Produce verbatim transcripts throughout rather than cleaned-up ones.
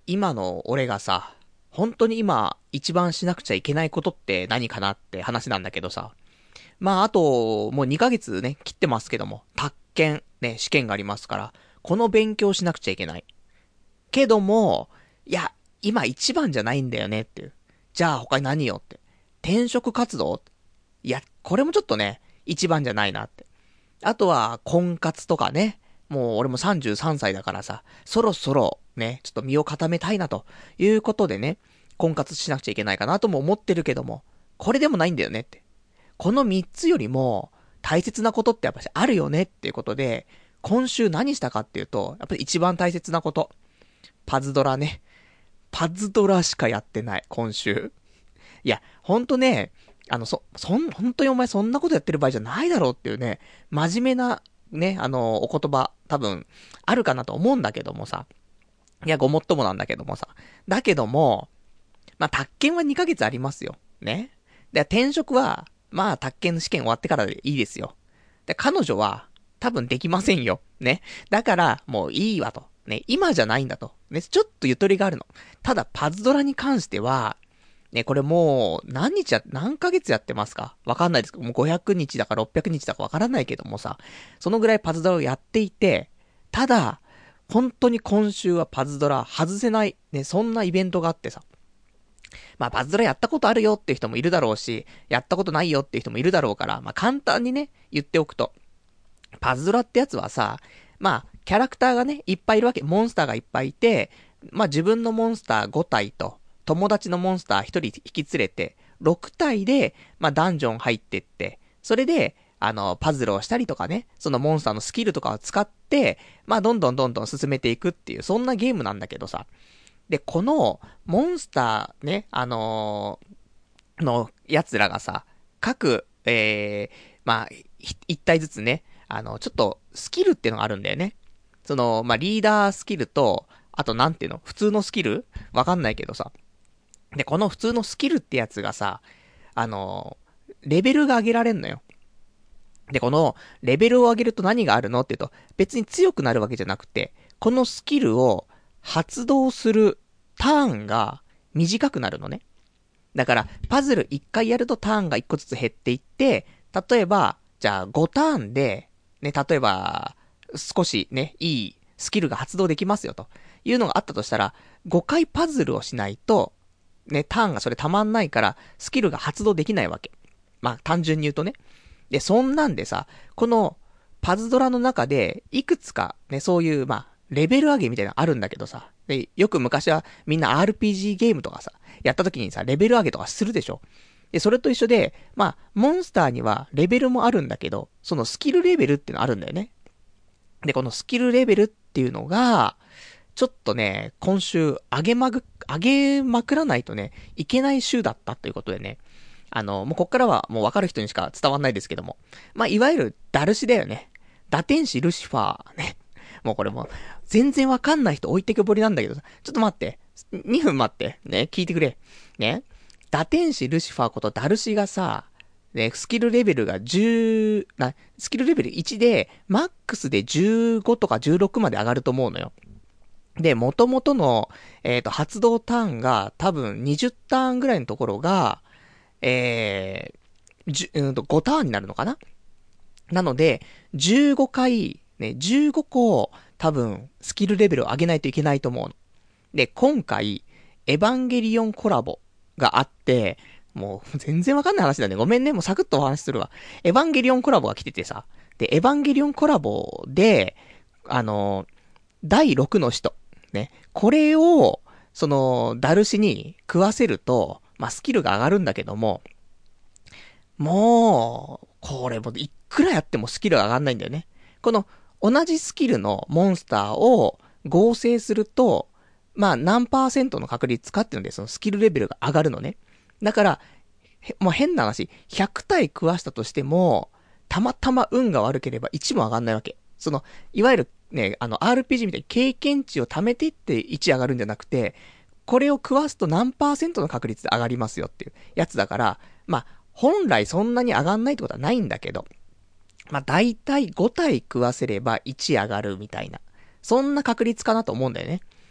今の俺がさ、本当に今一番しなくちゃいけないことって何かなって話なんだけどさ。まああと、もうにかげつね、切ってますけども、宅建、ね、試験がありますから、この勉強しなくちゃいけない。けども、いや、今一番じゃないんだよねっていう。じゃあ他に何よって。転職活動いや、これもちょっとね、一番じゃないなって。あとは、婚活とかね。もう俺もさんじゅうさんさいだからさ、そろそろね、ちょっと身を固めたいなということでね、婚活しなくちゃいけないかなとも思ってるけども、これでもないんだよねって。このみっつよりも大切なことってやっぱりあるよねっていうことで、今週何したかっていうと、やっぱり一番大切なこと。パズドラね。パズドラしかやってない、今週。いや、ほんとね、あの、そ、そん、本当にお前そんなことやってる場合じゃないだろうっていうね、真面目な、ね、あの、お言葉、多分、あるかなと思うんだけどもさ。いや、ごもっともなんだけどもさ。だけども、まあ、宅建はにかげつありますよ。ね。で、転職は、まあ、宅建の試験終わってからでいいですよ。で、彼女は、多分できませんよ。ね。だから、もういいわと。ね、今じゃないんだと。ね、ちょっとゆとりがあるの。ただ、パズドラに関しては、ね、これもう、何日や、何ヶ月やってますかわかんないですけど、もうごひゃくにちだかろっぴゃくにちだかわからないけどもさ、そのぐらいパズドラをやっていて、ただ、本当に今週はパズドラ外せない、ね、そんなイベントがあってさ、まあパズドラやったことあるよっていう人もいるだろうし、やったことないよっていう人もいるだろうから、まあ簡単にね、言っておくと、パズドラってやつはさ、まあ、キャラクターがね、いっぱいいるわけ。モンスターがいっぱいいて、まあ自分のモンスターごたいと、友達のモンスターひとり引き連れて、ろくたいで、まあダンジョン入ってって、それで、あの、パズルをしたりとかね、そのモンスターのスキルとかを使って、まあどんどんどんどん進めていくっていう、そんなゲームなんだけどさ。で、この、モンスターね、あのーの、奴らがさ、各、えー、まあ、一体ずつね、あの、ちょっと、スキルっていうのがあるんだよね。その、まあ、リーダースキルと、あとなんていうの普通のスキルわかんないけどさ。で、この普通のスキルってやつがさ、あの、レベルが上げられんのよ。で、この、レベルを上げると何があるのって言うと、別に強くなるわけじゃなくて、このスキルを発動するターンが短くなるのね。だから、パズルいっかいやるとターンがいっこずつ減っていって、例えば、じゃあごターンで、ね、例えば、少しね、いいスキルが発動できますよというのがあったとしたら、ごかいパズルをしないと、ね、ターンがそれたまんないから、スキルが発動できないわけ。まあ、単純に言うとね。で、そんなんでさ、この、パズドラの中で、いくつか、ね、そういう、まあ、レベル上げみたいなのあるんだけどさ。で、よく昔はみんな アールピージー ゲームとかさ、やった時にさ、レベル上げとかするでしょ。で、それと一緒で、まあ、モンスターにはレベルもあるんだけど、そのスキルレベルっていうのあるんだよね。で、このスキルレベルっていうのが、ちょっとね、今週、上げまぐ、上げまくらないとね、いけない週だったということでね。あの、もうこっからはもうわかる人にしか伝わんないですけども。まあ、いわゆる、ダルシだよね。打天使ルシファー、ね。もうこれもう、全然わかんない人置いてけぼりなんだけどさ、ちょっと待って。にふん待って。ね、聞いてくれ。ね。打天使ルシファーことダルシがさ、ね、スキルレベルがじゅう、な、スキルレベルいちで、マックスでじゅうごとかじゅうろくまで上がると思うのよ。で、元々の、えっと、発動ターンが多分にじゅうターンぐらいのところが、えー、じゅ、うんと、ごターンになるのかな。なので、じゅうごかい、ね、じゅうごこ、多分、スキルレベルを上げないといけないと思うの。で、今回、エヴァンゲリオンコラボがあって、もう、全然わかんない話だね。ごめんね。もうサクッとお話しするわ。エヴァンゲリオンコラボが来ててさ。で、エヴァンゲリオンコラボで、あの、だいろくの使徒。ね。これを、その、ダルシに食わせると、まあ、スキルが上がるんだけども、もう、これもいくらやってもスキルが上がんないんだよね。この、同じスキルのモンスターを合成すると、まあ何パーセントの確率かっていうので、そのスキルレベルが上がるのね。だから、もう変な話、ひゃくたい食わしたとしても、たまたま運が悪ければいちも上がんないわけ。その、いわゆるね、あの アールピージー みたいに経験値を貯めていっていち上がるんじゃなくて、これを食わすと何パーセントの確率で上がりますよっていうやつだから、まあ、本来そんなに上がんないってことはないんだけど、まあ大体ごたい食わせればいち上がるみたいな。そんな確率かなと思うんだよね。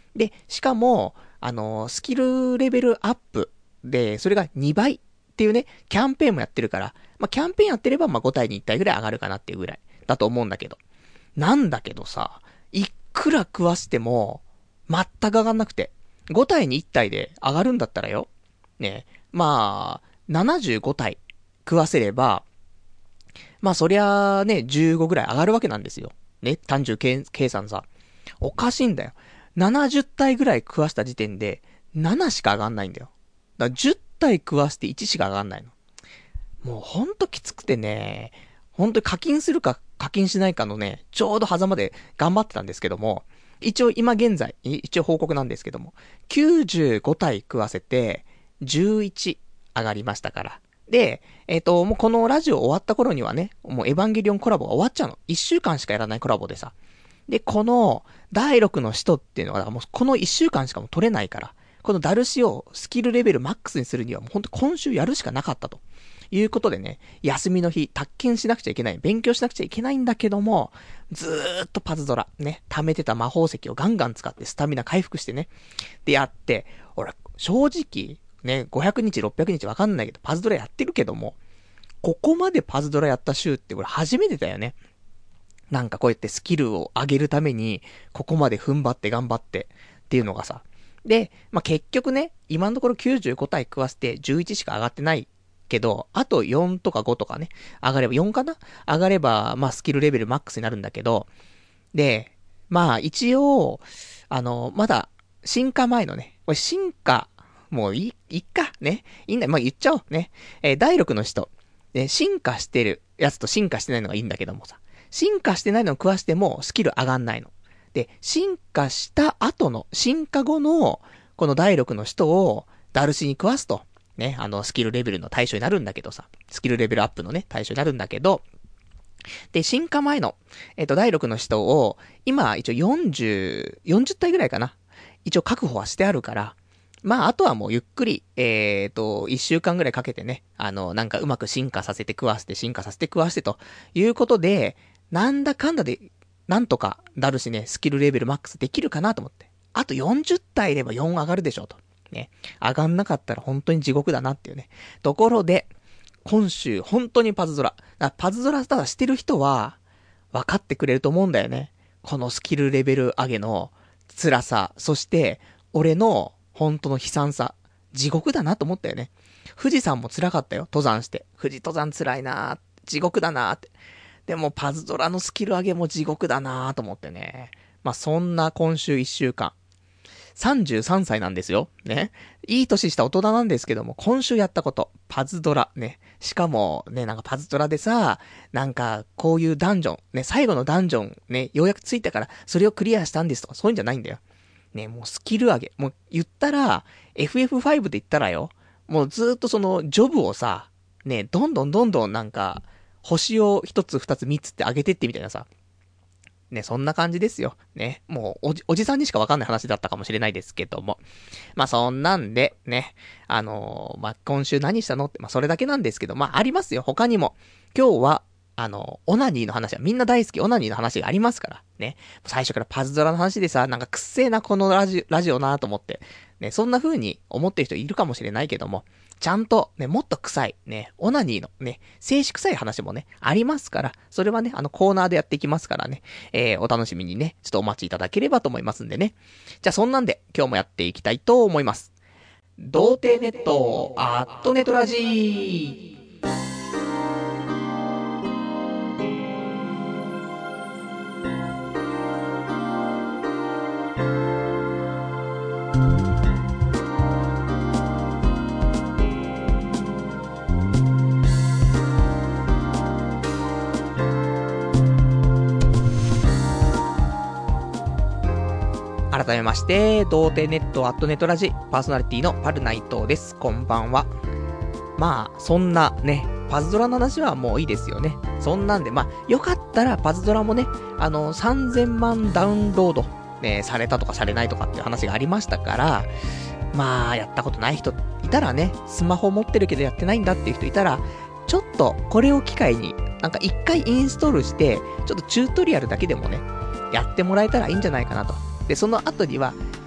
で、しかも、あのー、スキルレベルアップで、それがにばいっていうね、キャンペーンもやってるから、まあ、キャンペーンやってれば、まあ、ご体にいち体ぐらい上がるかなっていうぐらいだと思うんだけど。なんだけどさ、いくら食わしても、全く上がんなくて。ご体にいち体で上がるんだったらよ。ね、まあ、ななじゅうご体食わせれば、まあそりゃあね、じゅうごぐらい上がるわけなんですよ。ね、単純計算さ。おかしいんだよ。ななじゅう体ぐらい食わした時点で、ななしか上がんないんだよ。だからじゅう体食わしていちしか上がんないの。もうほんときつくてね、ほんとに課金するか課金しないかのね、ちょうど狭間で頑張ってたんですけども、一応今現在、一応報告なんですけども、きゅうじゅうご体食わせて、じゅういち上がりましたから。で、えっと、もうこのラジオ終わった頃にはね、もうエヴァンゲリオンコラボが終わっちゃうの。いっしゅうかんしかやらないコラボでさ。で、この、だいろくの使徒っていうのは、もうこのいっしゅうかんしかも取れないから、このダルシをスキルレベルマックスにするには、もうほんと今週やるしかなかったと。いうことでね、休みの日、宅建しなくちゃいけない、勉強しなくちゃいけないんだけども、ずーっとパズドラ、ね、溜めてた魔法石をガンガン使ってスタミナ回復してね、でやって、俺、正直、ね、ごひゃくにち、ろっぴゃくにちわかんないけど、パズドラやってるけども、ここまでパズドラやった週って俺初めてだよね。なんかこうやってスキルを上げるために、ここまで踏ん張って頑張ってっていうのがさ。で、まあ、結局ね、今のところきゅうじゅうご体食わせてじゅういちしか上がってないけど、あとよんとかごとかね、上がれば、よんかな上がれば、まあ、スキルレベルマックスになるんだけど、で、まあ、一応、あの、まだ、進化前のね、これ進化、もういい、いっか、ね。いいんだ、まあ、言っちゃおう、ね。えー、だいろくの人、ね、進化してるやつと進化してないのがいいんだけどもさ、進化してないのを食わしても、スキル上がんないの。で、進化した後の、進化後の、このだいろくの人を、ダルシに食わすと。ね、あの、スキルレベルの対象になるんだけどさ、スキルレベルアップのね、対象になるんだけど、で、進化前の、えっと、だいろくの人を、今、一応よんじゅう、よんじゅう体ぐらいかな。一応確保はしてあるから、まあ、あとはもうゆっくり、えっと、いっしゅうかんぐらいかけてね、あの、なんかうまく進化させて食わせて、進化させて食わせてということで、なんだかんだで、なんとか、ダルシね、スキルレベルマックスできるかなと思って。あとよんじゅう体いればよん上がるでしょと。ね。上がんなかったら本当に地獄だなっていうね。ところで、今週、本当にパズドラ。パズドラただしてる人は、分かってくれると思うんだよね。このスキルレベル上げの辛さ、そして、俺の本当の悲惨さ、地獄だなと思ったよね。富士山も辛かったよ、登山して。富士登山辛いなー、地獄だなーって。でもパズドラのスキル上げも地獄だなーと思ってね。まあ、そんな今週いっしゅうかん。さんじゅうさんさいなんですよ。ね。いい年した大人なんですけども、今週やったこと、パズドラ。ね。しかも、ね、なんかパズドラでさ、なんか、こういうダンジョン、ね、最後のダンジョン、ね、ようやくついたから、それをクリアしたんですとか、そういうんじゃないんだよ。ね、もうスキル上げ。もう言ったら、エフエフファイブ で言ったらよ、もうずーっとその、ジョブをさ、ね、どんどんどんどんなんか、星を一つ二つ三つって上げてってみたいなさ、ね、そんな感じですよ。ね。もう、おじ、おじさんにしかわかんない話だったかもしれないですけども。まあ、そんなんで、ね。あのー、まあ、今週何したのって、まあ、それだけなんですけど、まあ、ありますよ。他にも。今日は、あの、オナニーの話は、みんな大好きオナニーの話がありますから。ね。最初からパズドラの話でさ、なんかくっせえな、このラジオ、ラジオなと思って。ね、そんな風に思ってる人いるかもしれないけども、ちゃんとね、もっと臭い、ね、オナニーのね、静止臭い話もね、ありますから、それはね、あのコーナーでやっていきますからね、えー、お楽しみにね、ちょっとお待ちいただければと思いますんでね。じゃあそんなんで、今日もやっていきたいと思います。童貞ネット、アットネトラジー。改めまして、童貞ネットアットネットラジパーソナリティのパルナイトです。こんばんは。まあ、そんなね、パズドラの話はもういいですよね。そんなんで、まあ、よかったらパズドラもね、あの、さんぜんまんダウンロード、ね、されたとかされないとかっていう話がありましたから、まあ、やったことない人いたらね、スマホ持ってるけどやってないんだっていう人いたら、ちょっとこれを機会に、なんか一回インストールして、ちょっとチュートリアルだけでもね、やってもらえたらいいんじゃないかなと。で、その後には、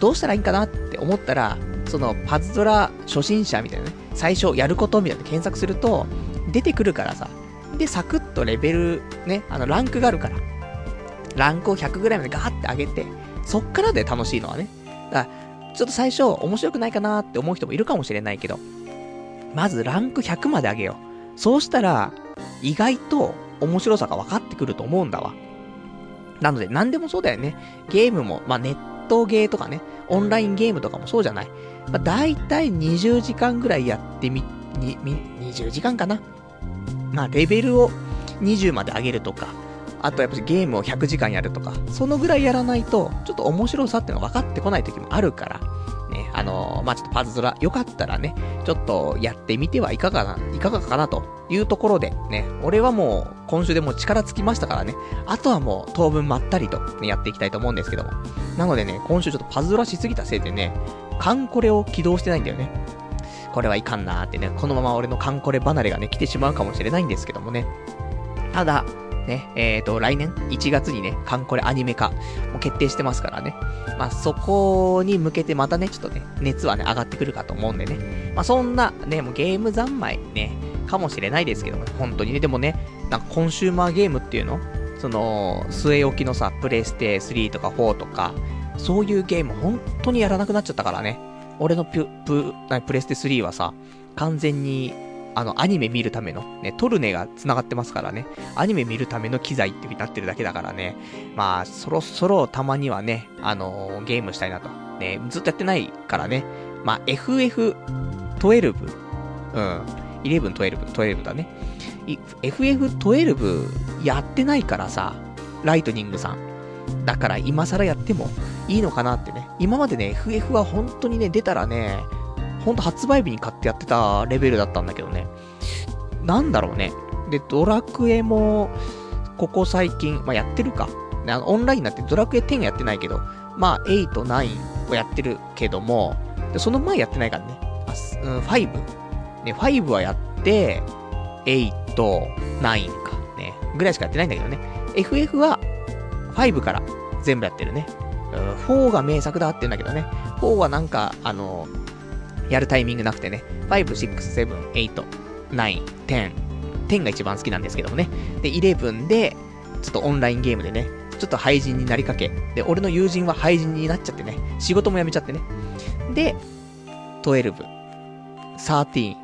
どうしたらいいかなって思ったら、そのパズドラ初心者みたいなね、最初やることみたいな検索すると出てくるからさ、でサクッとレベルね、あのランクがあるから、ランクをひゃくぐらいまでガーって上げて、そっからで楽しいのはね。だからちょっと最初面白くないかなって思う人もいるかもしれないけど、まずランクひゃくまで上げよう。そうしたら意外と面白さが分かってくると思うんだわ。なので何でもそうだよね。ゲームも、まあネットゲーとかね、オンラインゲームとかもそうじゃない。まあだいたいにじゅうじかんぐらいやってみ、に、み、にじゅうじかんかな。まあレベルをにじゅうまで上げるとか、あとやっぱりゲームをひゃくじかんやるとか、そのぐらいやらないと、ちょっと面白さってのが分かってこない時もあるから、ね、あのー、まあ、ちょっとパズドラ、よかったらね、ちょっとやってみてはいかがな、いかがかなというところで、ね、俺はもう、今週でもう力尽きましたからね、あとはもう当分まったりと、ね、やっていきたいと思うんですけども。なのでね、今週ちょっとパズドラしすぎたせいでね、カンコレを起動してないんだよね。これはいかんなーってね、このまま俺のカンコレ離れがね、来てしまうかもしれないんですけどもね。ただ、ね、えーと、来年いちがつにね、カンコレアニメ化も決定してますからね。まあ、そこに向けてまたね、ちょっとね、熱はね、上がってくるかと思うんでね。まあ、そんな、ね、もうゲーム三昧ね、かもしれないですけどもね、本当にね、でもね、なんかコンシューマーゲームっていうのその、据え置きのさ、プレステスリーとかフォーとか、そういうゲーム本当にやらなくなっちゃったからね。俺のピュ、プ、プレステスリーはさ、完全に、あの、アニメ見るための、ね、トルネが繋がってますからね。アニメ見るための機材ってなってるだけだからね。まあ、そろそろたまにはね、あのー、ゲームしたいなと。ね、ずっとやってないからね。まあ、エフエフじゅうに。うん。じゅういち、じゅうに、じゅうにだね。エフエフじゅうに やってないからさ、ライトニングさん。だから今更やってもいいのかなってね。今までね、エフエフ は本当にね、出たらね、ほんと発売日に買ってやってたレベルだったんだけどね。なんだろうね。で、ドラクエも、ここ最近、まあ、やってるか。あの、オンラインになってドラクエテンやってないけど、まあ、はち、きゅうをやってるけども、でその前やってないからね。あ、うん、ご。ね、ごはやって、はち、きゅうか。ね、ぐらいしかやってないんだけどね。エフエフ は、ごから全部やってるね。うん、よんが名作だって言うんだけどね。よんはなんか、あの、やるタイミングなくてね、ご、ろく、なな、はち、きゅう、じゅう、じゅう。じゅうが一番好きなんですけどもね。で、じゅういちで、ちょっとオンラインゲームでね、ちょっと廃人になりかけ。で、俺の友人は廃人になっちゃってね、仕事も辞めちゃってね。で、じゅうに、じゅうさん、じゅうよん、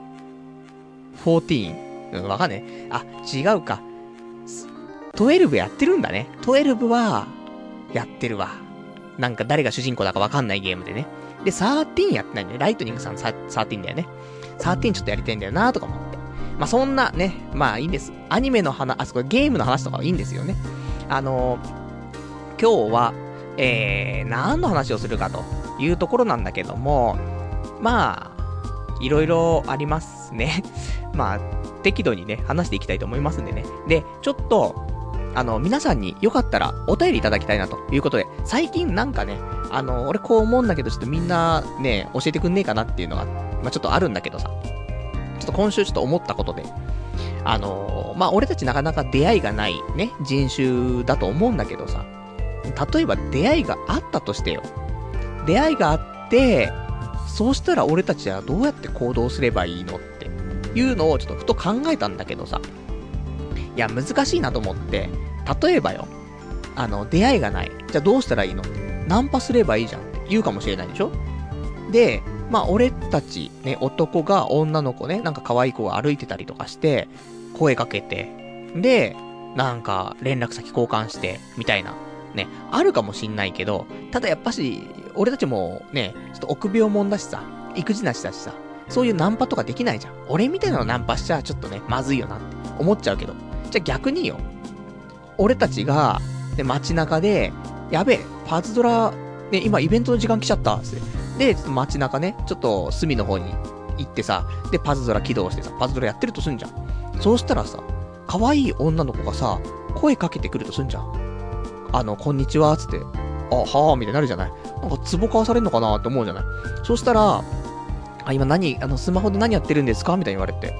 うん、わかんねえ。あ、違うか。じゅうにやってるんだね。じゅうには、やってるわ。なんか誰が主人公だかわかんないゲームでね。で、じゅうさんやってないんだね。ライトニングさんじゅうさんだよね。じゅうさんちょっとやりたいんだよなとか思って。まあ、そんなね、まあいいんです。アニメの話、あそこゲームの話とかはいいんですよね。あのー、今日は、えー、何の話をするかというところなんだけども、まあ、いろいろありますね。まあ、適度にね、話していきたいと思いますんでね。で、ちょっと、あの、皆さんによかったらお便りいただきたいなということで、最近なんかね、あの、俺こう思うんだけど、ちょっとみんなね、教えてくんねえかなっていうのが、まあちょっとあるんだけどさ、ちょっと今週ちょっと思ったことで、あのー、まあ俺たちなかなか出会いがないね、人種だと思うんだけどさ、例えば出会いがあったとしてよ。出会いがあって、そうしたら俺たちはどうやって行動すればいいのっていうのをちょっとふと考えたんだけどさ、いや難しいなと思って、例えばよ、あの、出会いがない。じゃあどうしたらいいの？ナンパすればいいじゃんって言うかもしれないでしょ？で、まあ俺たちね、男が女の子ね、なんか可愛い子が歩いてたりとかして、声かけて、で、なんか連絡先交換して、みたいな、ね、あるかもしんないけど、ただやっぱし、俺たちもね、ちょっと臆病者だしさ、育児なしだしさ、そういうナンパとかできないじゃん。俺みたいなのナンパしちゃちょっとね、まずいよなって思っちゃうけど。じゃあ逆によ、俺たちが、ね、街中で、やべえ、パズドラ、ね、今イベントの時間来ちゃった、つって。で、ちょっと街中ね、ちょっと隅の方に行ってさ、で、パズドラ起動してさ、パズドラやってるとすんじゃん。そうしたらさ、可愛い女の子がさ、声かけてくるとすんじゃん。あの、こんにちは、つって、あ、はぁ、みたいになるじゃない。なんか、ツボ買わされんのかなって思うじゃない。そうしたら、あ、今何、あの、スマホで何やってるんですかみたいに言われて、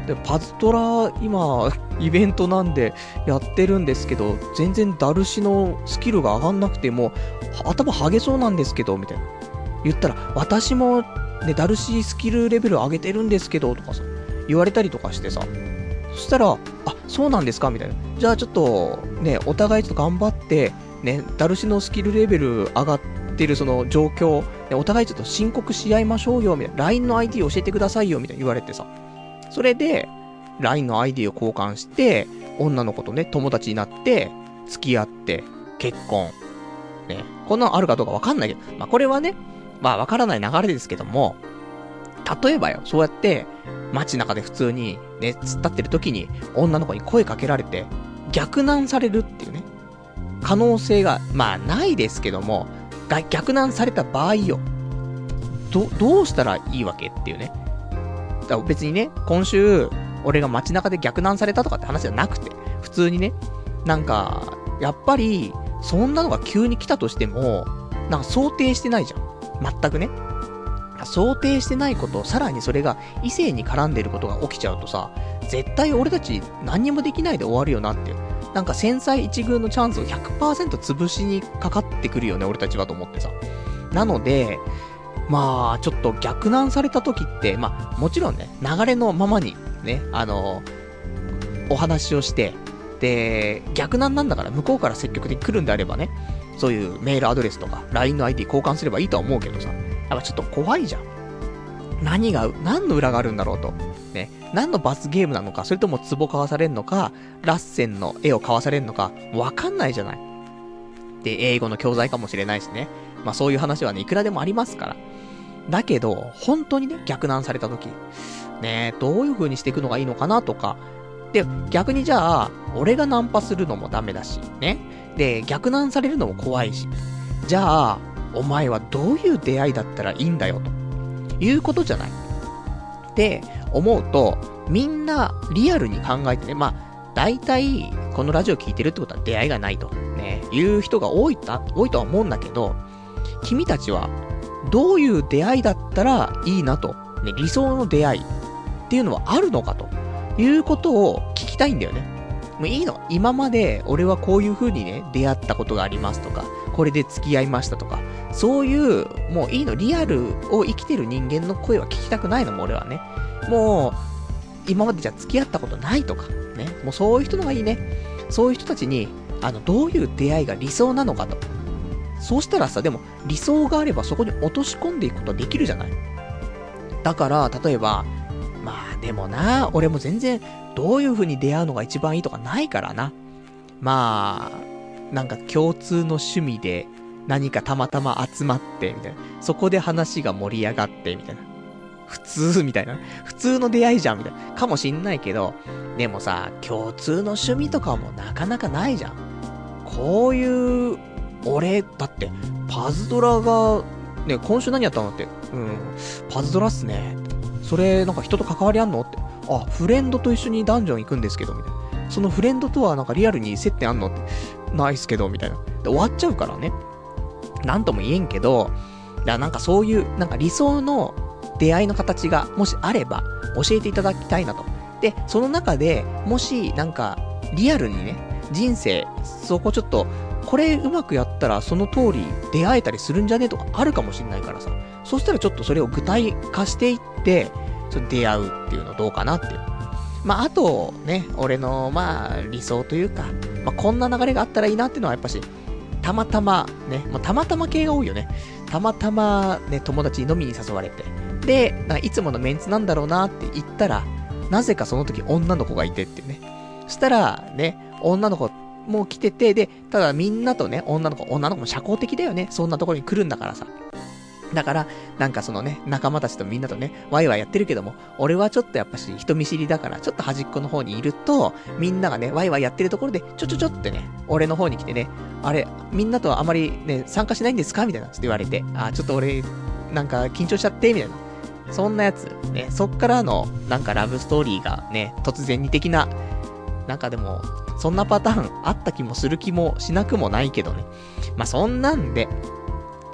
で、パズドラ、今、イベントなんでやってるんですけど、全然ダルシのスキルが上がんなくて、もう、頭ハゲそうなんですけど、みたいな。言ったら、私も、ね、ダルシスキルレベル上げてるんですけど、とかさ、言われたりとかしてさ、そしたら、あ、そうなんですかみたいな。じゃあちょっと、ね、お互いちょっと頑張って、ね、ダルシのスキルレベル上がってるその状況、ね、お互いちょっと申告し合いましょうよ、みたいな。ライン の アイディー 教えてくださいよ、みたいな言われてさ。それで、ライン の アイディー を交換して、女の子とね、友達になって、付き合って、結婚。ね、こんなのあるかどうかわかんないけど、まあこれはね、まあわからない流れですけども、例えばよ、そうやって、街中で普通に、ね、突っ立ってる時に、女の子に声かけられて、逆難されるっていうね、可能性が、まあないですけども、が逆難された場合よ、ど、どうしたらいいわけっていうね。だから別にね、今週、俺が街中で逆難されたとかって話じゃなくて、普通にね、なんか、やっぱり、そんなのが急に来たとしても、なんか想定してないじゃん。全くね。想定してないこと、さらにそれが異性に絡んでることが起きちゃうとさ、絶対俺たち何にもできないで終わるよなっていう。なんか千載一遇のチャンスを ひゃくパーセント 潰しにかかってくるよね、俺たちはと思ってさ。なので、まあ、ちょっと逆難された時って、まあ、もちろんね、流れのままに、ね、あの、お話をして、で、逆難なんだから向こうから積極的に来るんであればね、そういうメールアドレスとか ライン の アイディー 交換すればいいとは思うけどさ、やっぱちょっと怖いじゃん。何が、何の裏があるんだろうと。ね。何の罰ゲームなのか、それとも壺買わされんのか、ラッセンの絵を買わされんのか、わかんないじゃない。で、英語の教材かもしれないしね。まあそういう話はね、いくらでもありますから。だけど、本当にね、逆難された時、ね、どういう風にしていくのがいいのかなとか。で、逆にじゃあ、俺がナンパするのもダメだし、ね。で、逆難されるのも怖いし。じゃあ、お前はどういう出会いだったらいいんだよ、ということじゃない。って思うと、みんなリアルに考えてね、まあ、大体、このラジオ聞いてるってことは出会いがないと、ね、いう人が多いと、多いとは思うんだけど、君たちは、どういう出会いだったらいいなと、ね、理想の出会いっていうのはあるのかということを聞きたいんだよね。もういいの。今まで俺はこういう風にね、出会ったことがありますとか、これで付き合いましたとか、そういう、もういいの。リアルを生きてる人間の声は聞きたくないのも俺はね。もう、今までじゃ付き合ったことないとか、ね。もうそういう人のがいいね。そういう人たちに、あの、どういう出会いが理想なのかと。そうしたらさ、でも理想があればそこに落とし込んでいくことはできるじゃない。だから、例えば、まあでもな、俺も全然どういう風に出会うのが一番いいとかないからな。まあ、なんか共通の趣味で何かたまたま集まって、みたいな。そこで話が盛り上がって、みたいな。普通、みたいな。普通の出会いじゃん、みたいな。かもしんないけど、でもさ、共通の趣味とかもなかなかないじゃん。こういう、俺、だって、パズドラが、ね、今週何やったのって、うん、パズドラっすね。それ、なんか人と関わりあんのって。あ、フレンドと一緒にダンジョン行くんですけど、みたいな。そのフレンドとはなんかリアルに接点あんのって。ないっすけど、みたいな。で、終わっちゃうからね。なんとも言えんけど、だからなんかそういう、なんか理想の出会いの形が、もしあれば、教えていただきたいなと。で、その中で、もし、なんか、リアルにね、人生、そこちょっと、これうまくやったらその通り出会えたりするんじゃねとかあるかもしんないからさ。そしたらちょっとそれを具体化していって、ちょっと出会うっていうのどうかなっていう。まあ、あと、ね、俺の、まあ、理想というか、まあ、こんな流れがあったらいいなっていうのはやっぱし、たまたま、ね、もうたまたま系が多いよね。たまたま、ね、友達に飲みに誘われて、で、なんかいつものメンツなんだろうなって言ったら、なぜかその時女の子がいてっていうね。そしたら、ね、女の子もう来てて、で、ただみんなとね、女の子、女の子も社交的だよね。そんなところに来るんだからさ。だから、なんかそのね、仲間たちとみんなとね、ワイワイやってるけども、俺はちょっとやっぱし人見知りだから、ちょっと端っこの方にいると、みんながね、ワイワイやってるところで、ちょちょちょってね、俺の方に来てね、あれ、みんなとあまりね、参加しないんですかみたいな、って言われて、あ、ちょっと俺、なんか緊張しちゃって、みたいな。そんなやつ、ね、そっからの、なんかラブストーリーがね、突然に的な、なんかでも、そんなパターンあった気もする気もしなくもないけどね。まあ、そんなんで、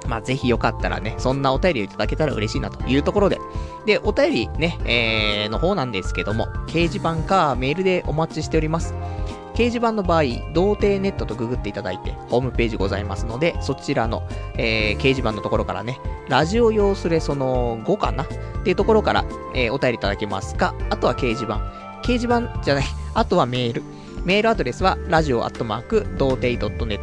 まあ、ぜひよかったらね、そんなお便りをいただけたら嬉しいなというところで。で、お便りね、えー、の方なんですけども、掲示板かメールでお待ちしております。掲示板の場合、童貞ネットとググっていただいて、ホームページございますので、そちらの、えー、掲示板のところからね、ラジオ用スレそのごかなっていうところから、えー、お便りいただけますか、あとは掲示板。掲示板じゃない、あとはメール。メールアドレスは、ラジオアットマーク、童貞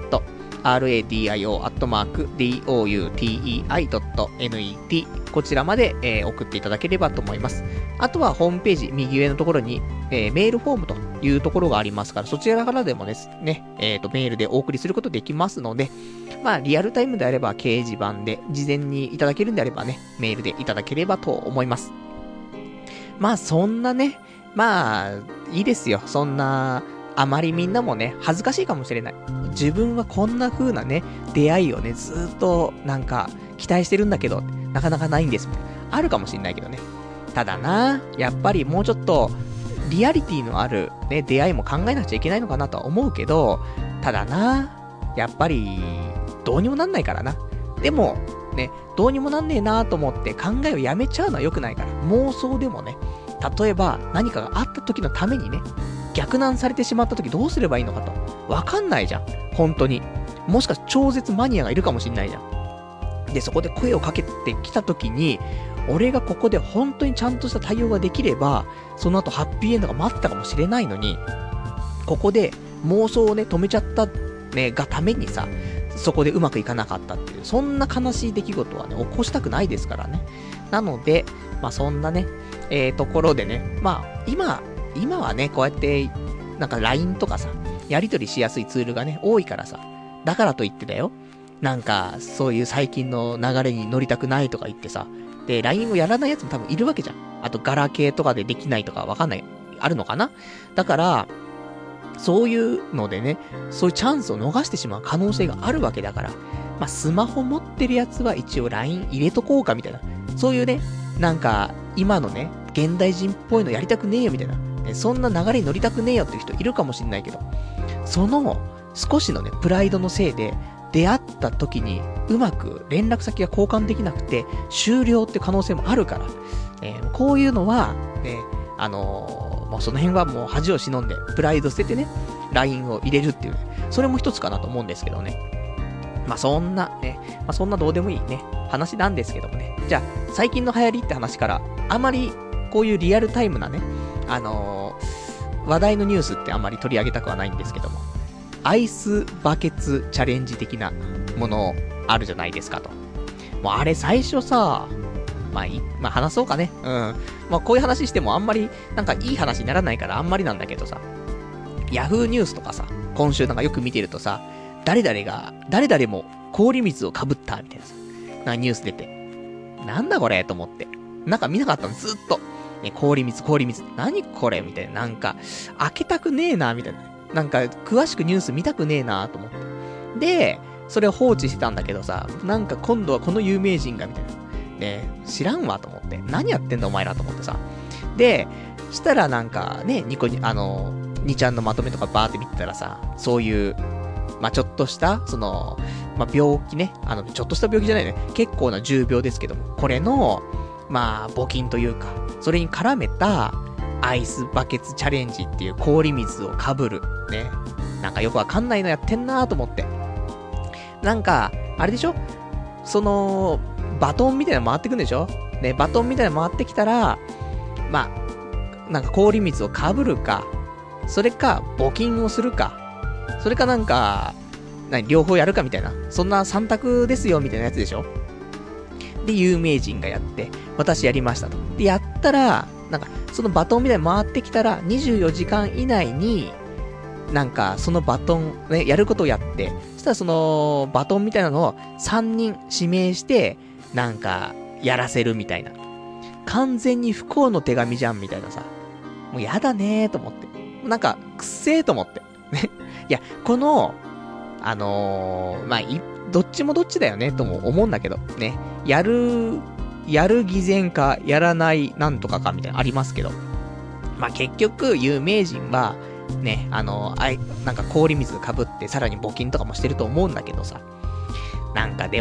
.net、radio アットマーク、doutei.net、こちらまで、えー、送っていただければと思います。あとはホームページ右上のところに、えー、メールフォームというところがありますから、そちらからでもですね、えっと、メールでお送りすることできますので、まあ、リアルタイムであれば掲示板で、事前にいただけるんであればね、メールでいただければと思います。まあ、そんなね、まあ、いいですよ。そんな、あまりみんなもね、恥ずかしいかもしれない。自分はこんな風なね、出会いをね、ずーっと、なんか、期待してるんだけど、なかなかないんです。あるかもしれないけどね。ただな、やっぱりもうちょっと、リアリティのある、ね、出会いも考えなくちゃいけないのかなとは思うけど、ただな、やっぱり、どうにもなんないからな。でも、ね、どうにもなんねえなと思って考えをやめちゃうのは良くないから、妄想でもね、例えば何かがあった時のためにね、逆難されてしまった時どうすればいいのかと。わかんないじゃん。本当に。もしかして超絶マニアがいるかもしんないじゃん。で、そこで声をかけてきた時に、俺がここで本当にちゃんとした対応ができれば、その後ハッピーエンドが待ってたかもしれないのに、ここで妄想をね、止めちゃったね、がためにさ、そこでうまくいかなかったっていう、そんな悲しい出来事はね、起こしたくないですからね。なので、まあそんなね、えー、ところでね、まあ今、今はね、こうやって、なんか ライン とかさ、やり取りしやすいツールがね、多いからさ、だからと言ってだよ、なんか、そういう最近の流れに乗りたくないとか言ってさ、で、ライン をやらないやつも多分いるわけじゃん。あと、ガラケーとかでできないとかわかんない、あるのかな？だから、そういうのでね、そういうチャンスを逃してしまう可能性があるわけだから、まあ、スマホ持ってるやつは一応 ライン 入れとこうかみたいな、そういうね、なんか、今のね、現代人っぽいのやりたくねえよみたいな、ね、そんな流れに乗りたくねえよっていう人いるかもしんないけど、その、少しのね、プライドのせいで、出会った時に、うまく連絡先が交換できなくて、終了って可能性もあるから、えー、こういうのは、ね、あのー、もうその辺はもう恥を忍んで、プライド捨ててね、ライン を入れるっていう、ね、それも一つかなと思うんですけどね。まあ、そんなね、まあ、そんなどうでもいいね、話なんですけどもね。じゃあ、最近の流行りって話から、あまり、こういうリアルタイムなね、あのー、話題のニュースってあんまり取り上げたくはないんですけども、アイスバケツチャレンジ的なものあるじゃないですかと。もうあれ最初さ、まあいい、まあ話そうかね。うん。まあこういう話してもあんまりなんかいい話にならないからあんまりなんだけどさ、ヤフーニュースとかさ、今週なんかよく見てるとさ、誰々が、誰々も氷水をかぶったみたいなさ、なんかニュース出て、なんだこれと思って。なんか見なかったのずっと。ね、氷水、氷水。何これみたいな。なんか、開けたくねえな、みたいな。なんか、詳しくニュース見たくねえなと思って。で、それを放置してたんだけどさ、なんか今度はこの有名人が、みたいな。ね、知らんわと思って。何やってんだお前らと思ってさ。で、したらなんかね、ニコに、あの、にちゃんのまとめとかバーって見てたらさ、そういう、まあ、ちょっとした、その、まあ、病気ね、あの、ちょっとした病気じゃないね、結構な重病ですけども、これの、まあ、募金というか、それに絡めた、アイスバケツチャレンジっていう氷水をかぶる。ね。なんかよくわかんないのやってんなーと思って。なんか、あれでしょ？その、バトンみたいなの回ってくんでしょ？ね、バトンみたいなの回ってきたら、まあ、なんか氷水をかぶるか、それか募金をするか、それかなんか、何、両方やるかみたいな。そんな三択ですよみたいなやつでしょ？で、有名人がやって、私やりましたと。で、やったら、なんか、そのバトンみたいに回ってきたら、にじゅうよじかん以内に、なんか、そのバトン、ね、やることをやって、そしたらその、バトンみたいなのをさんにん指名して、なんか、やらせるみたいな。完全に不幸の手紙じゃん、みたいなさ。もうやだねーと思って。なんか、くっせーと思って。ね。いや、この、あのー、まあ、い、どっちもどっちだよね、とも思うんだけど、ね。やる、やる偽善か、やらないなんとかかみたいなのありますけど。まあ、結局、有名人は、ね、あの、あい、なんか氷水かぶってさらに募金とかもしてると思うんだけどさ。なんかでも、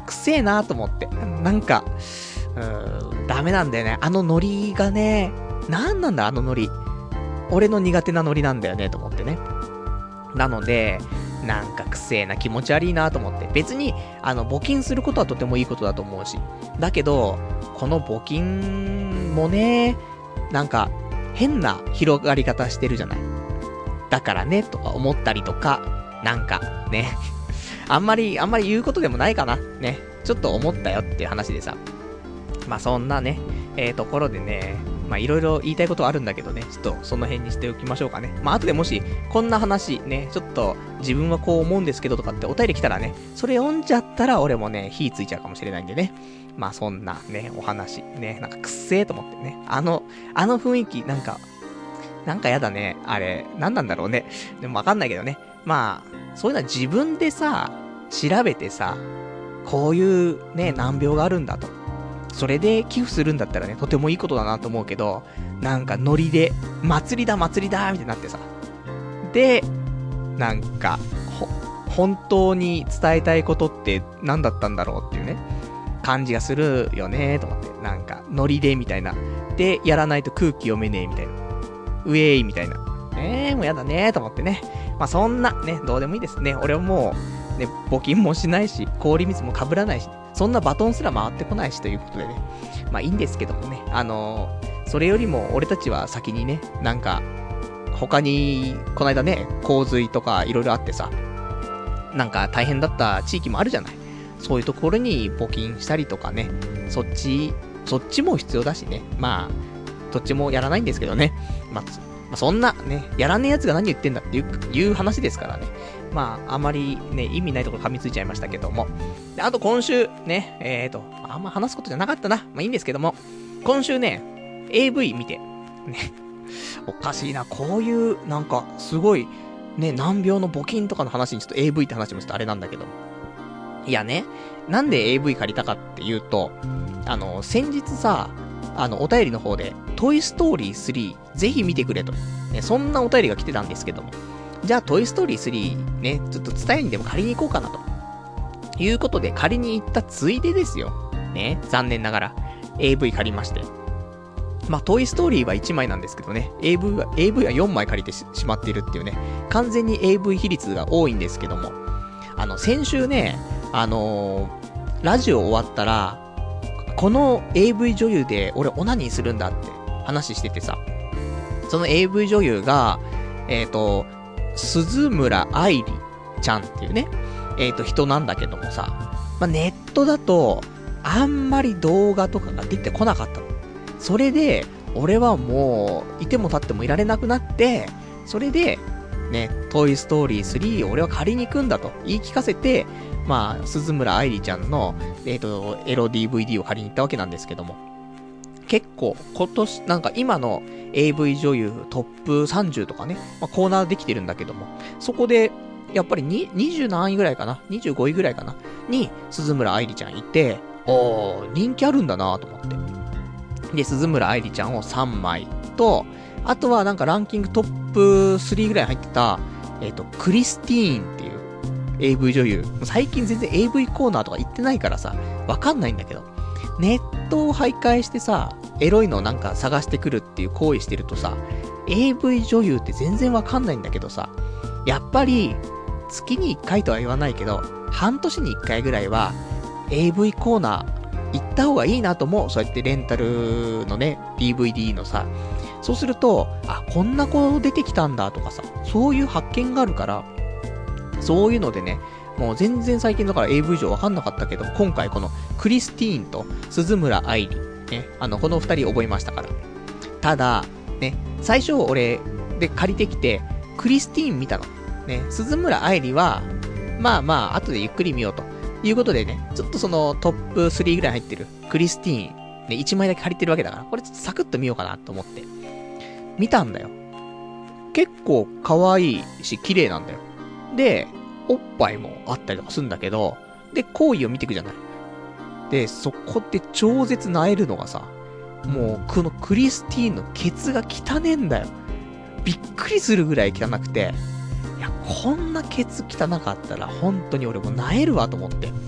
くせえなと思って。なんか、うーん、ダメなんだよね。あのノリがね、なんなんだあのノリ。俺の苦手なノリなんだよね、と思ってね。なので、なんかくせえな気持ち悪いなと思って。別に、あの、募金することはとてもいいことだと思うし。だけど、この募金もね、なんか、変な広がり方してるじゃない。だからね、とか思ったりとか、なんか、ね。あんまり、あんまり言うことでもないかな。ね。ちょっと思ったよっていう話でさ。まあそんなね、えー、ところでね、まあいろいろ言いたいことはあるんだけどね、ちょっとその辺にしておきましょうかね。まあ後でもし、こんな話ね、ちょっと自分はこう思うんですけどとかってお便り来たらね、それ読んじゃったら俺もね、火ついちゃうかもしれないんでね。まあそんなね、お話、ね、なんかくっせーと思ってね。あの、あの雰囲気、なんか、なんかやだね。あれ、なんなんだろうね。でもわかんないけどね。まあ、そういうのは自分でさ、調べてさ、こういうね、難病があるんだと。それで寄付するんだったらね、とてもいいことだなと思うけど、なんかノリで、祭りだ祭りだみたいになってさ。で、なんか、ほ、本当に伝えたいことって何だったんだろうっていうね、感じがするよねと思って。なんか、ノリでみたいな。で、やらないと空気読めねえみたいな。ウェーイみたいな。えー、もうやだねーと思ってね。まあそんな、ね、どうでもいいですね。俺はもう、ね、募金もしないし、氷水も被らないし、そんなバトンすら回ってこないしということでね。まあいいんですけどもね。あのー、それよりも俺たちは先にね、なんか、他に、この間ね、洪水とかいろいろあってさ、なんか大変だった地域もあるじゃない。そういうところに募金したりとかね、そっち、そっちも必要だしね。まあ、どっちもやらないんですけどね。まあ、まあ、そんなね、やらねえやつが何言ってんだっていう、いう話ですからね。まあ、あまりね、意味ないところ噛みついちゃいましたけども。であと今週ね、えーと、あんま話すことじゃなかったな。まあいいんですけども。今週ね、エーブイ 見て。ね。おかしいな。こういう、なんか、すごい、ね、難病の募金とかの話にちょっと エーブイ って話もちょっとあれなんだけど。いやね、なんで エーブイ 借りたかっていうと、あの、先日さ、あの、お便りの方で、トイストーリースリー、ぜひ見てくれと。ね、そんなお便りが来てたんですけども。じゃあ、トイストーリースリー、ね、ちょっと伝えにでも借りに行こうかなと。いうことで、借りに行ったついでですよ。ね、残念ながら、エーブイ 借りまして。まあ、トイストーリーはいちまいなんですけどね、エーブイ は、エーブイ はよんまい借りて し, しまっているっていうね、完全に エーブイ 比率が多いんですけども。あの、先週ね、あのー、ラジオ終わったら、この エーブイ 女優で俺オナニーするんだって話しててさ、その エーブイ 女優が、えっと、鈴村愛理ちゃんっていうね、えっと人なんだけどもさ、まあ、ネットだとあんまり動画とかが出てこなかったの。それで、俺はもう、いても立ってもいられなくなって、それで、ね、トイストーリースリーを俺は借りに行くんだと言い聞かせて、まあ、鈴村愛理ちゃんの、えっと、エロ ディーブイディー を借りに行ったわけなんですけども。結構、今年、なんか今の エーブイ 女優トップさんじゅうとかね、まあ、コーナーできてるんだけども、そこで、やっぱりににじゅう何位ぐらいかな ?にじゅうご 位ぐらいかなに、鈴村愛理ちゃんいて、おー、人気あるんだなと思って。で、鈴村愛理ちゃんをさんまいと、あとはなんかランキングトップスリーぐらい入ってた、えっと、クリスティーンっていう エーブイ 女優。最近全然 エーブイ コーナーとか行ってないからさ、わかんないんだけど、ネットを徘徊してさ、エロいのなんか探してくるっていう行為してるとさ、エーブイ 女優って全然わかんないんだけどさ、やっぱり、月にいっかいとは言わないけど、半年にいっかいぐらいは、エーブイ コーナー行った方がいいなと思う。そうやってレンタルのね、ディーブイディー のさ、そうすると、あ、こんな子出てきたんだとかさ、そういう発見があるから、そういうのでね、もう全然最近だから エーブイ 以上わかんなかったけど、今回このクリスティーンと鈴村愛理、ね、あの、この二人覚えましたから。ただ、ね、最初俺で借りてきて、クリスティーン見たの。ね、鈴村愛理は、まあまあ、後でゆっくり見ようということでね、ちょっとそのトップスリーぐらい入ってるクリスティーン、ね、いちまいだけ借りてるわけだから、これちょっとサクッと見ようかなと思って。見たんだよ。結構可愛いし、綺麗なんだよ。で、おっぱいもあったりとかするんだけど、で、行為を見ていくじゃない。で、そこで超絶なえるのがさ、もう、このクリスティーンのケツが汚ねえんだよ。びっくりするぐらい汚くて、いや、こんなケツ汚かったら、本当に俺もなえるわと思って。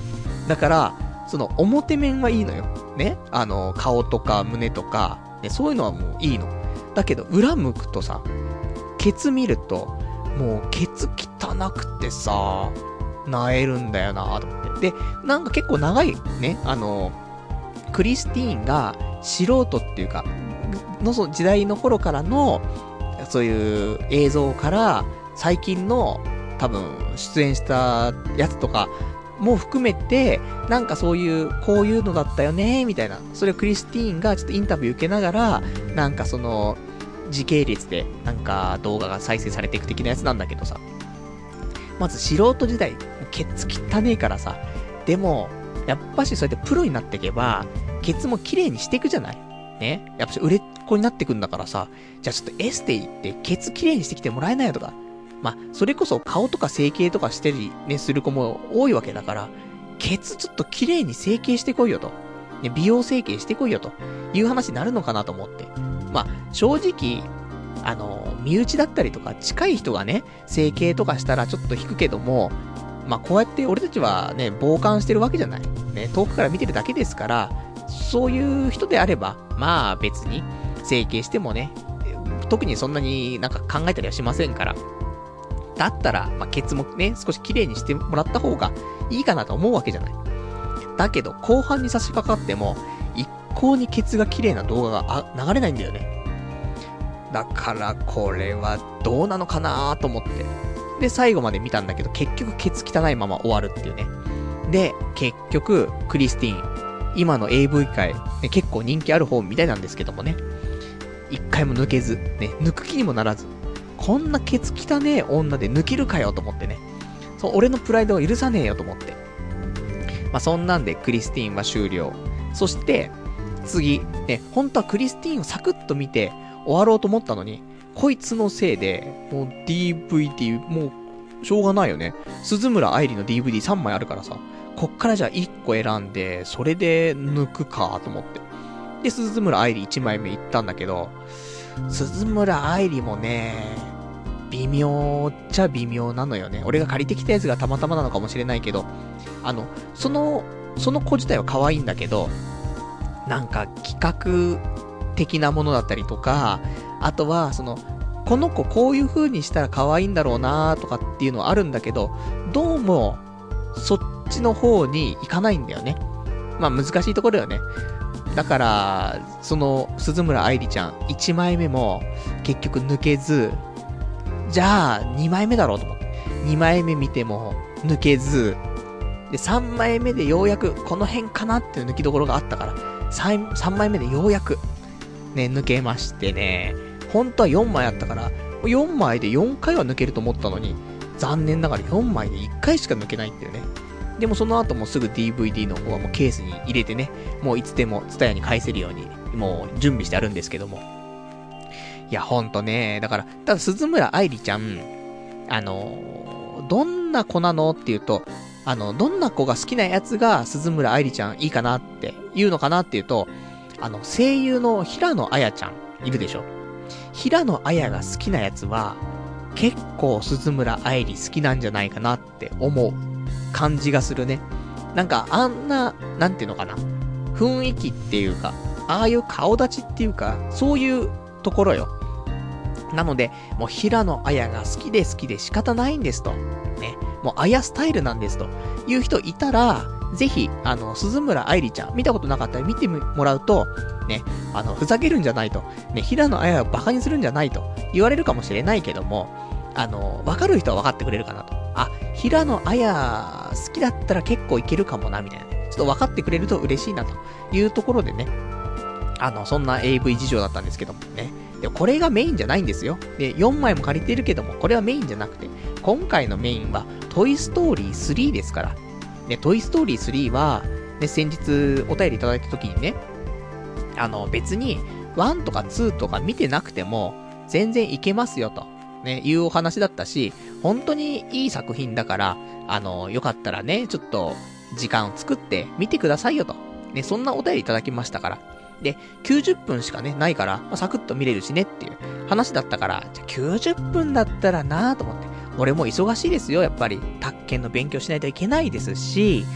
だから、その表面はいいのよ。ね。あの、顔とか胸とか、ね、そういうのはもういいの。だけど、裏向くとさ、ケツ見ると、もうケツ汚くてさ、なえるんだよなと思って。で、なんか結構長いね、あの、クリスティーンが素人っていうか、のその時代の頃からの、そういう映像から最近の多分出演したやつとかも含めて、なんかそういうこういうのだったよねみたいな、それをクリスティーンがちょっとインタビュー受けながら、なんかその時系列でなんか動画が再生されていく的なやつなんだけどさ、まず素人時代ケツ汚ねえからさ、でもやっぱしそうやってプロになっていけばケツも綺麗にしていくじゃないね。やっぱし売れっ子になってくんだからさ、じゃあちょっとエステ行ってケツ綺麗にしてきてもらえないよとか、まあそれこそ顔とか整形とかしてりねする子も多いわけだから、ケツちょっと綺麗に整形してこいよと、ね、美容整形してこいよという話になるのかなと思って、まあ正直あの身内だったりとか近い人がね整形とかしたらちょっと引くけども、まあこうやって俺たちはね傍観してるわけじゃないね、遠くから見てるだけですから、そういう人であればまあ別に整形してもね、特にそんなになんか考えたりはしませんから、だったら、まあ、ケツもね少し綺麗にしてもらった方がいいかなと思うわけじゃない。だけど後半に差し掛かっても一向にケツが綺麗な動画があ流れないんだよね。だからこれはどうなのかなと思って、で最後まで見たんだけど結局ケツ汚いまま終わるっていうね。で結局クリスティーン今の エーブイ 界、ね、結構人気ある方みたいなんですけどもね、一回も抜けずね、抜く気にもならず、こんなケツ汚ねえ女で抜けるかよと思ってね、そう俺のプライドを許さねえよと思って、まあそんなんでクリスティーンは終了。そして次ね、本当はクリスティーンをサクッと見て終わろうと思ったのに、こいつのせいでもう ディーブイディー もうしょうがないよね。鈴村愛理の ディーブイディーさん 枚あるからさ、こっからじゃあいっこ選んでそれで抜くかと思って、で鈴村愛理いちまいめいったんだけど、鈴村愛理もね微妙っちゃ微妙なのよね。俺が借りてきたやつがたまたまなのかもしれないけど、あのそのその子自体は可愛いんだけど、なんか企画的なものだったりとか、あとはそのこの子こういう風にしたら可愛いんだろうなとかっていうのはあるんだけど、どうもそっちの方に行かないんだよね。まあ難しいところだよね。だからその鈴村愛理ちゃんいちまいめも結局抜けず、じゃあにまいめだろうと思ってにまいめ見ても抜けずで、さんまいめでようやくこの辺かなっていう抜きどころがあったから 3, さんまいめでようやくね抜けましてね。本当はよんまいあったからよんまいでよんかいは抜けると思ったのに、残念ながらよんまいでいっかいしか抜けないっていうね。でもその後もすぐ ディーブイディー の方はもうケースに入れてね、もういつでもツタヤに返せるようにもう準備してあるんですけども、いやほんとね、だからただ鈴村愛理ちゃん、あのどんな子なのっていうと、あのどんな子が好きなやつが鈴村愛理ちゃんいいかなっていうのかなっていうと、あの声優の平野綾ちゃんいるでしょ。平野綾が好きなやつは結構鈴村愛理好きなんじゃないかなって思う感じがするね。なんかあんななんていうのかな、雰囲気っていうか、ああいう顔立ちっていうか、そういうところよ。なのでもう平野綾が好きで好きで仕方ないんですとね、もう綾スタイルなんですという人いたら、ぜひあの鈴村愛理ちゃん見たことなかったら見てもらうとね、あのふざけるんじゃないとね、平野綾をバカにするんじゃないと言われるかもしれないけども、あの分かる人は分かってくれるかなと、あ、平野綾好きだったら結構いけるかもなみたいなね、ちょっと分かってくれると嬉しいなというところでね、あのそんな エーブイ 事情だったんですけどもね。でこれがメインじゃないんですよ。でよんまいも借りてるけども、これはメインじゃなくて、今回のメインはトイストーリースリーですからね。トイストーリースリーはね、先日お便りいただいた時にね、あの別にワンとかツーとか見てなくても全然いけますよとね、いうお話だったし、本当にいい作品だから、あのよかったらね、ちょっと時間を作って見てくださいよとね、そんなお便りいただきましたから。できゅうじゅっぷんしかねないから、まあ、サクッと見れるしねっていう話だったから、じゃあきゅうじゅっぷんだったらなぁと思って、俺も忙しいですよ、やっぱり宅建の勉強しないといけないですし、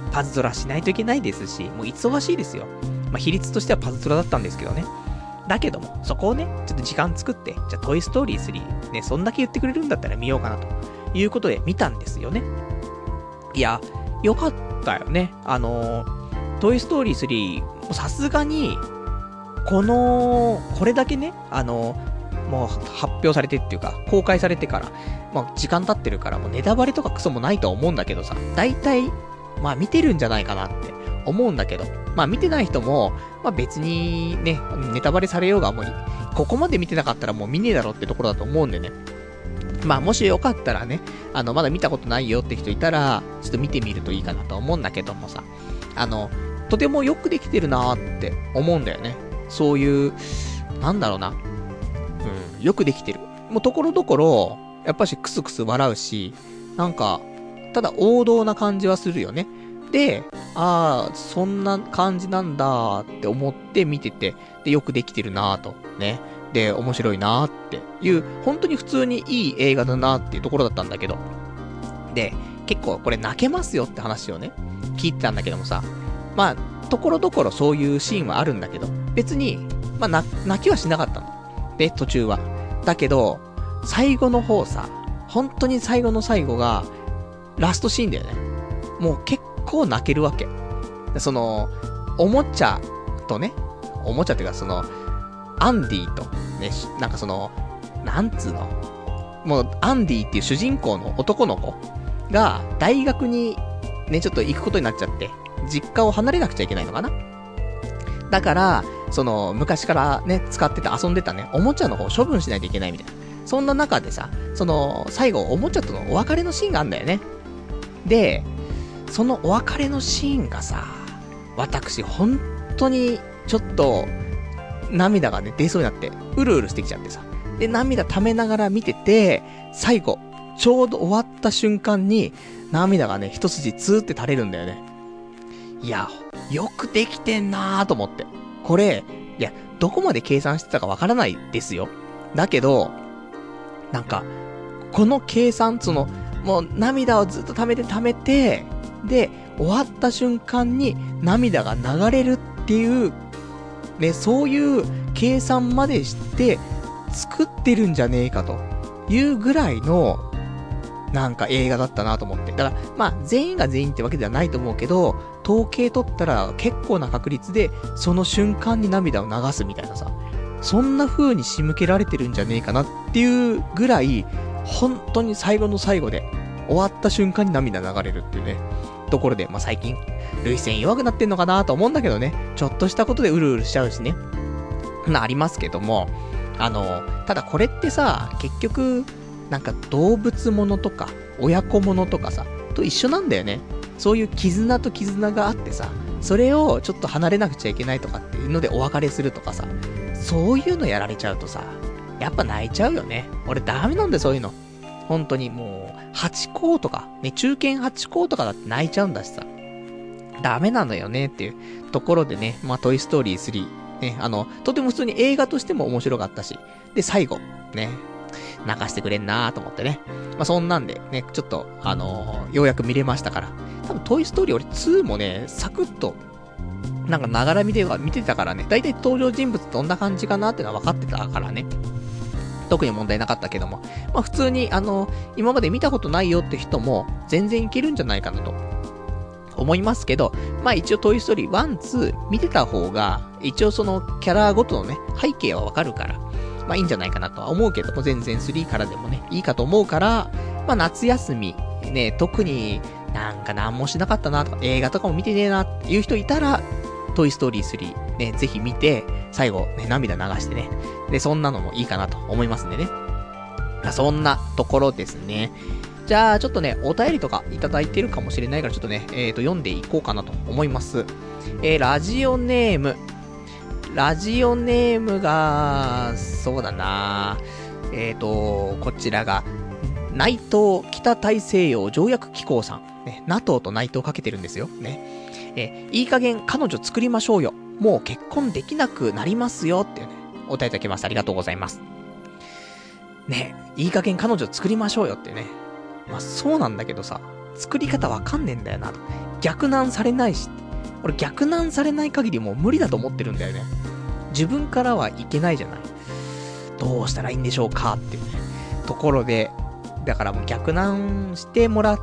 パズドラしないといけないですし、もう忙しいですよ。まあ、比率としてはパズドラだったんですけどね。だけども、そこをね、ちょっと時間作って、じゃあトイストーリースリー、ね、そんだけ言ってくれるんだったら見ようかなということで見たんですよね。いや、よかったよね。あのー、トイストーリースリー、さすがに、この、これだけね、あのー、もう発表されてっていうか、公開されてから、まあ時間経ってるから、もうネタバレとかクソもないとは思うんだけどさ、大体、まあ見てるんじゃないかなって思うんだけど、まあ見てない人も、まあ別にね、ネタバレされようがもう、ここまで見てなかったらもう見ねえだろってところだと思うんでね。まあもしよかったらね、あの、まだ見たことないよって人いたら、ちょっと見てみるといいかなと思うんだけどもさ、あの、とてもよくできてるなーって思うんだよね。そういう、なんだろうな。うん、よくできてる。もうところどころ、やっぱしクスクス笑うし、なんか、ただ王道な感じはするよね。で、ああ、そんな感じなんだって思って見てて、で、よくできてるなーと、ね。で、面白いなーっていう、本当に普通にいい映画だなーっていうところだったんだけど。で、結構これ泣けますよって話をね、聞いてたんだけどもさ、まあ、ところどころそういうシーンはあるんだけど、別に、まあ、な、泣きはしなかったの。で、途中は。だけど、最後の方さ、本当に最後の最後が、ラストシーンだよね。もう結構泣けるわけ。その、おもちゃとね、おもちゃっていうかその、アンディと、ね、なんかその、なんつうの、もう、アンディっていう主人公の男の子が、大学にね、ちょっと行くことになっちゃって、実家を離れなくちゃいけないのかな。だから、その、昔からね、使ってた、遊んでたね、おもちゃの方を処分しないといけないみたいな。そんな中でさ、その、最後、おもちゃとのお別れのシーンがあるんだよね。で、そのお別れのシーンがさ、私、本当に、ちょっと、涙がね、出そうになって、うるうるしてきちゃってさ。で、涙溜めながら見てて、最後、ちょうど終わった瞬間に、涙がね、一筋ツーって垂れるんだよね。いや、よくできてんなーと思って。これ、いや、どこまで計算してたかわからないですよ。だけど、なんか、この計算、その、もう涙をずっと溜めて溜めて、で、終わった瞬間に涙が流れるっていう、ね、そういう計算までして作ってるんじゃねえかというぐらいの、なんか映画だったなと思って。だから、まあ、全員が全員ってわけではないと思うけど、統計取ったら結構な確率で、その瞬間に涙を流すみたいなさ、そんな風に仕向けられてるんじゃねえかなっていうぐらい、本当に最後の最後で、終わった瞬間に涙流れるっていうね、ところで、まあ、最近、涙腺弱くなってんのかなと思うんだけどね、ちょっとしたことでうるうるしちゃうしね、な、ありますけども、あの、ただこれってさ、結局、なんか動物ものとか、親子ものとかさ、と一緒なんだよね。そういう絆と絆があってさ、それをちょっと離れなくちゃいけないとかっていうのでお別れするとかさ、そういうのやられちゃうとさ、やっぱ泣いちゃうよね。俺ダメなんだよ、そういうの。本当にもう、ハチ公とか、ね、中堅ハチ公とかだって泣いちゃうんだしさ、ダメなのよねっていうところでね、まあ、トイストーリースリー、ね、あの、とても普通に映画としても面白かったし、で、最後、ね、泣かしてくれんなーと思ってね。まあ、そんなんで、ね、ちょっと、あのー、ようやく見れましたから。多分、トイストーリー俺ツーもね、サクッと、なんか、ながら見て見てたからね、だいたい登場人物どんな感じかなってのは分かってたからね。特に問題なかったけども。まあ、普通に、あのー、今まで見たことないよって人も、全然いけるんじゃないかなと。思いますけど、まあ一応トイストーリーワン、ツー見てた方が、一応そのキャラごとのね、背景はわかるから、まあいいんじゃないかなとは思うけども、全然スリーからでもね、いいかと思うから、まあ夏休み、ね、特になんか何もしなかったなとか、映画とかも見てねえなっていう人いたら、トイストーリースリー、ね、ぜひ見て、最後、ね、涙流してね、で、そんなのもいいかなと思いますんでね。そんなところですね。じゃあ、ちょっとね、お便りとかいただいてるかもしれないから、ちょっとね、えーと、読んでいこうかなと思います。えー、ラジオネーム。ラジオネームが、そうだなえーと、こちらが、内藤北大西洋条約機構さん。ね、ナトー と内藤かけてるんですよ。ね。えー、いい加減彼女作りましょうよ。もう結婚できなくなりますよ。っていうね、お便りいただきました。ありがとうございます。ね、いい加減彼女作りましょうよってね。まあそうなんだけどさ、作り方わかんねえんだよなと。 逆難されないし、俺逆難されない限りもう無理だと思ってるんだよね。自分からはいけないじゃない。どうしたらいいんでしょうかっていうね、ところで、だからもう逆難してもらって、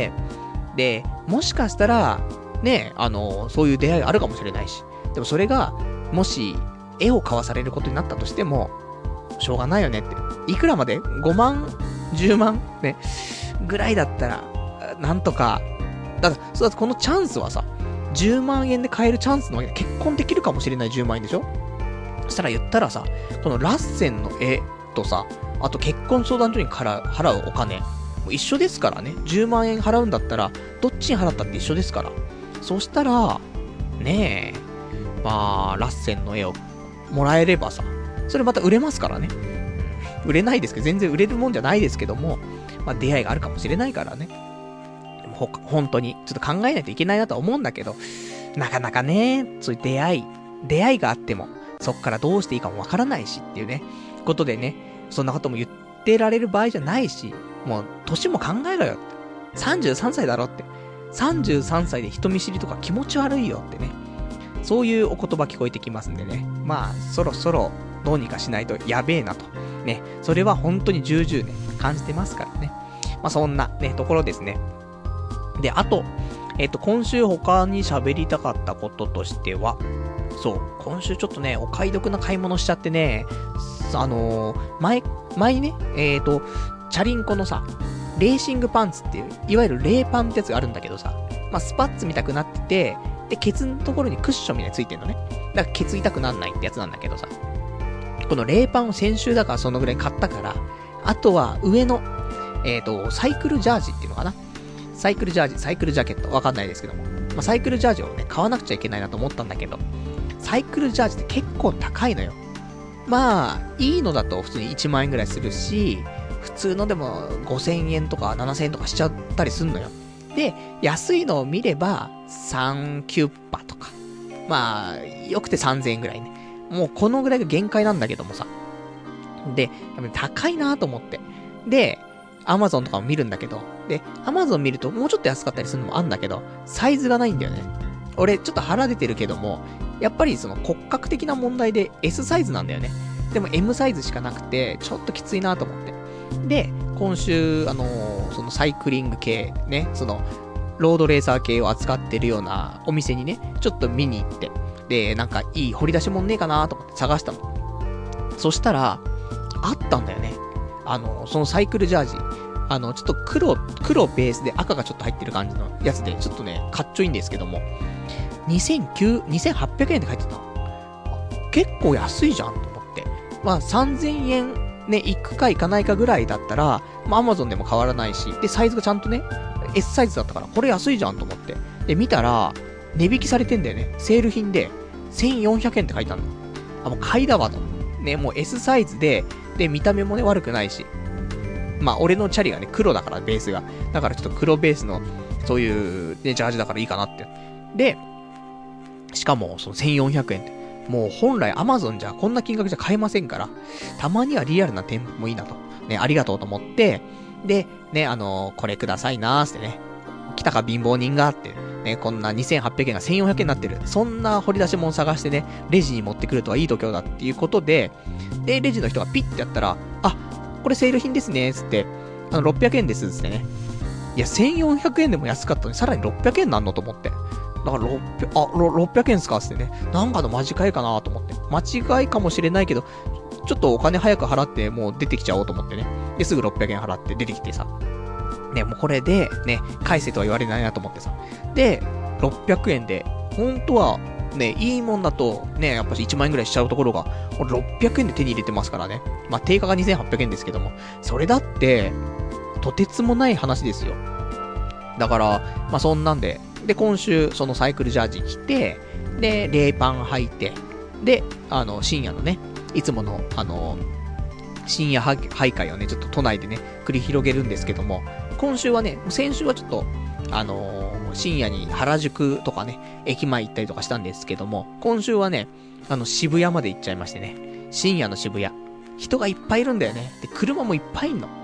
で、もしかしたら、ね、あの、そういう出会いがあるかもしれないし、でもそれが、もし、絵を買わされることになったとしても、しょうがないよねって。いくらまで ?ご 万 じゅう 万ね、ぐらいだったら、なんとか、だから、そうだってこのチャンスはさ、じゅうまんえんで買えるチャンスのわけで、結婚できるかもしれないじゅうまんえんでしょ。そしたら言ったらさ、このラッセンの絵とさ、あと結婚相談所に払う、払うお金、もう一緒ですからね。じゅうまんえん払うんだったら、どっちに払ったって一緒ですから。そしたら、ねえ、まあ、ラッセンの絵をもらえればさ、それまた売れますからね。売れないですけど、全然売れるもんじゃないですけども、まあ出会いがあるかもしれないからね。でもほ、本当に、ちょっと考えないといけないなとは思うんだけど、なかなかね、そういう出会い、出会いがあっても、そっからどうしていいかもわからないしっていうね、ことでね、そんなことも言ってられる場合じゃないし、もう、年も考えろよって。さんじゅうさんさいだろって。さんじゅうさんさいで人見知りとか気持ち悪いよってね。そういうお言葉聞こえてきますんでね。まあ、そろそろどうにかしないとやべえなと。ね。それは本当に重々ね、感じてますからね。まあそんなね、ところですね。で、あと、えっと、今週他に喋りたかったこととしては、そう、今週ちょっとね、お買い得な買い物しちゃってね、あのー、前、前にね、えっと、チャリンコのさ、レーシングパンツっていう、いわゆるレーパンってやつがあるんだけどさ、まあ、スパッツ見たくなってて、で、ケツのところにクッションみたいについてんのね。だからケツ痛くなんないってやつなんだけどさ、このレーパンを先週だからそのぐらい買ったから、あとは上の、えっと、サイクルジャージっていうのかな。サイクルジャージ、サイクルジャケット、わかんないですけども。まあ、サイクルジャージをね、買わなくちゃいけないなと思ったんだけど、サイクルジャージって結構高いのよ。まあ、いいのだと普通にいちまんえんぐらいするし、普通のでもごせんえんとかななせんえんとかしちゃったりすんのよ。で、安いのを見れば、さんキュッパとか。まあ、よくてさんぜんえんぐらいね。もうこのぐらいが限界なんだけどもさ。で、やっぱり高いなと思って。で、アマゾンとかも見るんだけど、で、アマゾン見るともうちょっと安かったりするのもあんだけど、サイズがないんだよね。俺、ちょっと腹出てるけども、やっぱりその骨格的な問題で エス サイズなんだよね。でも エム サイズしかなくて、ちょっときついなと思って。で、今週、あのー、そのサイクリング系、ね、その、ロードレーサー系を扱ってるようなお店にね、ちょっと見に行って、で、なんかいい掘り出し物ねえかなと思って探したの。そしたら、あったんだよね。あの、そのサイクルジャージ。あの、ちょっと黒、黒ベースで赤がちょっと入ってる感じのやつで、ちょっとね、かっちょいいんですけども、にせんきゅう、にせんはっぴゃくえんで書いてた。結構安いじゃんと思って。まあ、さんぜんえんね、行くか行かないかぐらいだったら、まあ、Amazon でも変わらないし、で、サイズがちゃんとね、S サイズだったから、これ安いじゃんと思って。で、見たら、値引きされてんだよね。セール品で、せんよんひゃくえんって書いてあるの。あ、もう買いだわと。ね、もう S サイズで、で、見た目もね、悪くないし。まあ、俺のチャリがね、黒だから、ベースが。だからちょっと黒ベースの、そういう、ね、ジャージだからいいかなって。で、しかも、そのせんよんひゃくえんって。もう本来 Amazon じゃこんな金額じゃ買えませんから、たまにはリアルな店舗もいいなと。ね、ありがとうと思って、で、ね、あのー、これくださいなーってね。来たか貧乏人があって、ね、こんなにせんはっぴゃくえんがせんよんひゃくえんになってる。そんな掘り出し物探してね、レジに持ってくるとはいい度胸だっていうことで、で、レジの人がピッてやったら、あ、これセール品ですね、つって、あの、ろっぴゃくえんです、つってね。いや、せんよんひゃくえんでも安かったのに、さらにろっぴゃくえんなんのと思って。だからろっぴゃく、あ、ろっぴゃくえんすかつってね。なんかの間違いかなと思って。間違いかもしれないけど、ちょっとお金早く払って、もう出てきちゃおうと思ってね。で、すぐろっぴゃくえん払って出てきてさ。ね、もうこれで、ね、返せとは言われないなと思ってさ。で、ろっぴゃくえんで、本当は、ね、いいもんだと、ね、やっぱりいちまんえんぐらいしちゃうところが、ろっぴゃくえんで手に入れてますからね。まあ、定価がにせんはっぴゃくえんですけども。それだって、とてつもない話ですよ。だから、まあ、そんなんで、で、今週、そのサイクルジャージ着て、で、レーパン履いて、で、あの、深夜のね、いつもの、あの、深夜徘徊をね、ちょっと都内でね、繰り広げるんですけども、今週はね、先週はちょっと、あのー、深夜に原宿とかね、駅前行ったりとかしたんですけども、今週はね、あの、渋谷まで行っちゃいましてね、深夜の渋谷。人がいっぱいいるんだよね。で、車もいっぱいいんの。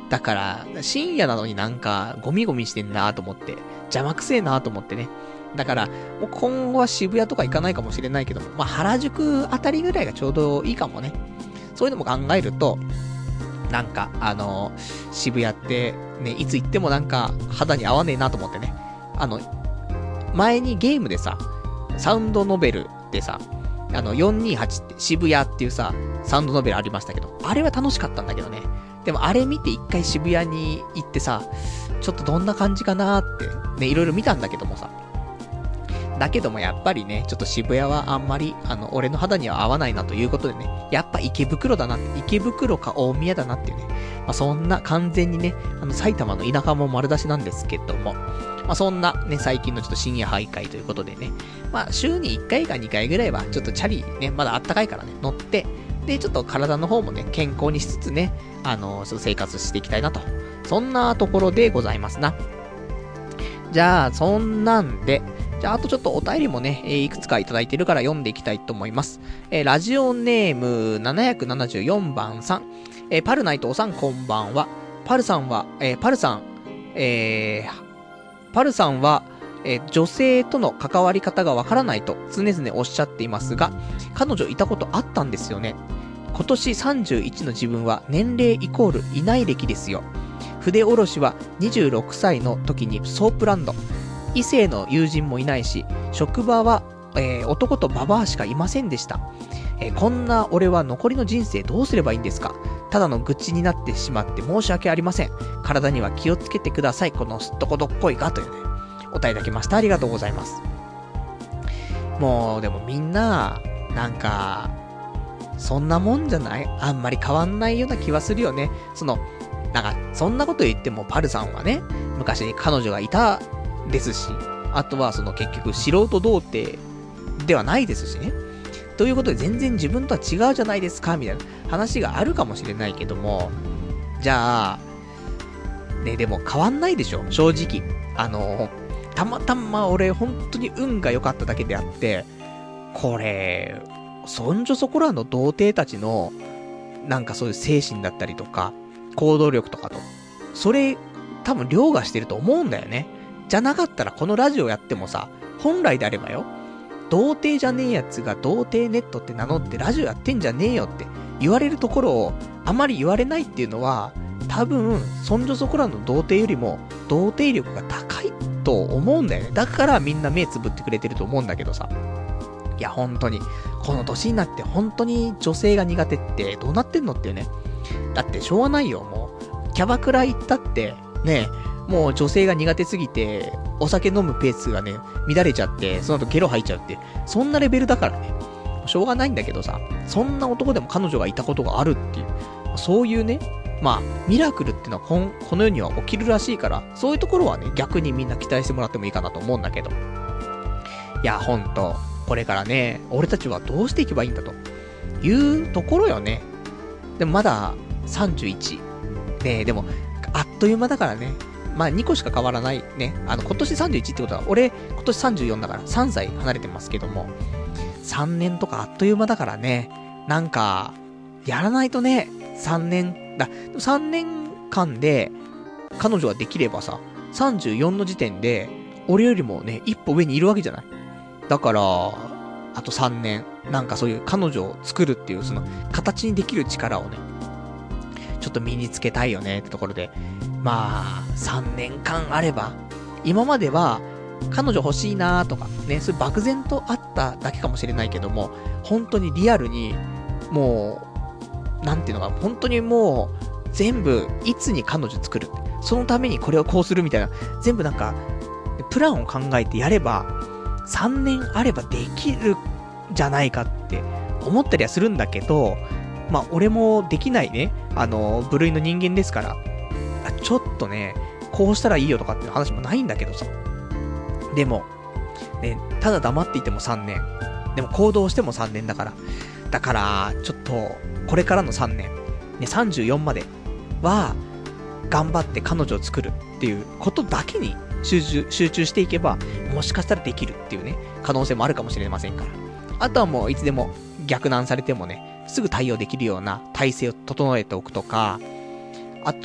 だから、深夜なのになんか、ゴミゴミしてんなと思って、邪魔くせえなと思ってね。だから、もう今後は渋谷とか行かないかもしれないけども、まあ、原宿あたりぐらいがちょうどいいかもね。そういうのも考えると、なんか、あのー、渋谷って、ね、いつ行ってもなんか、肌に合わねえなと思ってね。あの、前にゲームでさ、サウンドノベルでさ、あの、よんにーはちって渋谷っていうさ、サウンドノベルありましたけど、あれは楽しかったんだけどね。でもあれ見て一回渋谷に行ってさ、ちょっとどんな感じかなーって、ね、いろいろ見たんだけどもさ。だけどもやっぱりね、ちょっと渋谷はあんまり、あの、俺の肌には合わないなということでね、やっぱ池袋だなって、池袋か大宮だなっていうね、まあ、そんな完全にね、あの、埼玉の田舎も丸出しなんですけども、まあ、そんなね、最近のちょっと深夜徘徊ということでね、まあ、週にいっかいかにかいぐらいは、ちょっとチャリね、まだあったかいからね、乗って、で、ちょっと体の方もね、健康にしつつね、あの、ちょっと生活していきたいなと。そんなところでございますな。じゃあ、そんなんで、じゃあ、あとちょっとお便りもね、えー、いくつかいただいてるから読んでいきたいと思います。えー、ラジオネームななひゃくななじゅうよんばんさん。えー、パルナイトさんこんばんは。パルさんは、えー、パルさん、えー、パルさんは、えー、女性との関わり方がわからないと常々おっしゃっていますが、彼女いたことあったんですよね。今年さんじゅういちの自分は年齢イコールいない歴ですよ。筆下ろしはにじゅうろくさいの時にソープランド。異性の友人もいないし、職場は、えー、男とババアしかいませんでした。えー、こんな俺は残りの人生どうすればいいんですか？ただの愚痴になってしまって申し訳ありません。体には気をつけてください。このすっとこどっこいがというね、お答えいただきました。ありがとうございます。もう、でもみんな、なんか、そんなもんじゃない？あんまり変わんないような気はするよね。その、なんか、そんなこと言ってもパルさんはね、昔に彼女がいたですし、あとはその結局素人童貞ではないですしね。ということで全然自分とは違うじゃないですかみたいな話があるかもしれないけども、じゃあ、ね、でも変わんないでしょ、正直。あの、たまたま俺本当に運が良かっただけであって、これ、そんじょそこらの童貞たちの、なんかそういう精神だったりとか、行動力とかと、それ、多分凌駕してると思うんだよね。じゃなかったらこのラジオやってもさ、本来であればよ、童貞じゃねえやつが童貞ネットって名乗ってラジオやってんじゃねえよって言われるところをあまり言われないっていうのは、多分、そんじょそこらの童貞よりも童貞力が高いと思うんだよね。だからみんな目つぶってくれてると思うんだけどさ。いや、本当に、この年になって本当に女性が苦手ってどうなってんのっていうね。だってしょうがないよ、もう。キャバクラ行ったって、ね、もう女性が苦手すぎて、お酒飲むペースがね、乱れちゃって、その後ゲロ吐いちゃうって、そんなレベルだからね。しょうがないんだけどさ、そんな男でも彼女がいたことがあるっていう、そういうね、まあ、ミラクルっていうのはこん、この世には起きるらしいから、そういうところはね、逆にみんな期待してもらってもいいかなと思うんだけど。いや、ほんと、これからね、俺たちはどうしていけばいいんだというところよね。でもまださんじゅういち。ねえ、でも、あっという間だからね。まあにこしか変わらないね。あの、今年さんじゅういちってことは、俺、今年さんじゅうよんだからさんさい離れてますけども、さんねんとかあっという間だからね。なんか、やらないとね、さんねん、だ、さんねんかんで、彼女ができればさ、さんじゅうよんの時点で、俺よりもね、一歩上にいるわけじゃない。だから、あとさんねん、なんかそういう彼女を作るっていう、その、形にできる力をね、ちょっと身につけたいよねってところで、まあ、さんねんかんあれば、今までは、彼女欲しいなーとか、ね、それ漠然とあっただけかもしれないけども、本当にリアルに、もう、なんていうのか、本当にもう、全部、いつに彼女作る。そのためにこれをこうするみたいな、全部なんか、プランを考えてやれば、さんねんあればできるじゃないかって思ったりはするんだけど、まあ俺もできないね、あの、部類の人間ですから、ちょっとね、こうしたらいいよとかっていう話もないんだけどさ。でも、ね、ただ黙っていてもさんねん。でも行動してもさんねんだから。だから、ちょっと、これからのさんねん、ね、さんじゅうよんまでは、頑張って彼女を作るっていうことだけに集中、集中していけば、もしかしたらできるっていうね、可能性もあるかもしれませんから。あとはもういつでも逆難されてもね、すぐ対応できるような体制を整えておくとか、あと、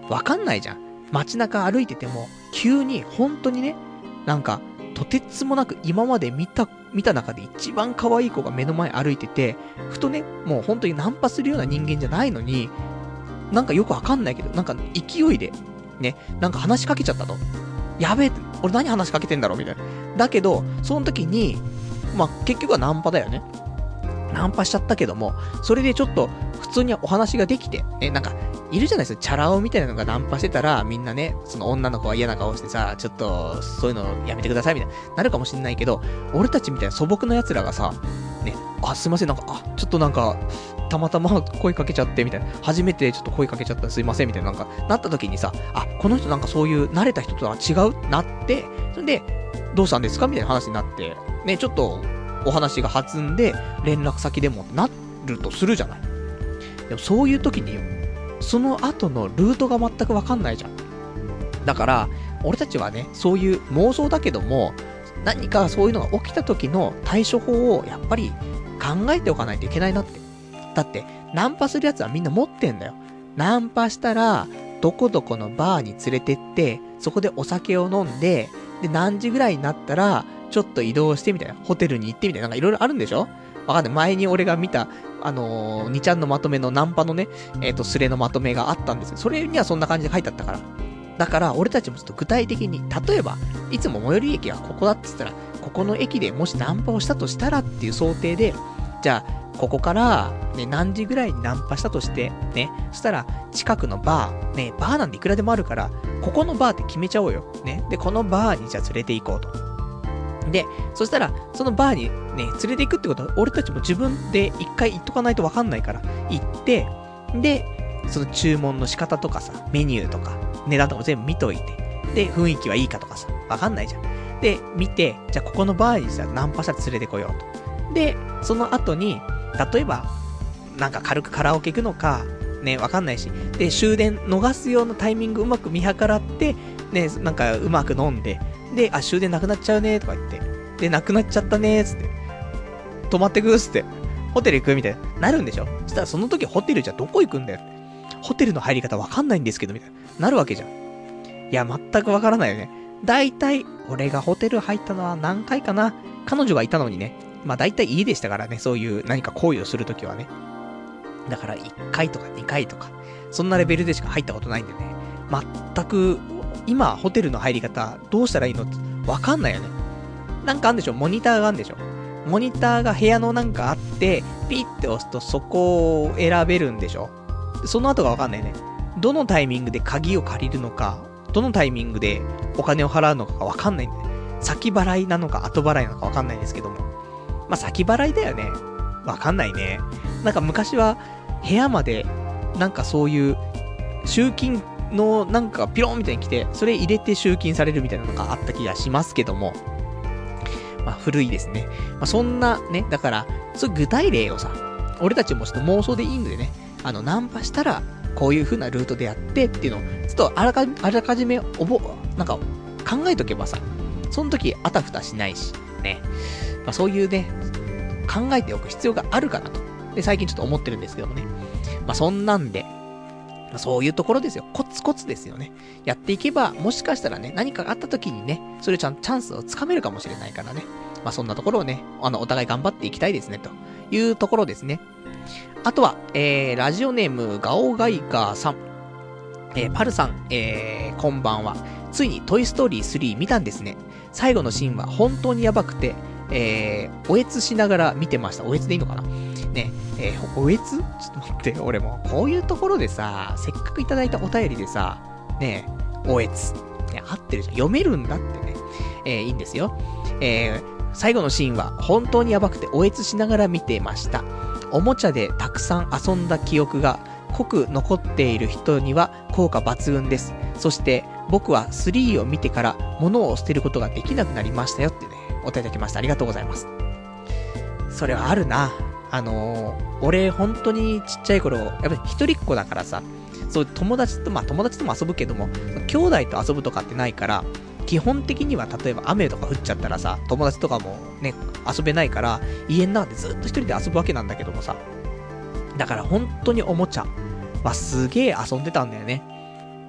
わかんないじゃん。街中歩いてても、急に本当にね、なんか、とてつもなく今まで見た、見た中で一番可愛い子が目の前歩いてて、ふとね、もう本当にナンパするような人間じゃないのに、なんかよくわかんないけど、なんか勢いで、ね、なんか話しかけちゃったと。やべえ、俺何話しかけてんだろうみたいな。だけど、その時に、まあ、結局はナンパだよね。ナンパしちゃったけども、それでちょっと普通にお話ができて、ね、なんか、いるじゃないですか、チャラ男みたいなのがナンパしてたら、みんなね、その女の子は嫌な顔してさ、ちょっと、そういうのやめてくださいみたいな、なるかもしんないけど、俺たちみたいな素朴な奴らがさ、ね、あ、すいません、なんか、あ、ちょっとなんか、たまたま声かけちゃって、みたいな、初めてちょっと声かけちゃったすいません、みたいな、なんか、なった時にさ、あ、この人なんかそういう慣れた人とは違うなって、それで、どうしたんですかみたいな話になって、ね、ちょっと、お話が弾んで、連絡先でもなるとするじゃない。でもそういう時によ、その後のルートが全くわかんないじゃん。だから、俺たちはね、そういう妄想だけども、何かそういうのが起きた時の対処法をやっぱり考えておかないといけないなって。だって、ナンパするやつはみんな持ってんだよ。ナンパしたら、どこどこのバーに連れてって、そこでお酒を飲んで、で、何時ぐらいになったら、ちょっと移動してみたいな、ホテルに行ってみたいな、なんかいろいろあるんでしょ？わかんない。前に俺が見た、あのー、にちゃんのまとめのナンパのね、えっと、スレのまとめがあったんですよ。それにはそんな感じで書いてあったから。だから、俺たちもちょっと具体的に、例えば、いつも最寄り駅がここだって言ったら、ここの駅でもしナンパをしたとしたらっていう想定で、じゃあ、ここから、ね、何時ぐらいにナンパしたとして、ね、そしたら、近くのバー、ね、バーなんていくらでもあるから、ここのバーって決めちゃおうよ。ね。で、このバーにじゃあ連れて行こうと。で、そしたら、そのバーにね、連れて行くってことは、俺たちも自分で一回行っとかないとわかんないから、行って、で、その注文の仕方とかさ、メニューとか、値段とか全部見といて、で、雰囲気はいいかとかさ、わかんないじゃん。で、見て、じゃあここのバーにさ、ナンパしたら連れてこようと。で、その後に、例えば、なんか軽くカラオケ行くのか、ね、わかんないし、で、終電逃すようなタイミングうまく見計らって、ね、なんかうまく飲んで、で、あ、終電なくなっちゃうねとか言って、で、なくなっちゃったねーつって、泊まってくーつって、ホテル行くみたいな、なるんでしょ？そしたらその時ホテルじゃどこ行くんだよ。ホテルの入り方わかんないんですけど、みたいな、なるわけじゃん。いや、全くわからないよね。だいたい、俺がホテル入ったのは何回かな。彼女がいたのにね、まあだいたい家でしたからね、そういう何か行為をするときはね。だからいっかいとかにかいとか、そんなレベルでしか入ったことないんでね。全く、今、ホテルの入り方、どうしたらいいのって、わかんないよね。なんかあんでしょ？モニターがあんでしょ？モニターが部屋のなんかあって、ピッて押すとそこを選べるんでしょ？その後がわかんないね。どのタイミングで鍵を借りるのか、どのタイミングでお金を払うのかがわかんないんだね。先払いなのか後払いなのかわかんないんですけども。まあ、先払いだよね。わかんないね。なんか昔は部屋までなんかそういう集金のなんかピロンみたいに来て、それ入れて集金されるみたいなのがあった気がしますけども。まあ、古いですね。まあ、そんなね、だから、そういう具体例をさ、俺たちもちょっと妄想でいいのでね、あの、ナンパしたら、こういう風なルートでやってっていうのを、ちょっとあらか、あらかじめ、おぼ、なんか、考えとけばさ、その時、あたふたしないし、ね。まあ、そういうね、考えておく必要があるかなと。で、最近ちょっと思ってるんですけどもね。まあ、そんなんで、まあ、そういうところですよ。コツコツですよね。やっていけば、もしかしたらね、何かがあった時にね、それちゃん、チャンスをつかめるかもしれないからね。まあ、そんなところをね、あの、お互い頑張っていきたいですね、というところですね。あとは、えー、ラジオネーム、ガオガイガーさん。えー、パルさん、えー、こんばんは。ついにトイストーリースリー見たんですね。最後のシーンは本当にやばくて、えー、おえつしながら見てました。おえつでいいのかなね、えー、おえつちょっと待って、俺も、こういうところでさ、せっかくいただいたお便りでさ、ね、おえつ。ね、合ってるじゃん。読めるんだってね。えー、いいんですよ。えー、最後のシーンは本当にやばくておえつしながら見てました。おもちゃでたくさん遊んだ記憶が濃く残っている人には効果抜群です。そして僕はスリーを見てから物を捨てることができなくなりましたよってね、お手いただきました。ありがとうございます。それはあるな。あのー、俺本当にちっちゃい頃、やっぱり一人っ子だからさ、そう友達と、まあ友達とも遊ぶけども、兄弟と遊ぶとかってないから、基本的には例えば雨とか降っちゃったらさ、友達とかもね、遊べないから、家の中でずっと一人で遊ぶわけなんだけどもさ。だから本当におもちゃはすげえ遊んでたんだよね。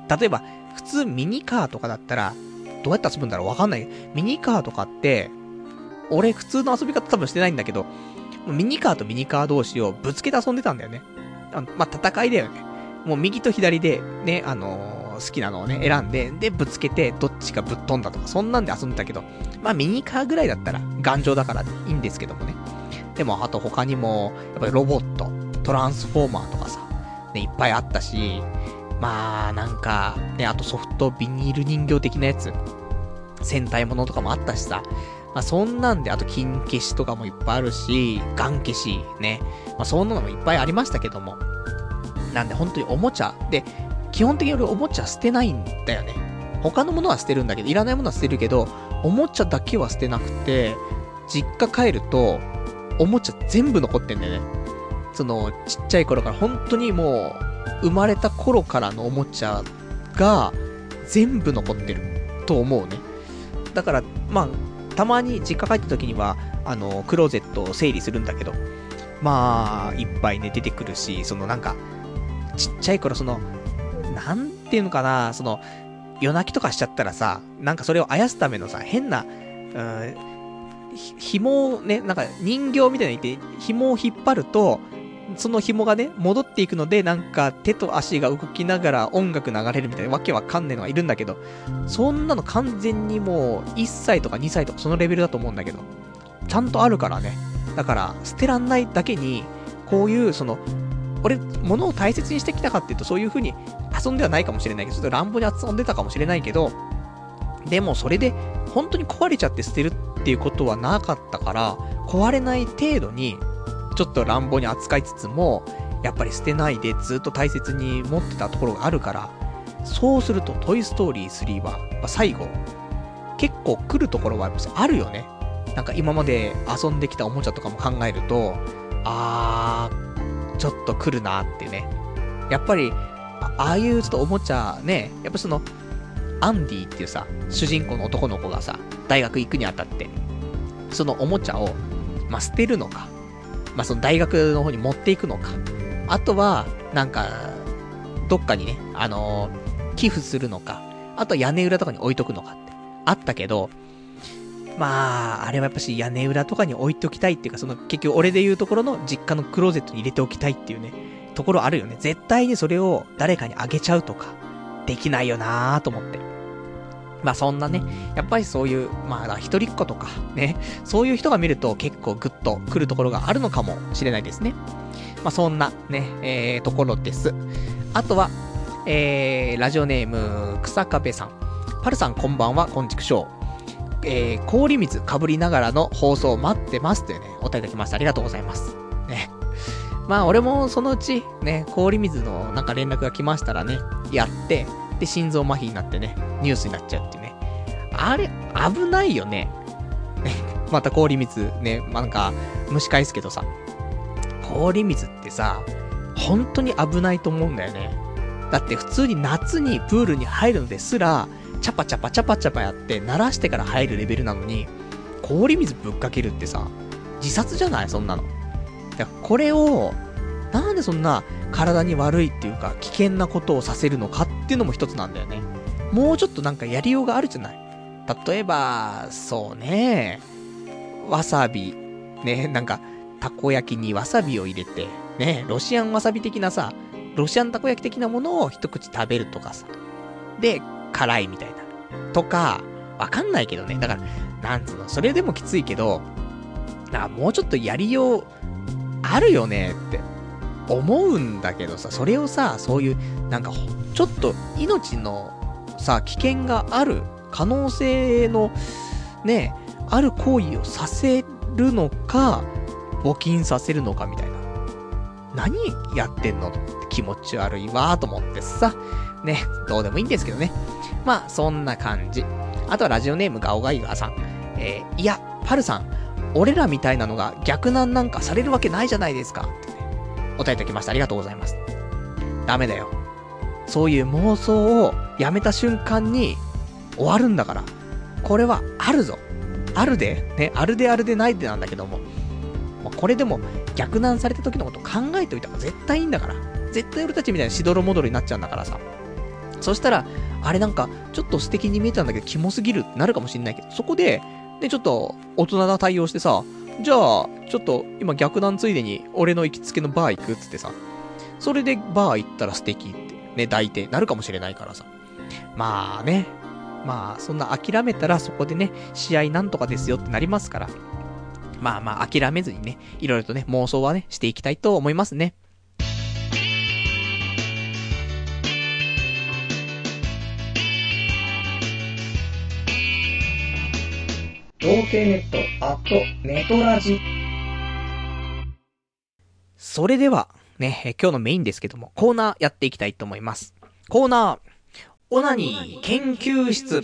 例えば、普通ミニカーとかだったら、どうやって遊ぶんだろうわかんない。ミニカーとかって、俺普通の遊び方多分してないんだけど、ミニカーとミニカー同士をぶつけて遊んでたんだよね。あのまあ、戦いだよね。もう右と左で、ね、あのー、好きなのをね、選んで、で、ぶつけて、どっちかぶっ飛んだとか、そんなんで遊んでたけど、まあ、ミニカーぐらいだったら、頑丈だからいいんですけどもね。でも、あと他にも、やっぱりロボット、トランスフォーマーとかさ、ね、いっぱいあったし、まあ、なんか、ね、あとソフトビニール人形的なやつ、戦隊ものとかもあったしさ、まあそんなんで、あと金消しとかもいっぱいあるし、ガン消し、ね、まあそんなのもいっぱいありましたけども、なんで本当におもちゃ、で、基本的に俺おもちゃ捨てないんだよね。他のものは捨てるんだけど、いらないものは捨てるけど、おもちゃだけは捨てなくて、実家帰ると、おもちゃ全部残ってんだよね。その、ちっちゃい頃から本当にもう、生まれた頃からのおもちゃが、全部残ってると思うね。だから、まあ、たまに実家帰った時には、あの、クローゼットを整理するんだけど、まあ、いっぱいね、出てくるし、そのなんか、ちっちゃい頃その、なんていうのかな、その、夜泣きとかしちゃったらさ、なんかそれをあやすためのさ、変な、うーん、紐をね、なんか人形みたいにいて、紐を引っ張ると、その紐がね、戻っていくので、なんか手と足が動きながら音楽流れるみたいなわけわかんねえのがいるんだけど、そんなの完全にもういっさいとかにさいとかそのレベルだと思うんだけど、ちゃんとあるからね。だから捨てらんないだけに、こういうその、俺、物を大切にしてきたかっていうとそういう風に遊んではないかもしれないけど、ちょっと乱暴に遊んでたかもしれないけど、でもそれで本当に壊れちゃって捨てるっていうことはなかったから、壊れない程度に、ちょっと乱暴に扱いつつも、やっぱり捨てないでずっと大切に持ってたところがあるから、そうするとトイストーリースリーは、まあ、最後、結構来るところはやっぱあるよね。なんか今まで遊んできたおもちゃとかも考えると、あー、ちょっと来るなってね。やっぱり、ああいうちょっとおもちゃね、やっぱその、アンディっていうさ、主人公の男の子がさ、大学行くにあたって、そのおもちゃを、まあ、捨てるのか、まあ、その大学の方に持っていくのか、あとは、なんか、どっかにね、あのー、寄付するのか、あとは屋根裏とかに置いとくのかって、あったけど、まあ、あれはやっぱし屋根裏とかに置いておきたいっていうか、その結局俺で言うところの実家のクローゼットに入れておきたいっていうね、ところあるよね。絶対にそれを誰かにあげちゃうとか、できないよなーと思って。まあそんなね、やっぱりそういう、まあ一人っ子とかね、そういう人が見ると結構グッと来るところがあるのかもしれないですね。まあそんなね、えー、ところです。あとは、えー、ラジオネーム、草壁さん。パルさんこんばんは、こんちくしょう。えー、氷水かぶりながらの放送待ってますというね、お答えいただきました。ありがとうございます。ね。まあ俺もそのうち、ね、氷水のなんか連絡が来ましたらね、やって、で、心臓麻痺になってね、ニュースになっちゃうっていうね。あれ、危ないよね。また氷水ね、まあ、なんか、蒸し返すけどさ、氷水ってさ、本当に危ないと思うんだよね。だって普通に夏にプールに入るのですら、チャパチャパチャパチャパやって慣らしてから入るレベルなのに、氷水ぶっかけるってさ、自殺じゃないそんなの。だからこれを、なんでそんな体に悪いっていうか危険なことをさせるのかっていうのも一つなんだよね。もうちょっとなんかやりようがあるじゃない。例えば、そうね、わさび、ね、なんか、たこ焼きにわさびを入れて、ね、ロシアンわさび的なさ、ロシアンたこ焼き的なものを一口食べるとかさ。で、辛いみたいな。とか、わかんないけどね。だから、なんつうの、それでもきついけど、あ、もうちょっとやりよう、あるよねって思うんだけどさ、それをさ、そういう、なんか、ちょっと命のさ、危険がある可能性の、ね、ある行為をさせるのか、募金させるのかみたいな。何やってんのって気持ち悪いわーと思ってさ。ね、どうでもいいんですけどね。まあ、そんな感じ。あとはラジオネームガオガイガーさん。えー、いや、パルさん、俺らみたいなのが逆難なんかされるわけないじゃないですか。ってね、お答えいただきました。ありがとうございます。ダメだよ。そういう妄想をやめた瞬間に終わるんだから。これはあるぞ。あるで、ね、あるであるでないでなんだけども。これでも逆難された時のことを考えておいた方が絶対いいんだから。絶対俺たちみたいなしどろもどろになっちゃうんだからさ。 そしたら、あれなんか、ちょっと素敵に見えたんだけど、キモすぎるってなるかもしんないけど、そこで、ね、ちょっと、大人な対応してさ、じゃあ、ちょっと、今逆断ついでに、俺の行きつけのバー行くっつってさ、それでバー行ったら素敵って、ね、抱いて、なるかもしれないからさ。まあね、まあ、そんな諦めたら、そこでね、試合なんとかですよってなりますから、まあまあ、諦めずにね、いろいろとね、妄想はね、していきたいと思いますね。 童貞ネットアットネトラジ。 それではね、今日のメインですけども、コーナーやっていきたいと思います。コーナー、オナニー研究室。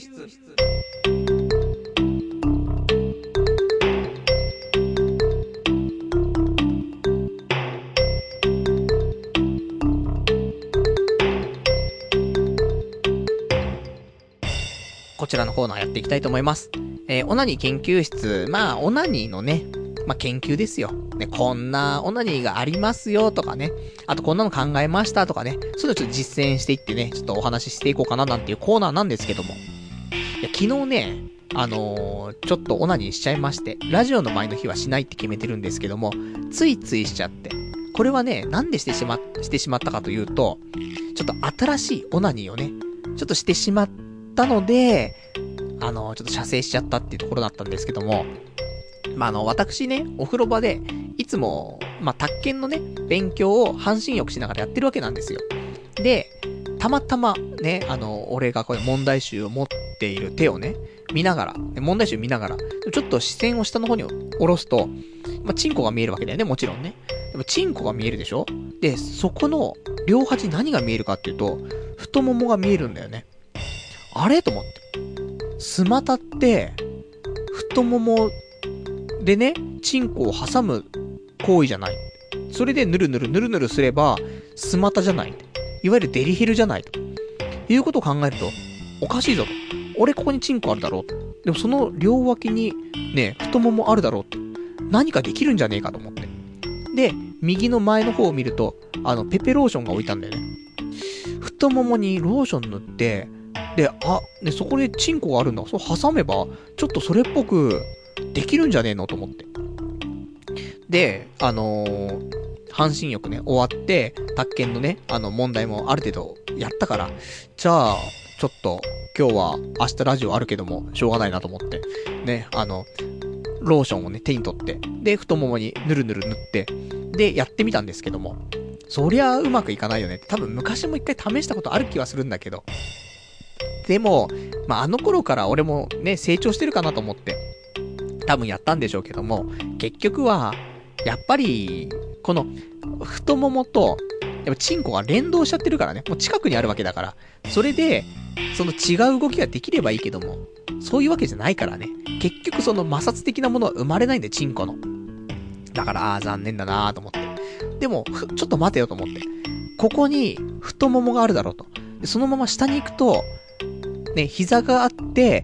こちらのコーナーやっていきたいと思います。えー、オナニー研究室。まあ、オナニーのね、まあ、研究ですよ。ね、こんなオナニーがありますよとかね。あとこんなの考えましたとかね。そういうのちょっと実践していってね、ちょっとお話ししていこうかななんていうコーナーなんですけども。いや、昨日ね、あのー、ちょっとオナニーしちゃいまして、ラジオの前の日はしないって決めてるんですけども、ついついしちゃって。これはね、なんでしてしま、してしまったかというと、ちょっと新しいオナニーをね、ちょっとしてしまったので、あのー、ちょっと射精しちゃったっていうところだったんですけども、まあ、あの、私ね、お風呂場で、いつも、まあ、宅建のね、勉強を半身浴しながらやってるわけなんですよ。で、たまたま、ね、あの、俺がこれ問題集を持っている手をね、見ながら、問題集見ながら、ちょっと視線を下の方に下ろすと、まあ、チンコが見えるわけだよね、もちろんね。でも、チンコが見えるでしょ？で、そこの、両端に何が見えるかっていうと、太ももが見えるんだよね。あれと思って。スマタって、太もも、でね、チンコを挟む行為じゃない。それでぬるぬるぬるぬるすれば、スマタじゃない。いわゆるデリヘルじゃないと。いうことを考えると、おかしいぞと。俺ここにチンコあるだろうと。でもその両脇に、ね、太ももあるだろうって。何かできるんじゃねえかと思って。で、右の前の方を見ると、あの、ペペローションが置いたんだよね。太ももにローション塗って、で、あ、ね、そこでチンコがあるんだ。そう挟めば、ちょっとそれっぽく、できるんじゃねえのと思って。で、あのー、半身浴ね、終わって、宅建のね、あの問題もある程度やったから、じゃあ、ちょっと、今日は明日ラジオあるけども、しょうがないなと思って、ね、あの、ローションをね、手に取って、で、太ももにぬるぬる塗って、で、やってみたんですけども、そりゃうまくいかないよねって、多分昔も一回試したことある気はするんだけど、でも、まあ、あの頃から俺もね、成長してるかなと思って、多分やったんでしょうけども、結局は、やっぱり、この、太ももと、やっぱチンコが連動しちゃってるからね、もう近くにあるわけだから、それで、その違う動きができればいいけども、そういうわけじゃないからね、結局その摩擦的なものは生まれないんで、チンコの。だから、あー残念だなーと思って。でも、ちょっと待てよと思って。ここに、太ももがあるだろうと。でそのまま下に行くと、ね、膝があって、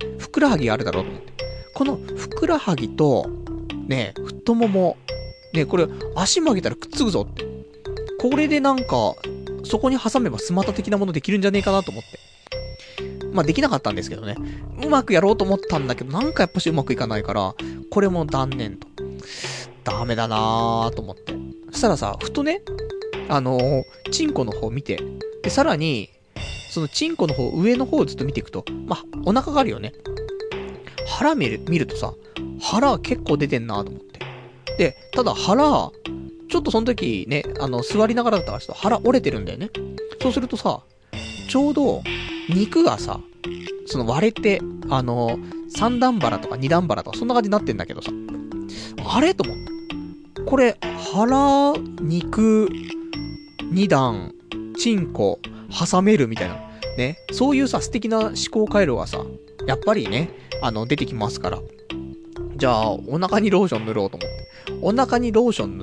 ふくらはぎがあるだろうと思って。このふくらはぎと、ね、太もも、ね、これ足曲げたらくっつくぞって。これでなんか、そこに挟めばスマタ的なものできるんじゃねえかなと思って。まあできなかったんですけどね。うまくやろうと思ったんだけど、なんかやっぱしうまくいかないから、これも断念と。ダメだなーと思って。そしたらさ、ふとね、あのー、チンコの方見て、で、さらに、そのチンコの方、上の方をずっと見ていくと、まあ、お腹があるよね。腹見る、見るとさ、腹結構出てんなと思って。で、ただ腹、ちょっとその時ね、あの、座りながらだったからちょっと腹折れてるんだよね。そうするとさ、ちょうど、肉がさ、その割れて、あの、三段腹とか二段腹とかそんな感じになってんだけどさ、あれと思って。これ、腹、肉、二段、チンコ、挟めるみたいな。ね。そういうさ、素敵な思考回路がさ、やっぱりね、あの、出てきますから。じゃあ、お腹にローション塗ろうと思って。お腹にローション塗って、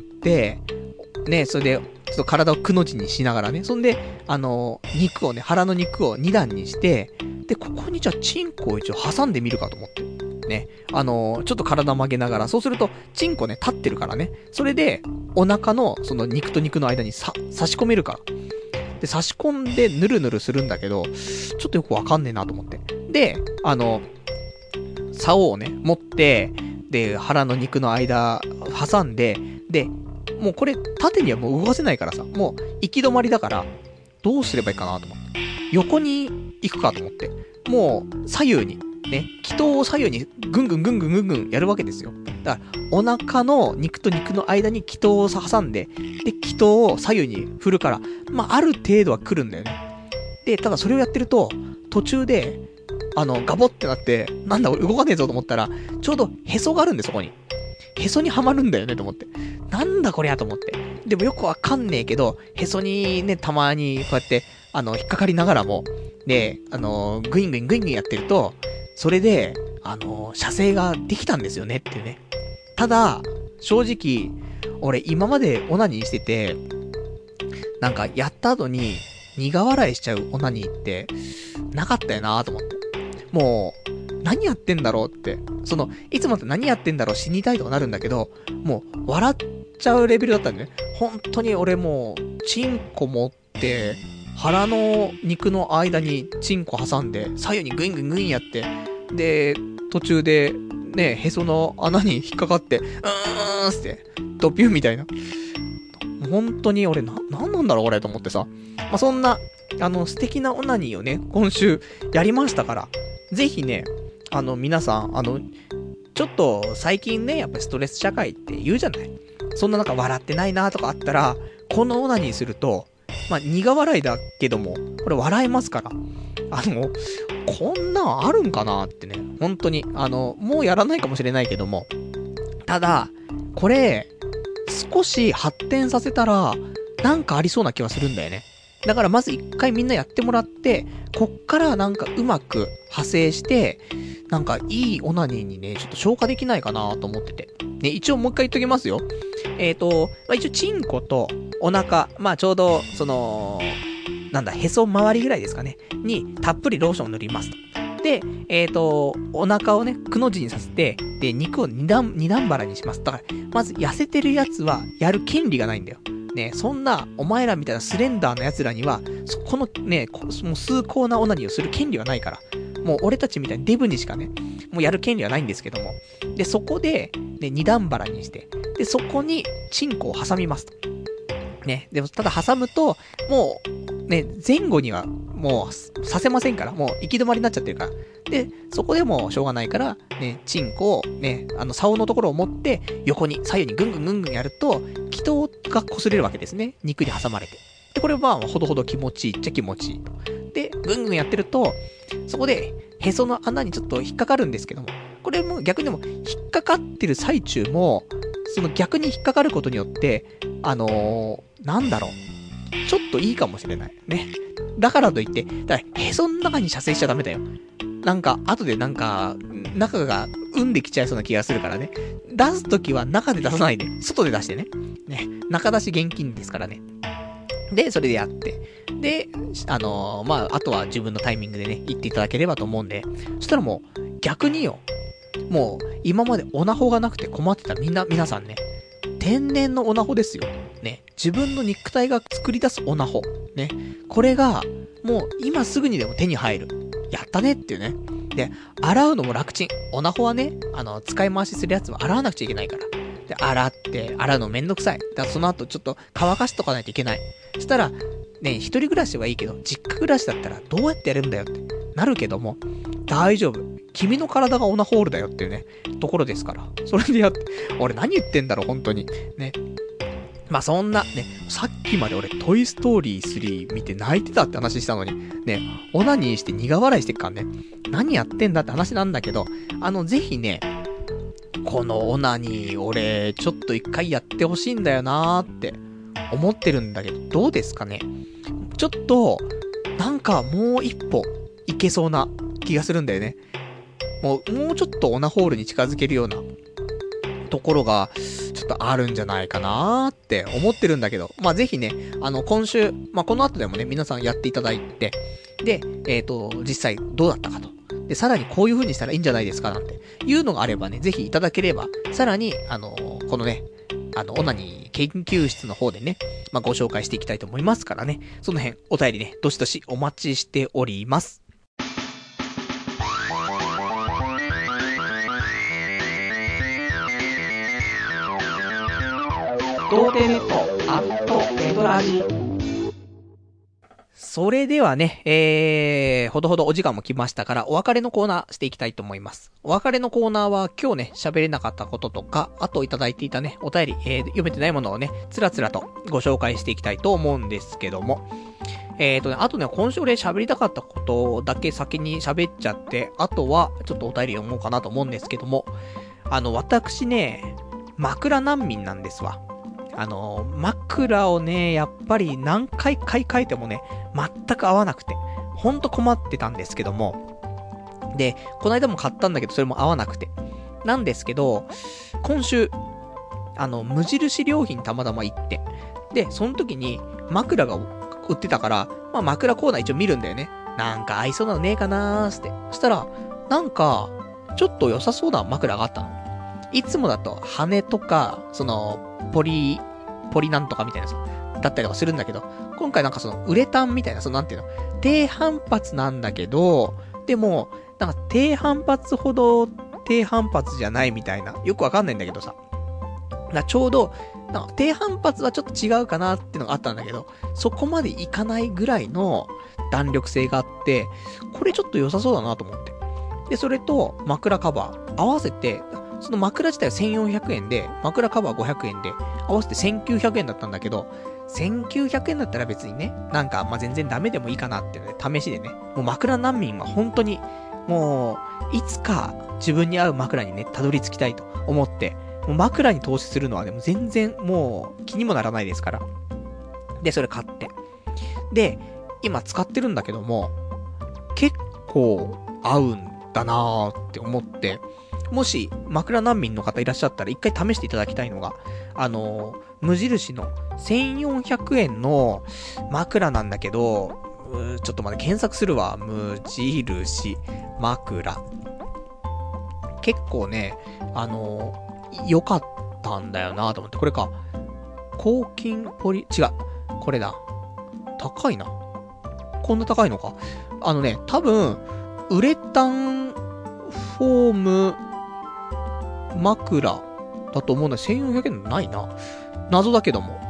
ね、それで、ちょっと体をくの字にしながらね、そんで、あの、肉をね、腹の肉をに段にして、で、ここにじゃあ、チンコを一応挟んでみるかと思って。ね、あの、ちょっと体曲げながら、そうすると、チンコね、立ってるからね、それで、お腹の、その肉と肉の間にさ、差し込めるから。 で、差し込んでぬるぬるするんだけど、ちょっとよくわかんねえなと思って。で、あの、竿をね、持って、で、腹の肉の間、挟んで、で、もうこれ、縦にはもう動かせないからさ、もう、行き止まりだから、どうすればいいかなと思って。横に行くかと思って。もう、左右に、ね、気筒を左右にぐんぐんぐんぐんぐんぐんやるわけですよ。だから、お腹の肉と肉の間に気筒を挟んで、で、気筒を左右に振るから、まあ、ある程度は来るんだよね。で、ただそれをやってると、途中で、あの、ガボってなって、なんだ俺動かねえぞと思ったら、ちょうどへそがあるんで、そこに。へそにはまるんだよねと思って。なんだこりゃと思って。でもよくわかんねえけど、へそにね、たまにこうやって、あの、引っかかりながらも、で、あの、グイングイングイングインやってると、それで、あの、射精ができたんですよねっていうね。ただ、正直、俺今までオナニーしてて、なんかやった後に苦笑いしちゃうオナニーって、なかったよなと思って。もう、何やってんだろうって、その、いつもって何やってんだろう死にたいとかなるんだけど、もう、笑っちゃうレベルだったんだよね。本当に俺もう、チンコ持って、腹の肉の間にチンコ挟んで、左右にグイングイングインやって、で、途中で、ね、へその穴に引っかかって、うーんって、ドピュンみたいな。本当に俺、な、なんなんだろう俺と思ってさ。まあ、そんな、あの、素敵なオナニーをね、今週やりましたから、ぜひね、あの、皆さん、あの、ちょっと最近ね、やっぱりストレス社会って言うじゃない。そんななんか笑ってないなとかあったら、このオナニーすると、まあ、苦笑いだけども、これ笑えますから。あの、こんなんあるんかなってね、本当に、あの、もうやらないかもしれないけども、ただ、これ、少し発展させたら、なんかありそうな気はするんだよね。だからまず一回みんなやってもらって、こっからなんかうまく派生して、なんかいいオナニーにね、ちょっと消化できないかなと思ってて。ね、一応もう一回言っときますよ。えっと、まあ、一応チンコとお腹、まあちょうど、その、なんだ、へそ周りぐらいですかね。に、たっぷりローションを塗りますと。で、えっと、お腹をね、くの字にさせて、で、肉を二段、二段腹にします。だから、まず痩せてるやつは、やる権利がないんだよ。ね、そんな、お前らみたいなスレンダーな奴らには、そこのね、もう崇高なオナニーをする権利はないから。もう俺たちみたいにデブにしかね、もうやる権利はないんですけども。で、そこで、ね、二段腹にして、で、そこに、チンコを挟みますと。ね、でも、ただ挟むと、もう、ね、前後には、もう、させませんから、もう、行き止まりになっちゃってるから。で、そこでもしょうがないから、ね、チンコを、ね、あの、竿のところを持って、横に、左右にぐんぐんぐんぐんやると、気筒が擦れるわけですね。肉に挟まれて。で、これはまあ、ほどほど気持ちいいっちゃ気持ちいいと。で、ぐんぐんやってると、そこで、へその穴にちょっと引っかかるんですけども、これも逆にも、引っかかってる最中も、その逆に引っかかることによって、あのー、なんだろう。ちょっといいかもしれない。ね。だからといって、だからへその中に射精しちゃダメだよ。なんか、後でなんか、中が産んできちゃいそうな気がするからね。出すときは中で出さないで、外で出してね。ね。中出し厳禁ですからね。で、それでやって。で、あのー、まあ、あとは自分のタイミングでね、言っていただければと思うんで。そしたらもう、逆によ。もう、今までオナホがなくて困ってたみんな、皆さんね。天然のオナホですよ。ね。自分の肉体が作り出すオナホ。ね。これが、もう今すぐにでも手に入る。やったねっていうね。で、洗うのも楽ちん。オナホはね、あの、使い回しするやつは洗わなくちゃいけないから。で、洗って、洗うのめんどくさい。だからその後ちょっと乾かしとかないといけない。そしたら、ね、一人暮らしはいいけど、実家暮らしだったらどうやってやるんだよってなるけども、大丈夫。君の体がオナホールだよっていうね、ところですから。それでやって、俺何言ってんだろう、本当に。ね。まあそんな、ね、さっきまで俺トイストーリースリー見て泣いてたって話したのに、ね、オナニーして苦笑いしてっからね、何やってんだって話なんだけど、あの、ぜひね、このオナニー、俺、ちょっと一回やってほしいんだよなーって思ってるんだけど、どうですかね。ちょっと、なんかもう一歩いけそうな気がするんだよね。もう、もうちょっとオナホールに近づけるようなところが、ちょっとあるんじゃないかなーって思ってるんだけど、まあ、ぜひね、あの、今週、まあ、この後でもね、皆さんやっていただいて、で、えっと、実際どうだったかと。で、さらにこういう風にしたらいいんじゃないですかなんていうのがあればね、ぜひいただければ、さらに、あのー、このね、 あの、オナニー研究室の方でね、まあ、ご紹介していきたいと思いますからね、その辺、お便りね、どしどしお待ちしております。 童貞ネットアットネトラジ。 それではね、えー、ほどほどお時間も来ましたから、お別れのコーナーしていきたいと思います。お別れのコーナーは今日ね、喋れなかったこととか、あといただいていたね、お便り、えー、読めてないものをね、つらつらとご紹介していきたいと思うんですけども、えーとね、あとね、今週俺喋りたかったことだけ先に喋っちゃって、あとはちょっとお便り読もうかなと思うんですけども、あの、私ね、枕難民なんですわ。あの、枕をね、やっぱり何回買い替えてもね、全く合わなくて、ほんと困ってたんですけども、で、この間も買ったんだけど、それも合わなくて。なんですけど、今週、あの、無印良品たまたま行って、で、その時に枕が売ってたから、まあ枕コーナー一応見るんだよね。なんか合いそうなのねえかなーって。そしたら、なんか、ちょっと良さそうな枕があったの。いつもだと羽とか、その、ポリ、ポリなんとかみたいなさ、だったりとかするんだけど、今回なんかそのウレタンみたいな、そのなんていうの、低反発なんだけど、でも、なんか低反発ほど低反発じゃないみたいな、よくわかんないんだけどさ。なちょうど、なんか低反発はちょっと違うかなっていうのがあったんだけど、そこまでいかないぐらいの弾力性があって、これちょっと良さそうだなと思って。で、それと枕カバー合わせて、その枕自体はせんよんひゃくえんで、枕カバーごひゃくえんで、合わせてせんきゅうひゃくえんだったんだけど、せんきゅうひゃくえんだったら別にね、なんか、まあ、全然ダメでもいいかなっていうので、試しでね、もう枕難民は本当に、もう、いつか自分に合う枕にね、たどり着きたいと思って、もう枕に投資するのはね、もう全然もう気にもならないですから。で、それ買って。で、今使ってるんだけども、結構合うんだなーって思って、もし枕難民の方いらっしゃったら一回試していただきたいのが、あのー、無印のせんよんひゃくえんの枕なんだけど、ちょっとまだ検索するわ。無印枕。結構ね、あのー、良かったんだよなと思って。これか。抗菌ポリ、違う。これだ。高いな。こんな高いのか。あのね、多分、ウレタンフォーム枕だと思うんだ。せんよんひゃくえんないな。謎だけども。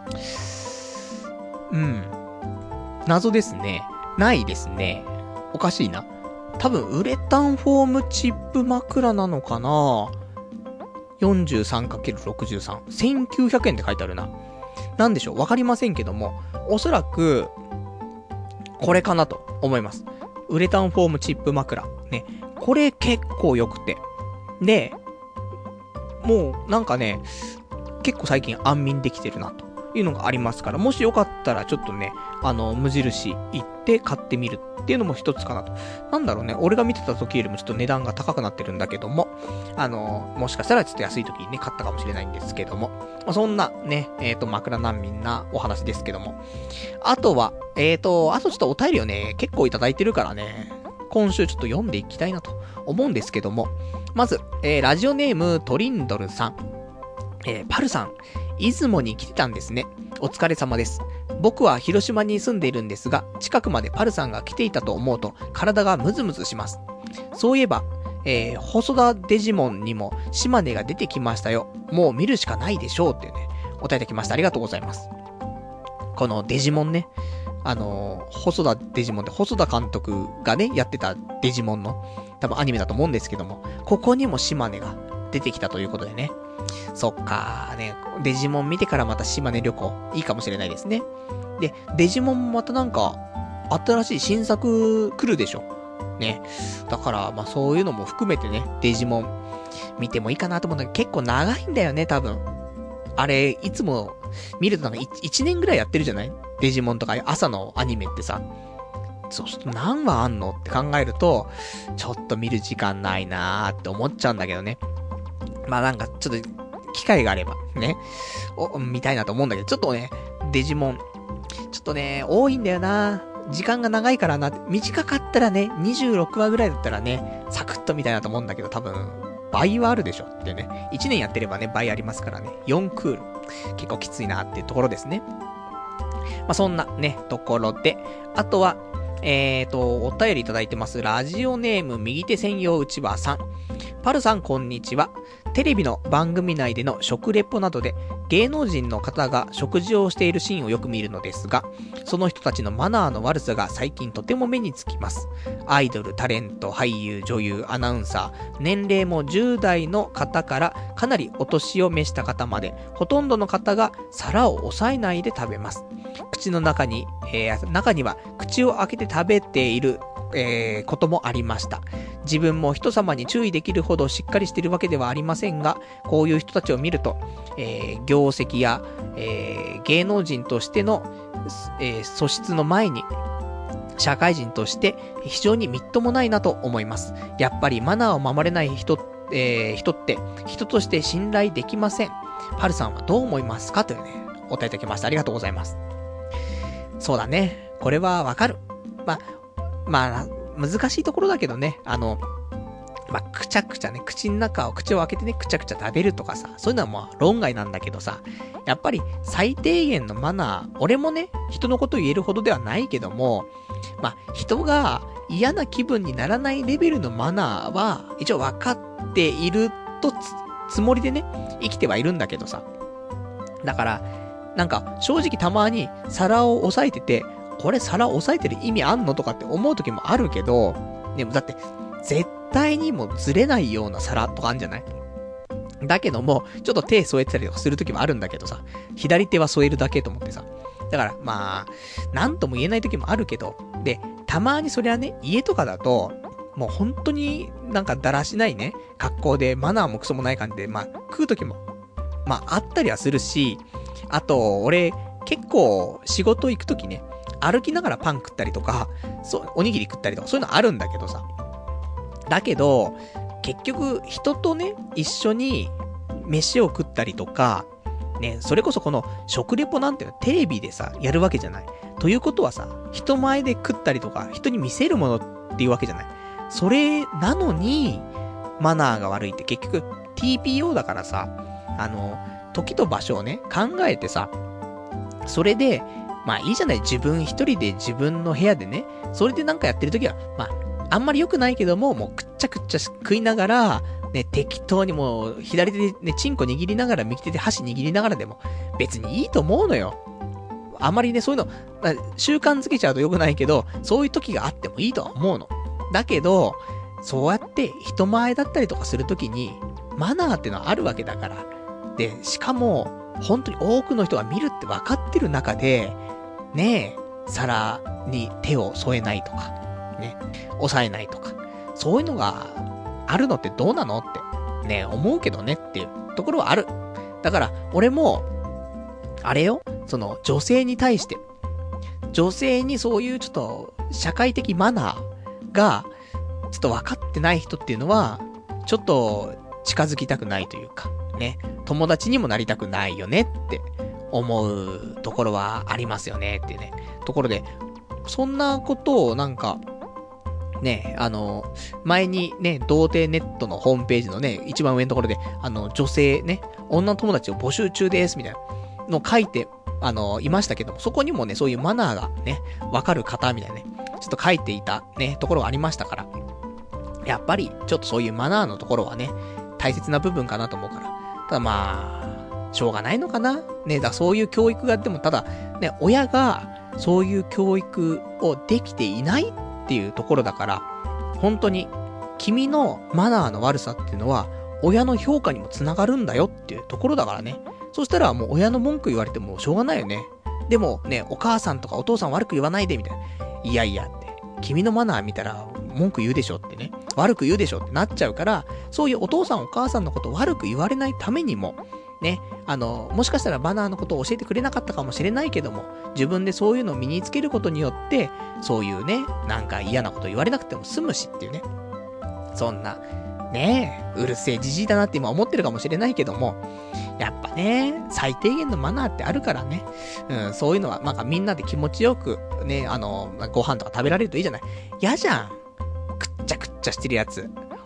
うん。謎ですね。ないですね。おかしいな。多分、ウレタンフォームチップ枕なのかな ?よんじゅうさんかけるろくじゅうさん。せんきゅうひゃくえんって書いてあるな。なんでしょうわかりませんけども、おそらく、これかなと思います。ウレタンフォームチップ枕。ね。これ結構良くて。で、もうなんかね、結構最近安眠できてるなというのがありますから、もしよかったらちょっとね、あの、無印行って買ってみるっていうのも一つかなと。なんだろうね、俺が見てた時よりもちょっと値段が高くなってるんだけども、あの、もしかしたらちょっと安い時にね、買ったかもしれないんですけども、まあ、そんなね、えっと、枕難民なお話ですけども。あとは、えっと、あとちょっとお便りをね、結構いただいてるからね、今週ちょっと読んでいきたいなと思うんですけども、まず、えー、ラジオネームトリンドルさん。えー、パルさん、出雲に来てたんですね。お疲れ様です。僕は広島に住んでいるんですが、近くまでパルさんが来ていたと思うと、体がムズムズします。そういえば、えー、細田デジモンにも島根が出てきましたよ。もう見るしかないでしょうっていうね、お答えいただきました。ありがとうございます。このデジモンね、あのー、細田デジモンって細田監督がね、やってたデジモンの、多分アニメだと思うんですけども、ここにも島根が出てきたということでね。そっかーね、デジモン見てからまた島根旅行、いいかもしれないですね。で、デジモンもまたなんか、新しい新作来るでしょ。ね。だから、まあそういうのも含めてね、デジモン見てもいいかなと思うんだけど、結構長いんだよね、多分。あれ、いつも見るとなんかいちねんぐらいやってるじゃないデジモンとか朝のアニメってさ。そうすると何話あんのって考えると、ちょっと見る時間ないなーって思っちゃうんだけどね。まあなんかちょっと機会があればね、お見たいなと思うんだけど、ちょっとね、デジモン、ちょっとね、多いんだよな。時間が長いからな。短かったらね、にじゅうろくわぐらいだったらね、サクッと見たいなと思うんだけど、多分、 倍はあるでしょってね。いちねんやってればね、倍ありますからね。よんクール。結構きついなっていうところですね。まあ、そんなね、ところで、あとは、えーと、お便りいただいてます。ラジオネーム右手専用うちわさん。パルさんこんにちは。テレビの番組内での食レポなどで芸能人の方が食事をしているシーンをよく見るのですが、その人たちのマナーの悪さが最近とても目につきます。アイドル、タレント、俳優、女優、アナウンサー、年齢もじゅう代の方からかなりお年を召した方まで、ほとんどの方が皿を押さえないで食べます。口の中に、えー、中には口を開けて食べているえー、こともありました。自分も人様に注意できるほどしっかりしているわけではありませんが、こういう人たちを見ると、えー、業績や、えー、芸能人としての、えー、素質の前に、社会人として非常にみっともないなと思います。やっぱりマナーを守れない人、えー、人って人として信頼できません。パルさんはどう思いますかというね、お答えいただきました。ありがとうございます。そうだね。これはわかる。まあまあ、難しいところだけどね、あの、まあ、くちゃくちゃね、口の中を、口を開けてね、くちゃくちゃ食べるとかさ、そういうのはまあ、論外なんだけどさ、やっぱり最低限のマナー、俺もね、人のことを言えるほどではないけども、まあ、人が嫌な気分にならないレベルのマナーは、一応分かっているとつ、つもりでね、生きてはいるんだけどさ。だから、なんか、正直たまに皿を押さえてて、これ皿押さえてる意味あんのとかって思う時もあるけど、でもだって、絶対にもずれないような皿とかあるんじゃない？だけども、ちょっと手添えてたりとかする時もあるんだけどさ、左手は添えるだけと思ってさ。だから、まあ、なんとも言えない時もあるけど、で、たまにそりゃね、家とかだと、もう本当になんかだらしないね、格好でマナーもクソもない感じで、まあ、食う時も、まあ、あったりはするし、あと、俺、結構仕事行く時ね、歩きながらパン食ったりとか、そう、おにぎり食ったりとか、そういうのあるんだけどさ。だけど、結局、人とね、一緒に飯を食ったりとか、ね、それこそこの食レポなんていうのはテレビでさ、やるわけじゃない。ということはさ、人前で食ったりとか、人に見せるものっていうわけじゃない。それなのに、マナーが悪いって結局、ティーピーオー だからさ、あの、時と場所をね、考えてさ、それで、まあいいじゃない、自分一人で自分の部屋でね、それでなんかやってるときは、まあ、あんまり良くないけども、もうくっちゃくっちゃ食いながら、ね、適当にもう、左手でね、チンコ握りながら、右手で箸握りながらでも、別にいいと思うのよ。あんまりね、そういうの、習慣づけちゃうと良くないけど、そういう時があってもいいとは思うの。だけど、そうやって人前だったりとかするときに、マナーってのはあるわけだから。で、しかも、本当に多くの人が見るって分かってる中で、ねえ、皿に手を添えないとか、ね、押さえないとか、そういうのがあるのってどうなのって、ね、思うけどねっていうところはある。だから、俺も、あれよ、その、女性に対して、女性にそういうちょっと、社会的マナーが、ちょっと分かってない人っていうのは、ちょっと、近づきたくないというか、ね、友達にもなりたくないよねって思うところはありますよねっていうね、ところで、そんなことをなんか、ね、あの、前にね、童貞ネットのホームページのね、一番上のところで、あの、女性ね、女の友達を募集中です、みたいなのを書いて、あの、いましたけども、そこにもね、そういうマナーがね、わかる方、みたいなね、ちょっと書いていたね、ところがありましたから、やっぱり、ちょっとそういうマナーのところはね、大切な部分かなと思うから。ただまあ、しょうがないのかなね、だからそういう教育があっても、ただ、ね、親が、そういう教育をできていないっていうところだから、本当に、君のマナーの悪さっていうのは、親の評価にもつながるんだよっていうところだからね。そしたらもう親の文句言われてもしょうがないよね。でもね、お母さんとかお父さん悪く言わないでみたいな。いやいやって、君のマナー見たら文句言うでしょってね。悪く言うでしょってなっちゃうから、そういうお父さんお母さんのことを悪く言われないためにも、ね、あの、もしかしたらマナーのことを教えてくれなかったかもしれないけども、自分でそういうのを身につけることによって、そういうね、なんか嫌なこと言われなくても済むしっていうね。そんな、ねえ、うるせえじじいだなって今思ってるかもしれないけども、やっぱね、最低限のマナーってあるからね。うん、そういうのは、なんかみんなで気持ちよく、ね、あの、ご飯とか食べられるといいじゃない。嫌じゃん。くっちゃくっちゃしてるやつ。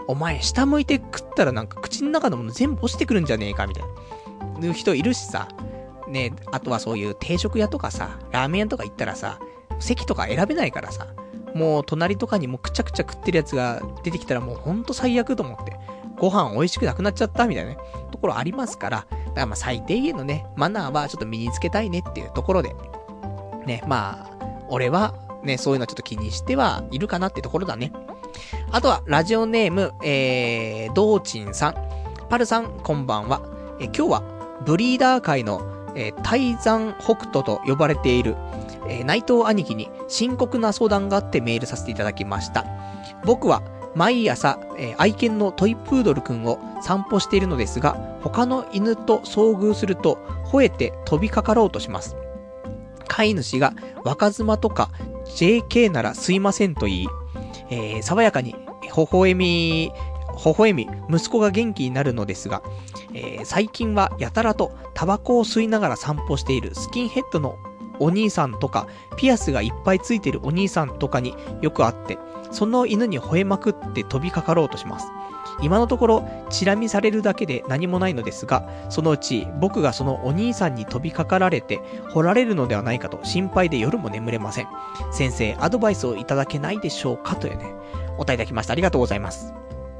お前下向いて食ったらなんか口の中のもの全部落ちてくるんじゃねえかみたいな。いう人いるしさ。ね、あとはそういう定食屋とかさ、ラーメン屋とか行ったらさ、席とか選べないからさ、もう隣とかにもうくちゃくちゃ食ってるやつが出てきたらもうほんと最悪と思って。ご飯美味しくなくなっちゃったみたいなね、ところありますから、だからまあ最低限のね、マナーはちょっと身につけたいねっていうところで、ね、まあ、俺はね、そういうのちょっと気にしてはいるかなってところだね。あとは、ラジオネーム、えー、道珍さん。パルさん、こんばんは。え今日は、ブリーダー界の、えー、泰山北斗と呼ばれている、えー、内藤兄貴に深刻な相談があってメールさせていただきました。僕は、毎朝、えー、愛犬のトイプードルくんを散歩しているのですが、他の犬と遭遇すると、吠えて飛びかかろうとします。飼い主が、若妻とか、ジェーケー ならすいませんと言い、えー、爽やかに、微笑み、微笑み、息子が元気になるのですが、えー、最近はやたらとタバコを吸いながら散歩しているスキンヘッドのお兄さんとか、ピアスがいっぱいついているお兄さんとかによく会って、その犬に吠えまくって飛びかかろうとします。今のところ、チラ見されるだけで何もないのですが、そのうち僕がそのお兄さんに飛びかかられて、掘られるのではないかと心配で夜も眠れません。先生、アドバイスをいただけないでしょうかというね、お答えいただきました。ありがとうございます。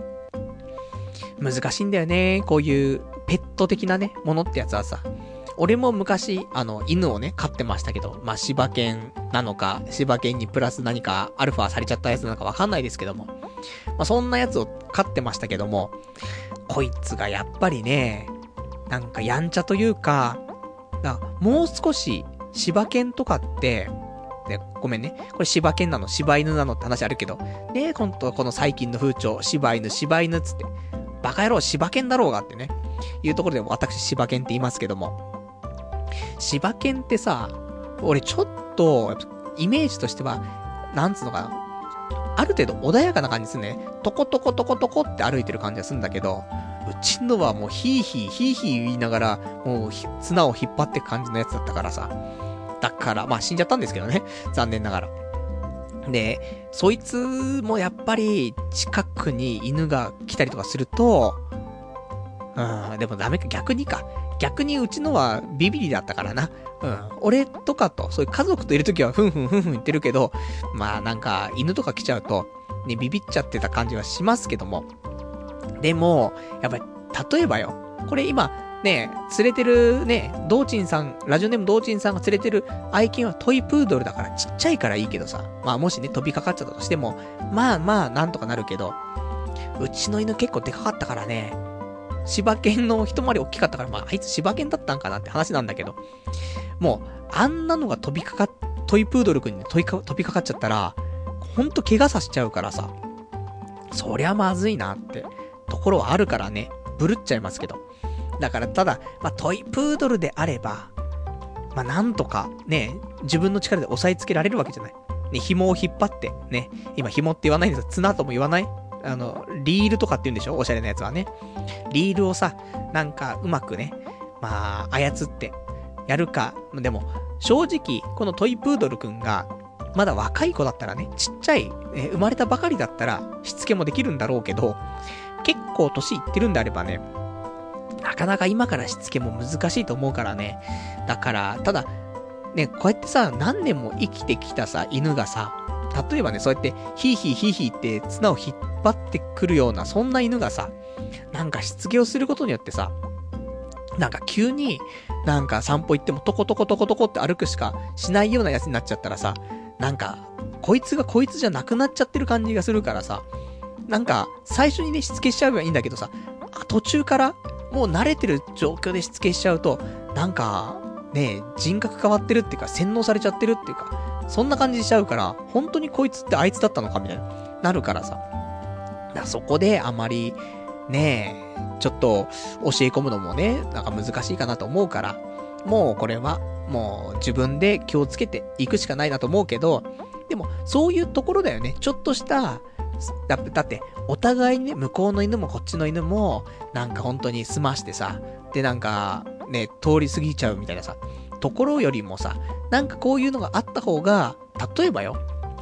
難しいんだよね。こういうペット的なね、ものってやつはさ。俺も昔、あの、犬をね、飼ってましたけど、まあ、柴犬なのか、柴犬にプラス何かアルファされちゃったやつなのかわかんないですけども。まあ、そんなやつを飼ってましたけども、こいつがやっぱりね、なんかやんちゃというか、だもう少し柴犬とかって、ね、ごめんね。これ柴犬なの、柴犬なのって話あるけど、ねえ、ほんとこの最近の風潮、柴犬、柴犬っつって、バカ野郎柴犬だろうがってね、いうところで私柴犬って言いますけども、柴犬ってさ、俺ちょっと、イメージとしては、なんつうのかな、ある程度穏やかな感じするね。トコトコトコトコって歩いてる感じがするんだけど、うちのはもうヒーヒーヒーヒー言いながら、もう綱を引っ張ってく感じのやつだったからさ。だから、まあ死んじゃったんですけどね。残念ながら。で、そいつもやっぱり近くに犬が来たりとかすると、うん、でもダメか、逆にか。逆にうちのはビビリだったからな。うん。俺とかと、そういう家族といるときはふんふんふんふん言ってるけど、まあなんか犬とか来ちゃうと、ね、ビビっちゃってた感じはしますけども。でも、やっぱり、例えばよ。これ今、ね、連れてるね、道珍さん、ラジオネーム道珍さんが連れてる愛犬はトイプードルだからちっちゃいからいいけどさ。まあもしね、飛びかかっちゃったとしても、まあまあなんとかなるけど、うちの犬結構でかかったからね、柴犬の一回り大きかったから、まあ、あいつ柴犬だったんかなって話なんだけど、もう、あんなのが飛びかかっ、トイプードル君に飛びか、飛びかかっちゃったら、ほんと怪我させちゃうからさ、そりゃまずいなって、ところはあるからね、ブルっちゃいますけど。だから、ただ、まあ、トイプードルであれば、まあ、なんとか、ね、自分の力で押さえつけられるわけじゃない。ね、紐を引っ張って、ね、今紐って言わないんですよ。綱とも言わない？あの、リールとかって言うんでしょ？おしゃれなやつはね。リールをさ、なんかうまくね、まあ、操ってやるか。でも、正直、このトイプードルくんが、まだ若い子だったらね、ちっちゃい、え生まれたばかりだったら、しつけもできるんだろうけど、結構年いってるんであればね、なかなか今からしつけも難しいと思うからね。だから、ただ、ね、こうやってさ、何年も生きてきたさ、犬がさ、例えばね、そうやって、ヒーヒーヒーヒーって綱を引っ張ってくるような、そんな犬がさ、なんかしつけをすることによってさ、なんか急に、なんか散歩行ってもトコトコトコトコって歩くしかしないようなやつになっちゃったらさ、なんか、こいつがこいつじゃなくなっちゃってる感じがするからさ、なんか、最初にね、しつけしちゃえばいいんだけどさ、途中から、もう慣れてる状況でしつけしちゃうと、なんか、ね、人格変わってるっていうか、洗脳されちゃってるっていうか、そんな感じしちゃうから、本当にこいつってあいつだったのかみたいな、なるからさ。だそこであまり、ねえ、ちょっと教え込むのもね、なんか難しいかなと思うから、もうこれは、もう自分で気をつけていくしかないなと思うけど、でも、そういうところだよね。ちょっとした、だ、だって、お互いにね、向こうの犬もこっちの犬も、なんか本当に済ましてさ、でなんか、ね、通り過ぎちゃうみたいなさ、ところよりもさ、なんかこういうのがあった方が、例えばよ、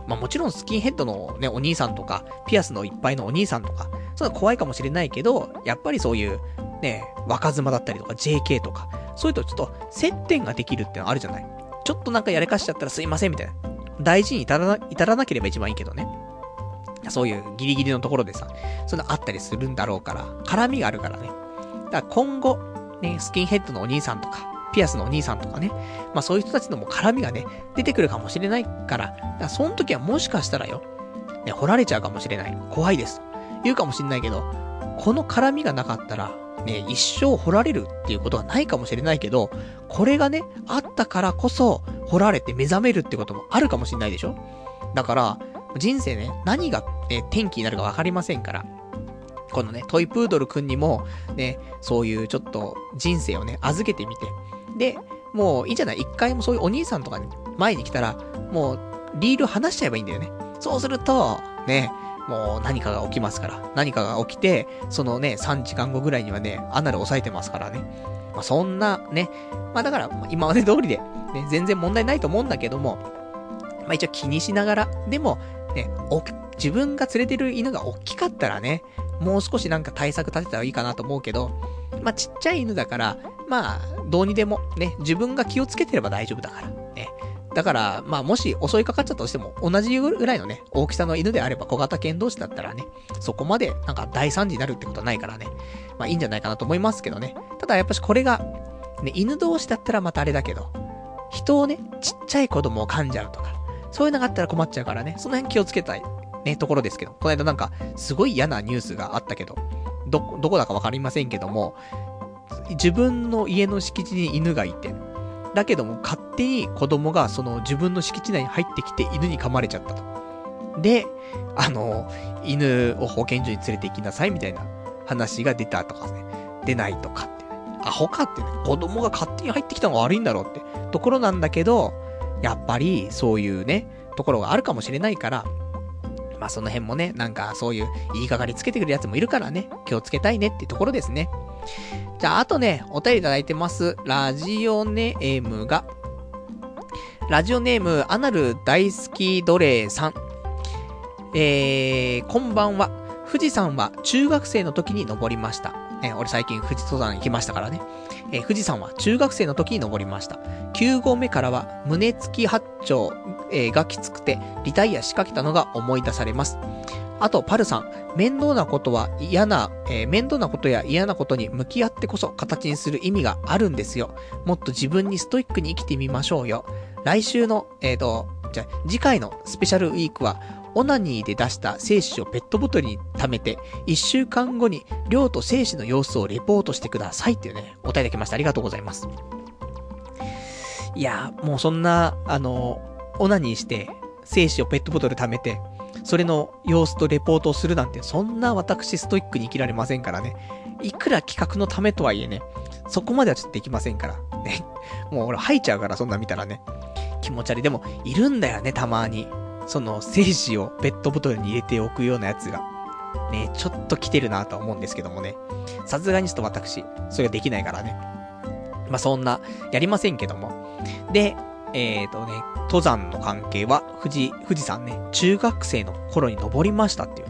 まあもちろんスキンヘッドのね、お兄さんとか、ピアスのいっぱいのお兄さんとか、そういうの怖いかもしれないけど、やっぱりそういう、ね、若妻だったりとか ジェーケー とか、そういうとちょっと接点ができるってのあるじゃない。ちょっとなんかやらかしちゃったらすいませんみたいな。大事に至らな、至らなければ一番いいけどね。そういうギリギリのところでさ、そういうのあったりするんだろうから、絡みがあるからね。だから今後、ね、スキンヘッドのお兄さんとか、ピアスのお兄さんとかね、まあそういう人たちのも絡みがね、出てくるかもしれないから、だからその時はもしかしたらよ、ね、掘られちゃうかもしれない。怖いです。と言うかもしれないけど、この絡みがなかったら、ね、一生掘られるっていうことはないかもしれないけど、これがね、あったからこそ、掘られて目覚めるってこともあるかもしれないでしょ。だから、人生ね、何が、ね、転機になるかわかりませんから、このね、トイプードルくんにも、ね、そういうちょっと人生をね、預けてみて、で、もういいんじゃない？一回もそういうお兄さんとかに前に来たら、もうリール離しちゃえばいいんだよね。そうすると、ね、もう何かが起きますから。何かが起きて、そのね、さんじかんごぐらいにはね、アナル抑えてますからね。まあ、そんなね、まあだから、今まで通りで、ね、全然問題ないと思うんだけども、まあ一応気にしながら、でも、ね、お、自分が連れてる犬が大きかったらね、もう少しなんか対策立てたらいいかなと思うけど、まあちっちゃい犬だから、まあ、どうにでも、ね、自分が気をつけてれば大丈夫だから、ね。だから、まあもし襲いかかっちゃったとしても、同じぐらいのね、大きさの犬であれば小型犬同士だったらね、そこまでなんか大惨事になるってことはないからね、まあいいんじゃないかなと思いますけどね。ただやっぱしこれが、ね、犬同士だったらまたあれだけど、人をね、ちっちゃい子供を噛んじゃうとか、そういうのがあったら困っちゃうからね、その辺気をつけたい、ね、ところですけど、この間なんか、すごい嫌なニュースがあったけど、ど、どこだかわかりませんけども、自分の家の敷地に犬がいて、だけども勝手に子供がその自分の敷地内に入ってきて犬に噛まれちゃったと。で、あの、犬を保健所に連れて行きなさいみたいな話が出たとかね、出ないとかって、ね、アホかってね、子供が勝手に入ってきたのが悪いんだろうってところなんだけど、やっぱりそういうね、ところがあるかもしれないから、まあその辺もね、なんかそういう言いがかりつけてくるやつもいるからね、気をつけたいねっていうところですね。じゃあ、あとね、お便りいただいてます。ラジオネームが、ラジオネーム、アナル大好き奴隷さん。えー、こんばんは。富士山は中学生の時に登りました。えー、俺最近富士登山行きましたからね。えー、富士山は中学生の時に登りました。きゅう合目からは胸付き八丁、えー、がきつくてリタイアしかけたのが思い出されます。あと、パルさん、面倒なことは嫌な、えー、面倒なことや嫌なことに向き合ってこそ形にする意味があるんですよ。もっと自分にストイックに生きてみましょうよ。来週の、えーと、じゃ、次回のスペシャルウィークは、オナニーで出した精子をペットボトルに溜めて、いっしゅうかんごに量と精子の様子をレポートしてくださいっていうね、お答えいただきました。ありがとうございます。いや、もうそんな、あの、オナニーして、精子をペットボトル溜めて、それの様子とレポートをするなんて、そんな私ストイックに生きられませんからね。いくら企画のためとはいえね、そこまではちょっとできませんから。ね。もう俺吐いちゃうから、そんな見たらね。気持ち悪い。でも、いるんだよね、たまに。その、精子をペットボトルに入れておくようなやつが。ね、ちょっと来てるなとは思うんですけどもね。さすがにちょっと私、それができないからね。まあ、そんな、やりませんけども。で、えーとね、登山の関係は、富士、富士山ね、中学生の頃に登りましたっていう。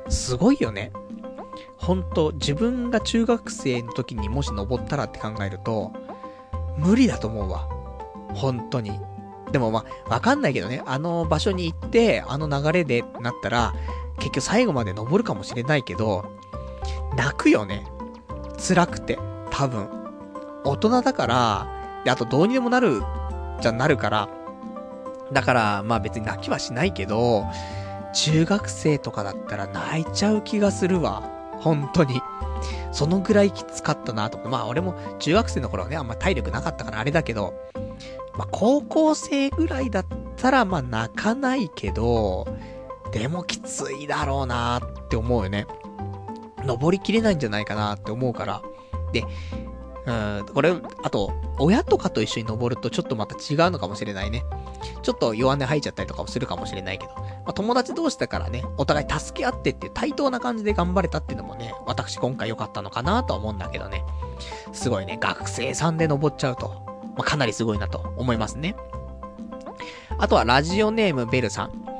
すごいよね。ほんと、自分が中学生の時にもし登ったらって考えると、無理だと思うわ。本当に。でもまあ、わかんないけどね、あの場所に行って、あの流れでなったら、結局最後まで登るかもしれないけど、泣くよね。辛くて。多分。大人だから、で、あとどうにでもなる、じゃなるから、だから、まあ別に泣きはしないけど、中学生とかだったら泣いちゃう気がするわ。本当に。そのぐらいきつかったなと。まあ俺も中学生の頃はね、あんま体力なかったからあれだけど、まあ高校生ぐらいだったらまあ泣かないけど、でもきついだろうなって思うよね。登りきれないんじゃないかなって思うから。で、うん、これ、あと、親とかと一緒に登るとちょっとまた違うのかもしれないね。ちょっと弱音吐いちゃったりとかもするかもしれないけど。まあ、友達同士だからね、お互い助け合ってっていう対等な感じで頑張れたっていうのもね、私今回良かったのかなとは思うんだけどね。すごいね、学生さんで登っちゃうと、まあ、かなりすごいなと思いますね。あとはラジオネームベルさん。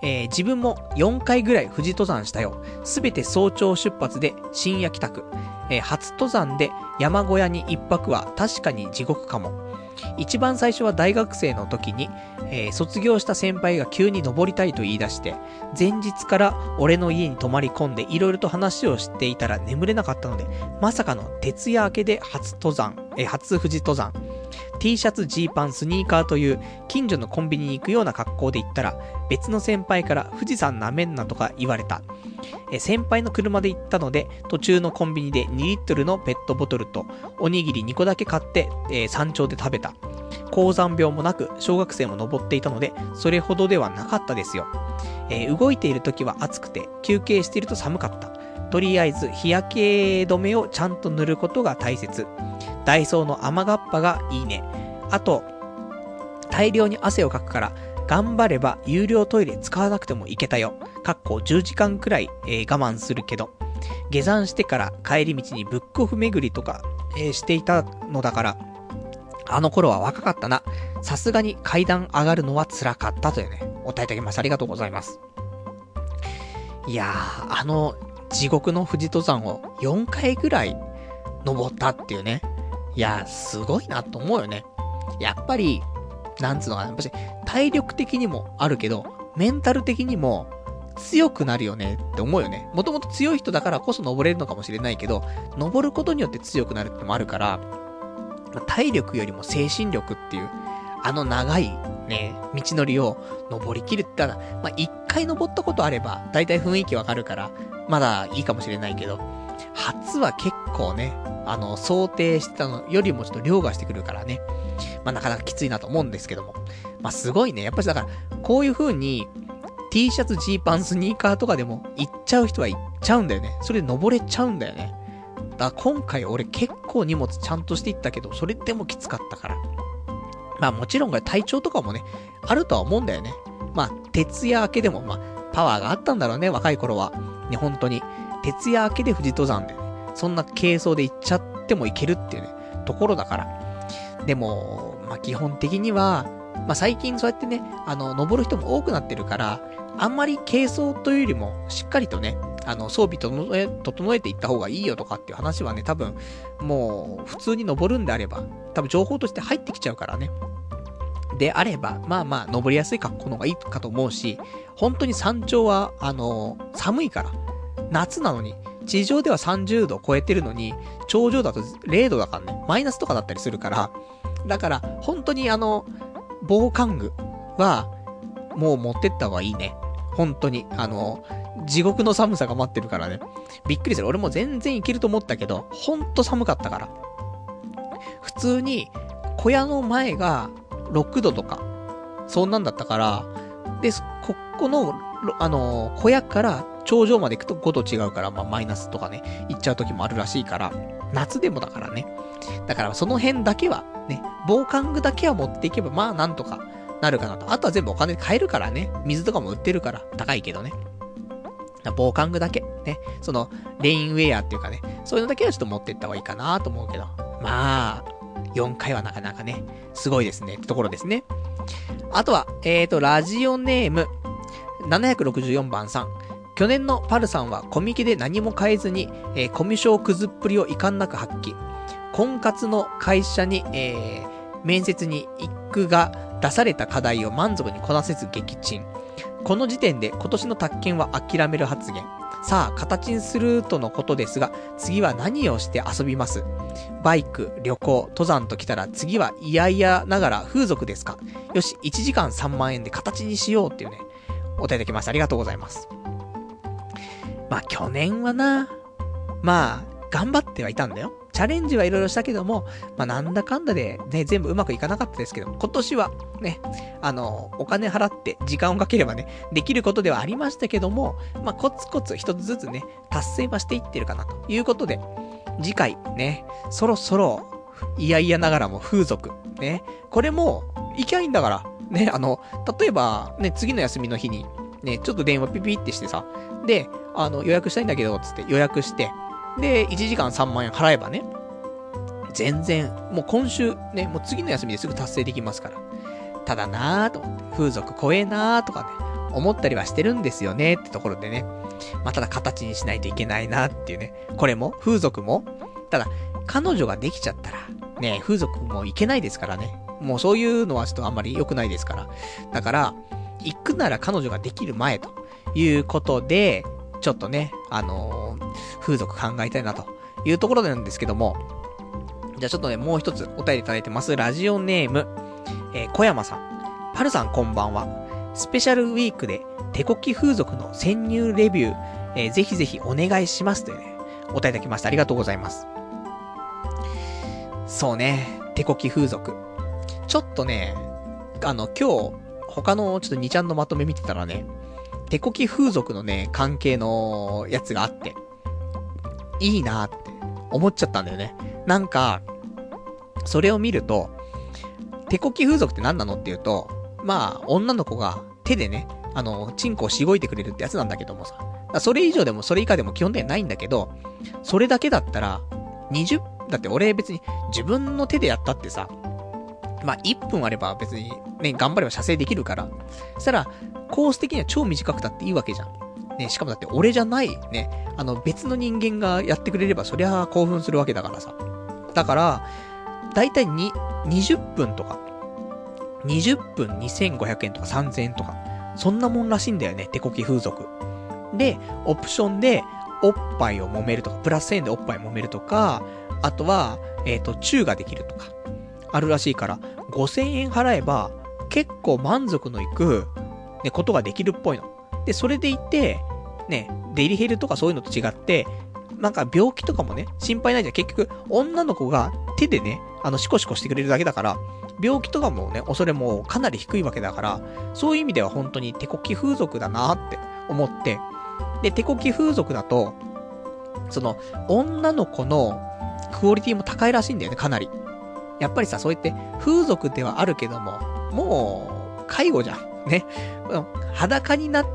えー、自分もよんかいぐらい富士登山したよ。すべて早朝出発で深夜帰宅。えー、初登山で山小屋に一泊は確かに地獄かも。一番最初は大学生の時に、えー、卒業した先輩が急に登りたいと言い出して、前日から俺の家に泊まり込んでいろいろと話をしていたら眠れなかったので、まさかの徹夜明けで初登山、えー、初富士登山。T シャツ、ジーパン、スニーカーという近所のコンビニに行くような格好で行ったら、別の先輩から富士山なめんなとか言われた。え先輩の車で行ったので、途中のコンビニでにリットルのペットボトルとおにぎりにこだけ買って、えー、山頂で食べた。高山病もなく小学生も登っていたので、それほどではなかったですよ。えー、動いている時は暑くて、休憩していると寒かった。とりあえず日焼け止めをちゃんと塗ることが大切。ダイソーの雨がっぱがいいね。あと、大量に汗をかくから、頑張れば有料トイレ使わなくてもいけたよ。かっこじゅうじかんくらい、えー、我慢するけど。下山してから帰り道にブックオフ巡りとか、えー、していたのだから、あの頃は若かったな。さすがに階段上がるのは辛かったというね、お答えいただきました。ありがとうございます。いやー、あの、地獄の富士登山をよんかいぐらい登ったっていうね。いやー、すごいなと思うよね。やっぱり、なんつうのかな、やっぱし体力的にもあるけど、メンタル的にも強くなるよねって思うよね。もともと強い人だからこそ登れるのかもしれないけど、登ることによって強くなるってのもあるから、体力よりも精神力っていう、あの長いね、道のりを登り切るって言ったら、まあ、一回登ったことあれば、だいたい雰囲気わかるから、まだいいかもしれないけど、初は結構ね、あの、想定してたのよりもちょっと凌駕してくるからね。まあ、なかなかきついなと思うんですけども。まあ、すごいね。やっぱりだから、こういう風に、T シャツ、ジーパン、スニーカーとかでも行っちゃう人は行っちゃうんだよね。それで登れちゃうんだよね。だから今回俺結構荷物ちゃんとしていったけど、それでもきつかったから。まあもちろん体調とかもね、あるとは思うんだよね。まあ、徹夜明けでも、まあ、パワーがあったんだろうね、若い頃は。ね、本当に。徹夜明けで富士登山で、ね、そんな軽装で行っちゃっても行けるっていうね、ところだから。でも、まあ基本的には、まあ最近そうやってね、あの、登る人も多くなってるから、あんまり軽装というよりも、しっかりとね、あの、装備整え、整えていった方がいいよとかっていう話はね、多分、もう、普通に登るんであれば、多分情報として入ってきちゃうからね。であれば、まあまあ、登りやすい格好の方がいいかと思うし、本当に山頂は、あの、寒いから。夏なのに、地上ではさんじゅうど超えてるのに、頂上だとれいどだからね、マイナスとかだったりするから、だから、本当にあの、防寒具は、もう持ってった方がいいね。本当に。あの、地獄の寒さが待ってるからね。びっくりする。俺も全然いけると思ったけど、ほんと寒かったから。普通に、小屋の前がろくどとか、そんなんだったから、で、ここの、あの、小屋から頂上まで行くとごど違うから、まあマイナスとかね、行っちゃう時もあるらしいから、夏でもだからね。だからその辺だけは、ね、防寒具だけは持っていけば、まあなんとかなるかなと。あとは全部お金で買えるからね。水とかも売ってるから、高いけどね。防寒具だけ、ね。その、レインウェアっていうかね、そういうのだけはちょっと持っていった方がいいかなと思うけど。まあ、よんかいはなかなかね、すごいですねってところですね。あとは、えーと、ラジオネーム、ななひゃくろくじゅうよんばんさん。去年のパルさんはコミケで何も買えずに、えー、コミュ障くずっぷりを遺憾なく発揮。婚活の会社に、えー、面接に行くが出された課題を満足にこなせず撃沈。この時点で今年の宅建は諦める発言。さあ、形にするとのことですが、次は何をして遊びます？バイク、旅行、登山ときたら次は嫌々ながら風俗ですか？よし、いちじかんさんまんえんで形にしようっていうね、お答えいただきました。ありがとうございます。まあ、去年はな、まあ、頑張ってはいたんだよ。チャレンジはいろいろしたけども、まあなんだかんだでね、全部うまくいかなかったですけど、今年はね、あの、お金払って時間をかければね、できることではありましたけども、まあコツコツ一つずつね、達成はしていってるかなということで、次回ね、そろそろ、いやいやながらも風俗、ね、これも、行きゃいいんだから、ね、あの、例えば、ね、次の休みの日に、ね、ちょっと電話ピピってしてさ、で、あの、予約したいんだけど、つって予約して、で、いちじかんさんまんえん払えばね、全然、もう今週、ね、もう次の休みですぐ達成できますから。ただなぁと思って、風俗怖えなぁとかね、 思ったりはしてるんですよねってところでね。まあ、ただ形にしないといけないなっていうね。これも、風俗も。ただ、彼女ができちゃったら、ね、風俗もいけないですからね。もうそういうのはちょっとあんまり良くないですから。だから、行くなら彼女ができる前ということで、ちょっとね、あのー、風俗考えたいなというところなんですけども、じゃあちょっとね、もう一つお便りいただいてます。ラジオネーム、えー、小山さん。パルさんこんばんは。スペシャルウィークで手こき風俗の潜入レビュー、えー、ぜひぜひお願いしますというね、お便りいただきました。ありがとうございます。そうね、手こき風俗。ちょっとね、あの、今日、他のちょっとにちゃんのまとめ見てたらね、手こき風俗のね、関係のやつがあって、いいなーって思っちゃったんだよね。なんか、それを見ると、手こき風俗って何なのっていうと、まあ、女の子が手でね、あの、チンコをしごいてくれるってやつなんだけどもさ。それ以上でもそれ以下でも基本的にはないんだけど、それだけだったら、にじゅう、だって俺別に自分の手でやったってさ、まあいっぷんあれば別にね、頑張れば射精できるから。そしたら、コース的には超短くたっていいわけじゃん。ね、しかもだって俺じゃない、ね、あの別の人間がやってくれればそりゃ興奮するわけだからさ。だから、だいたいに、にじゅっぷんとか、にじゅっぷんにせんごひゃくえんとかさんぜんえんとか、そんなもんらしいんだよね、手こき風俗。で、オプションで、おっぱいを揉めるとか、プラスせんえんでおっぱい揉めるとか、あとは、えっと、チューができるとか、あるらしいから、ごせんえん払えば、結構満足のいく、ね、ことができるっぽいの。で、それでいて、ね、デリヘルとかそういうのと違って、なんか病気とかもね、心配ないじゃん。結局、女の子が手でね、あの、シコシコしてくれるだけだから、病気とかもね、恐れもかなり低いわけだから、そういう意味では本当に手こき風俗だなって思って、で、手こき風俗だと、その、女の子のクオリティも高いらしいんだよね、かなり。やっぱりさ、そうやって風俗ではあるけども、もう、介護じゃん。ね。裸になって、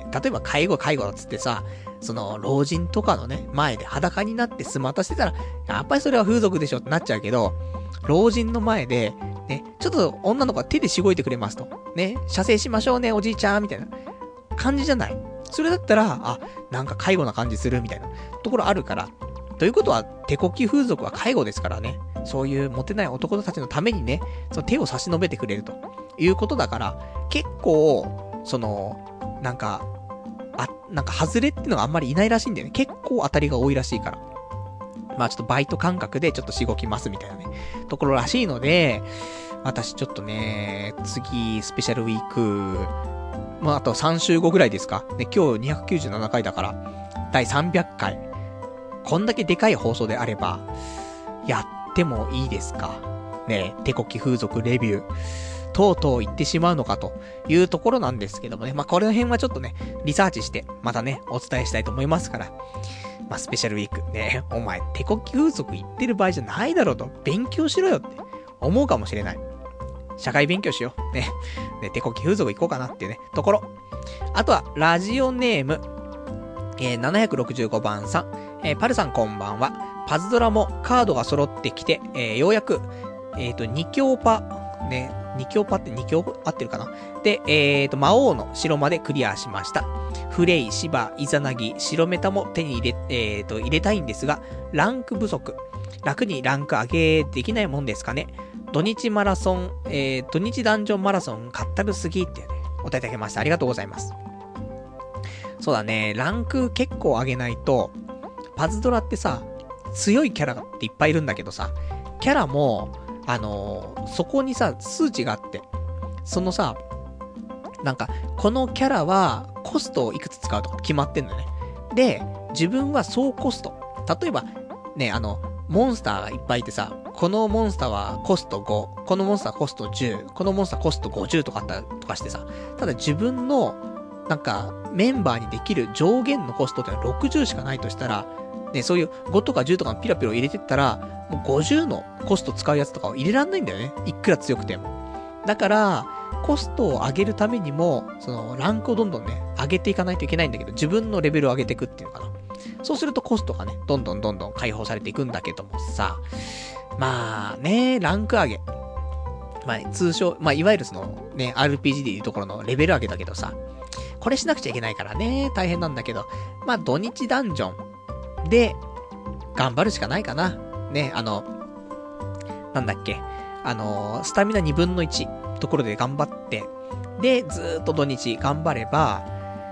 例えば介護介護っつってさ、その、老人とかのね、前で裸になってスマートしてたら、やっぱりそれは風俗でしょってなっちゃうけど、老人の前で、ね、ちょっと女の子が手でしごいてくれますと。ね、射精しましょうね、おじいちゃん、みたいな感じじゃない。それだったら、あ、なんか介護な感じする、みたいなところあるから。ということは、手こき風俗は介護ですからね。そういうモテない男たちのためにね、その手を差し伸べてくれるということだから、結構、その、なんか、あ、なんか外れっていうのがあんまりいないらしいんだよね。結構当たりが多いらしいから。まあちょっとバイト感覚でちょっとしごきますみたいなね、ところらしいので、私ちょっとね、次、スペシャルウィーク、まああとさん週後ぐらいですか。ね、今日にひゃくきゅうじゅうななかいだから、だいさんびゃっかい。こんだけでかい放送であれば、やってもいいですか。ね、手こき風俗レビュー。とうとう言ってしまうのかというところなんですけどもね。まあ、これの辺はちょっとね、リサーチして、またね、お伝えしたいと思いますから。まあ、スペシャルウィークね、お前、手こき風俗言ってる場合じゃないだろうと、勉強しろよって思うかもしれない。社会勉強しよう。ね。ね、手こき風俗行こうかなっていうね、ところ。あとは、ラジオネーム、えー、ななひゃくろくじゅうごばんさん、えー、パルさんこんばんは。パズドラもカードが揃ってきて、えー、ようやく、えっと、に強パ、ね、に強パってに強合ってるかなで、えっと、魔王の城までクリアしました。フレイ、シバ、イザナギ、白メタも手に入れ、えっと、入れたいんですが、ランク不足。楽にランク上げできないもんですかね。土日マラソン、えー、土日ダンジョンマラソンかったるすぎってね、お答えいただきました。ありがとうございます。そうだね、ランク結構上げないと、パズドラってさ、強いキャラっていっぱいいるんだけどさ、キャラも、あのー、そこにさ、数値があって、そのさ、なんか、このキャラはコストをいくつ使うとか決まってんだよね。で、自分は総コスト。例えば、ね、あの、モンスターがいっぱいいてさ、このモンスターはコストご、このモンスターコストじゅう、このモンスターコストごじゅうとかあったとかしてさ、ただ自分の、なんか、メンバーにできる上限のコストってのはろくじゅうしかないとしたら、ね、そういうごとかじゅうとかのピラピラを入れてったら、もうごじゅうのコスト使うやつとかを入れらんないんだよね。いくら強くても。だから、コストを上げるためにも、その、ランクをどんどんね、上げていかないといけないんだけど、自分のレベルを上げていくっていうのかな。そうするとコストがね、どんどんどんどん解放されていくんだけどもさ、まあね、ランク上げ。まあ通称、まあいわゆるそのね、アールピージー でいうところのレベル上げだけどさ、 これしなくちゃいけないからね、大変なんだけど、まあ土日ダンジョンで頑張るしかないかな。ね、あの、なんだっけ、あの、スタミナにぶんのいちところで頑張って、で、ずーっと土日頑張れば、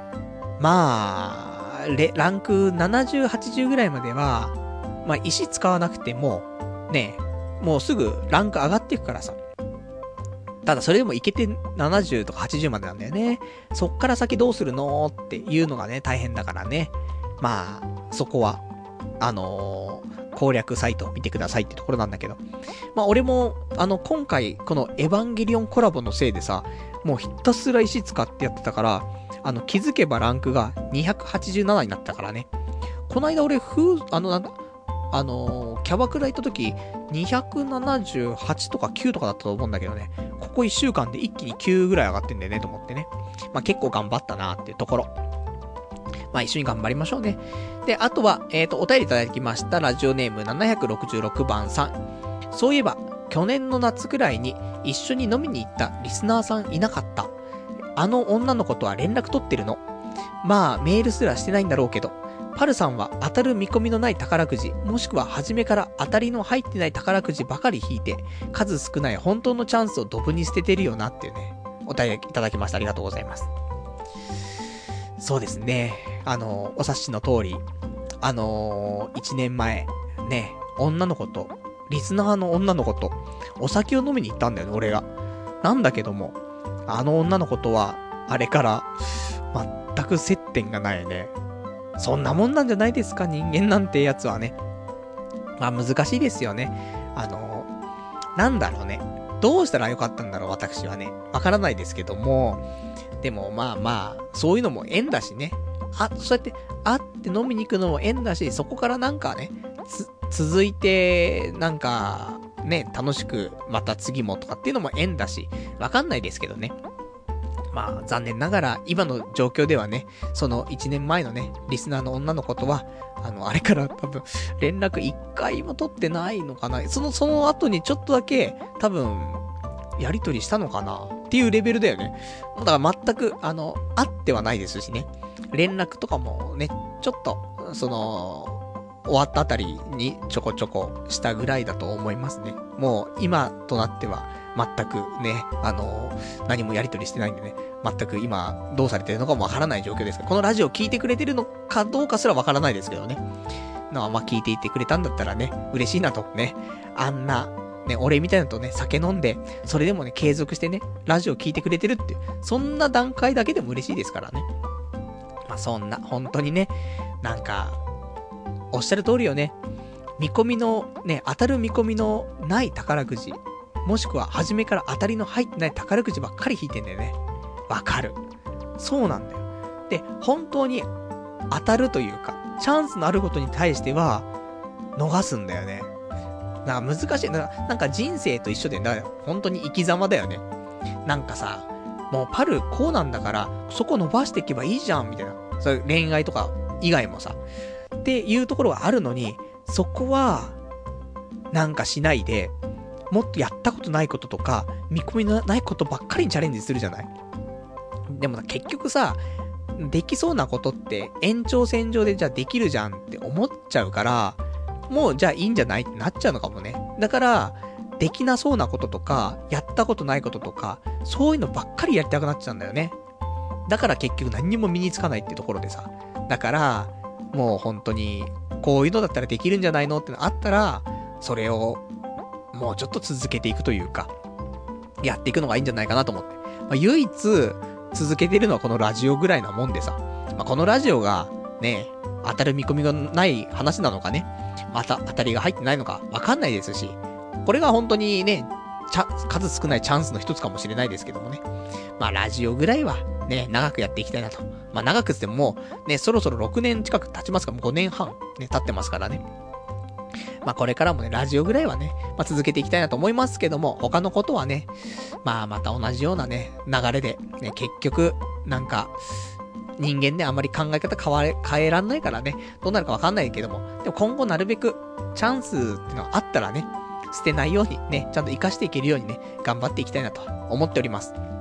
まあ、レランクななじゅう、はちじゅうぐらいまでは、まあ石使わなくても、ね、もうすぐランク上がっていくからさ。ただそれでもいけてななじゅうとかはちじゅうまでなんだよね。そっから先どうするのっていうのがね、大変だからね。まあ、そこは、あのー、攻略サイトを見てくださいってところなんだけど。まあ俺も、あの、今回、このエヴァンゲリオンコラボのせいでさ、もうひたすら石使ってやってたから、あの、気づけばランクがにひゃくはちじゅうななになったからね。この間俺、ふう、あの、なんだ、あのー、キャバクラ行った時、にひゃくななじゅうはちとかきゅうとかだったと思うんだけどね、ここいっしゅうかんで一気にきゅうぐらい上がってんだよねと思ってね。まあ、結構頑張ったなーっていうところ。まあ、一緒に頑張りましょうね。で、あとは、えっと、お便りいただきました、ラジオネームななひゃくろくじゅうろくばんさん。そういえば、去年の夏くらいに一緒に飲みに行ったリスナーさんいなかった。あの女の子とは連絡取ってるの。まあ、メールすらしてないんだろうけど、パルさんは当たる見込みのない宝くじ、もしくは初めから当たりの入ってない宝くじばかり引いて、数少ない本当のチャンスをドブに捨ててるよなっていうね、お便りいただきました。ありがとうございます。そうですね。あの、お察しの通り、あのー、いちねんまえ、ね、女の子と、リスナーの女の子と、お酒を飲みに行ったんだよね、俺が。なんだけども、あの女の子とは、あれから、全く接点がないね。そんなもんなんじゃないですか、人間なんてやつはね。まあ難しいですよね。あの、なんだろうね。どうしたらよかったんだろう、私はね。わからないですけども、でもまあまあ、そういうのも縁だしね。あ、そうやって、会って飲みに行くのも縁だし、そこからなんかね、つ、続いて、なんか、ね、楽しく、また次もとかっていうのも縁だし、わかんないですけどね。まあ、残念ながら、今の状況ではね、そのいちねんまえのね、リスナーの女の子とは、あの、あれから多分、連絡いっかいも取ってないのかな。その、その後にちょっとだけ、多分、やりとりしたのかなっていうレベルだよね。だから全く、あの、会ってはないですしね。連絡とかもね、ちょっと、その、終わったあたりにちょこちょこしたぐらいだと思いますね。もう、今となっては、全くね、あのー、何もやり取りしてないんでね、全く今、どうされてるのかもわからない状況ですが、このラジオ聞いてくれてるのかどうかすらわからないですけどね。まあ、まあ、聞いていてくれたんだったらね、嬉しいなと、ね。あんな、ね、俺みたいなとね、酒飲んで、それでもね、継続してね、ラジオ聞いてくれてるっていう、そんな段階だけでも嬉しいですからね。まあ、そんな、本当にね、なんか、おっしゃる通りよね。見込みの、ね、当たる見込みのない宝くじ。もしくは、初めから当たりの入ってない宝くじばっかり引いてんだよね。わかる。そうなんだよ。で、本当に当たるというか、チャンスのあることに対しては、逃すんだよね。なんか難しい。な、なんか人生と一緒で、だ本当に生き様だよね。なんかさ、もうパルこうなんだから、そこ伸ばしていけばいいじゃん、みたいな。それ恋愛とか以外もさ。っていうところがあるのに、そこは、なんかしないで、もっとやったことないこととか、見込みのないことばっかりにチャレンジするじゃない。でも結局さ、できそうなことって延長線上でじゃあできるじゃんって思っちゃうから、もうじゃあいいんじゃないってなっちゃうのかもね。だから、できなそうなこととか、やったことないこととか、そういうのばっかりやりたくなっちゃうんだよね。だから結局何にも身につかないってところでさ。だから、もう本当に、こういうのだったらできるんじゃないのってのあったら、それを、もうちょっと続けていくというか、やっていくのがいいんじゃないかなと思って。まあ、唯一、続けてるのはこのラジオぐらいなもんでさ。まあ、このラジオが、ね、当たる見込みがない話なのかね、また当たりが入ってないのかわかんないですし、これが本当にね、ちゃ、数少ないチャンスの一つかもしれないですけどもね。まあ、ラジオぐらいは、ね、長くやっていきたいなと。まあ、長くってももう、ね、そろそろろくねん近く経ちますから、もうごねんはん、ね、経ってますからね。まあ、これからもね、ラジオぐらいはね、まあ、続けていきたいなと思いますけども、他のことはね、まあ、また同じようなね、流れで、ね、結局、なんか、人間ね、あんまり考え方変われ、変えらんないからね、どうなるかわかんないけども、でも今後なるべく、チャンスっていうのがあったらね、捨てないようにね、ちゃんと活かしていけるようにね、頑張っていきたいなと思っております。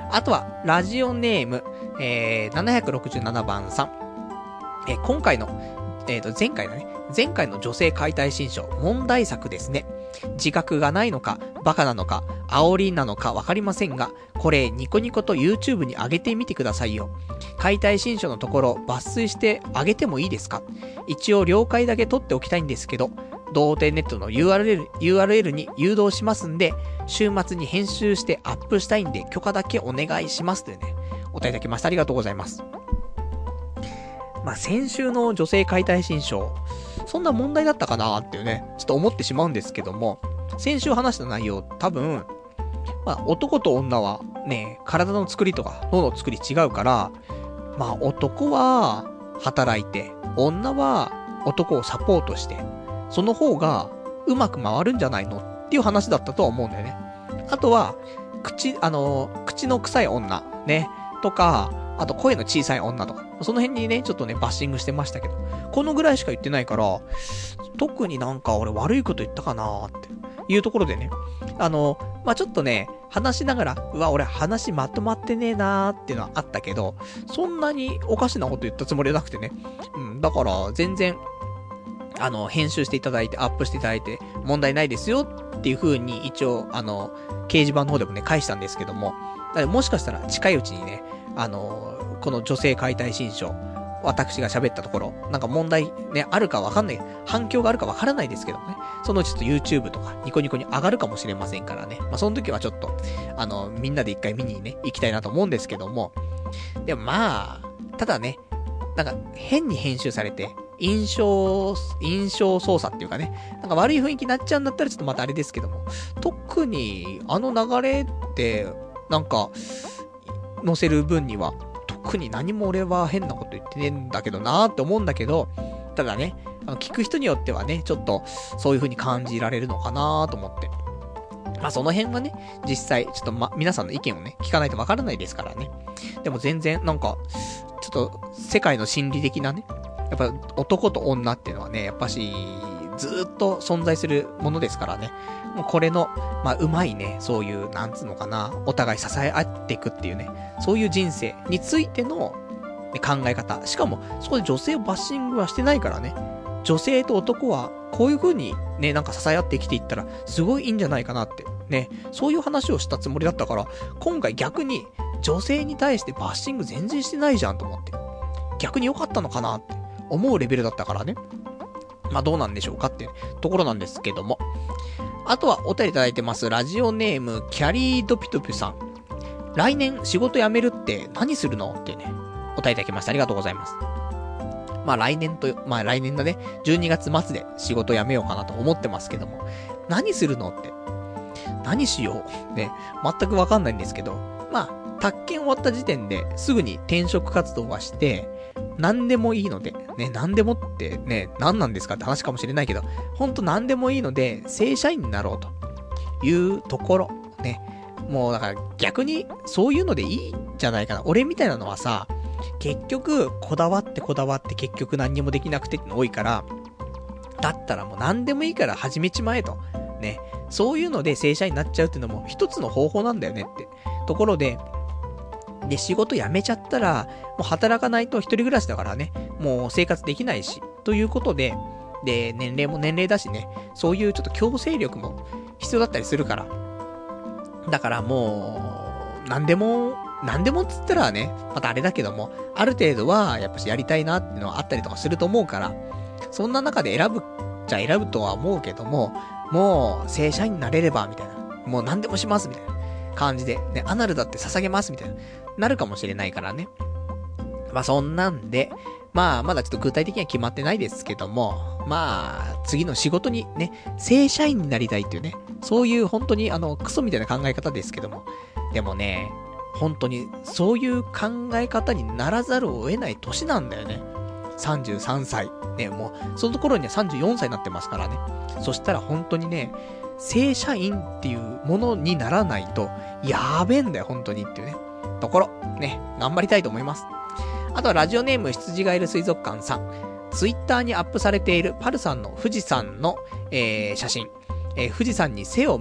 あとは、ラジオネーム、えー、ななひゃくろくじゅうななばんさん。えー、今回の、えーと、前回だね。前回の女性解体新書、問題作ですね。自覚がないのか、バカなのか、煽りなのかわかりませんが、これニコニコと YouTube に上げてみてくださいよ。解体新書のところ抜粋して上げてもいいですか？一応了解だけ取っておきたいんですけど、童貞ネットの ユーアールエル、ユーアールエル に誘導しますんで、週末に編集してアップしたいんで許可だけお願いしますというね、お答えいただきました。ありがとうございます。まあ、先週の女性解体新書、そんな問題だったかなっていうね、ちょっと思ってしまうんですけども、先週話した内容、多分、まあ、男と女はね、体の作りとか脳の作り違うから、まあ、男は働いて、女は男をサポートして、その方がうまく回るんじゃないのっていう話だったとは思うんだよね。あとは、口、あの、口の臭い女、ね、とか、あと声の小さい女とか、その辺にね、ちょっとね、バッシングしてましたけど、このぐらいしか言ってないから、特になんか俺悪いこと言ったかなーっていうところでね、あの、まあ、ちょっとね、話しながら、うわ、俺話まとまってねえなーっていうのはあったけど、そんなにおかしなこと言ったつもりはなくてね、うん、だから全然、あの、編集していただいて、アップしていただいて、問題ないですよっていう風に一応、あの、掲示板の方でもね、返したんですけども、だからもしかしたら近いうちにね、あの、この女性解体新書、私が喋ったところ、なんか問題ね、あるかわかんない、反響があるかわからないですけどもね、そのうちちょっと YouTube とかニコニコに上がるかもしれませんからね、まあその時はちょっと、あの、みんなで一回見にね、行きたいなと思うんですけども、でもまあ、ただね、なんか変に編集されて、印象、印象操作っていうかね、なんか悪い雰囲気になっちゃうんだったらちょっとまたあれですけども、特にあの流れって、なんか、載せる分には、特に何も俺は変なこと言ってねえんだけどなーって思うんだけど、ただね、あの聞く人によってはね、ちょっとそういう風に感じられるのかなーと思って。まあその辺はね、実際、ちょっとま、皆さんの意見をね、聞かないとわからないですからね。でも全然、なんか、ちょっと、世界の心理的なね、やっぱ男と女っていうのはね、やっぱし、ずーっと存在するものですからね。もうこれの、まあ、うまいね、そういう、なんつうのかな、お互い支え合っていくっていうね、そういう人生についての、ね、考え方。しかも、そこで女性をバッシングはしてないからね。女性と男は、こういう風にね、なんか支え合って生きていったら、すごいいいんじゃないかなって。ね、そういう話をしたつもりだったから、今回逆に、女性に対してバッシング全然してないじゃんと思って。逆に良かったのかなって思うレベルだったからね。まあどうなんでしょうかっていうところなんですけども。あとはお便りいただいてます。ラジオネーム、キャリードピトピさん。来年仕事辞めるって何するのってね、お便りいただきました。ありがとうございます。まあ来年と、まあ来年だね、じゅうにがつ末で仕事辞めようかなと思ってますけども。何するのって。何しようね、全くわかんないんですけど。まあ、宅建終わった時点ですぐに転職活動はして、何でもいいので、ね、何でもってね、何なんですかって話かもしれないけど、ほんと何でもいいので、正社員になろうというところ、ね。もうだから逆にそういうのでいいんじゃないかな。俺みたいなのはさ、結局こだわってこだわって結局何にもできなくてっての多いから、だったらもう何でもいいから始めちまえと。ね。そういうので正社員になっちゃうっていうのも一つの方法なんだよねってところで、で、仕事辞めちゃったら、もう働かないと一人暮らしだからね、もう生活できないし、ということで、で、年齢も年齢だしね、そういうちょっと強制力も必要だったりするから。だからもう、なんでも、なんでもっつったらね、またあれだけども、ある程度はやっぱしやりたいなっていうのはあったりとかすると思うから、そんな中で選ぶ、じゃあ選ぶとは思うけども、もう正社員になれれば、みたいな。もう何でもします、みたいな感じで、ね、アナルだって捧げます、みたいな。なるかもしれないからね。まあそんなんで、まあまだちょっと具体的には決まってないですけども、まあ次の仕事にね、正社員になりたいっていうね、そういう本当にあのクソみたいな考え方ですけども、でもね、本当にそういう考え方にならざるを得ない年なんだよね。さんじゅうさんさい。ね、もう、そのところにはさんじゅうよんさいになってますからね。そしたら本当にね、正社員っていうものにならないと、やべえんだよ、本当にっていうね。ところ、ね、頑張りたいと思います。あとはラジオネーム羊がいる水族館さん。ツイッターにアップされているパルさんの富士山の、えー、写真。えー、富士山に背を、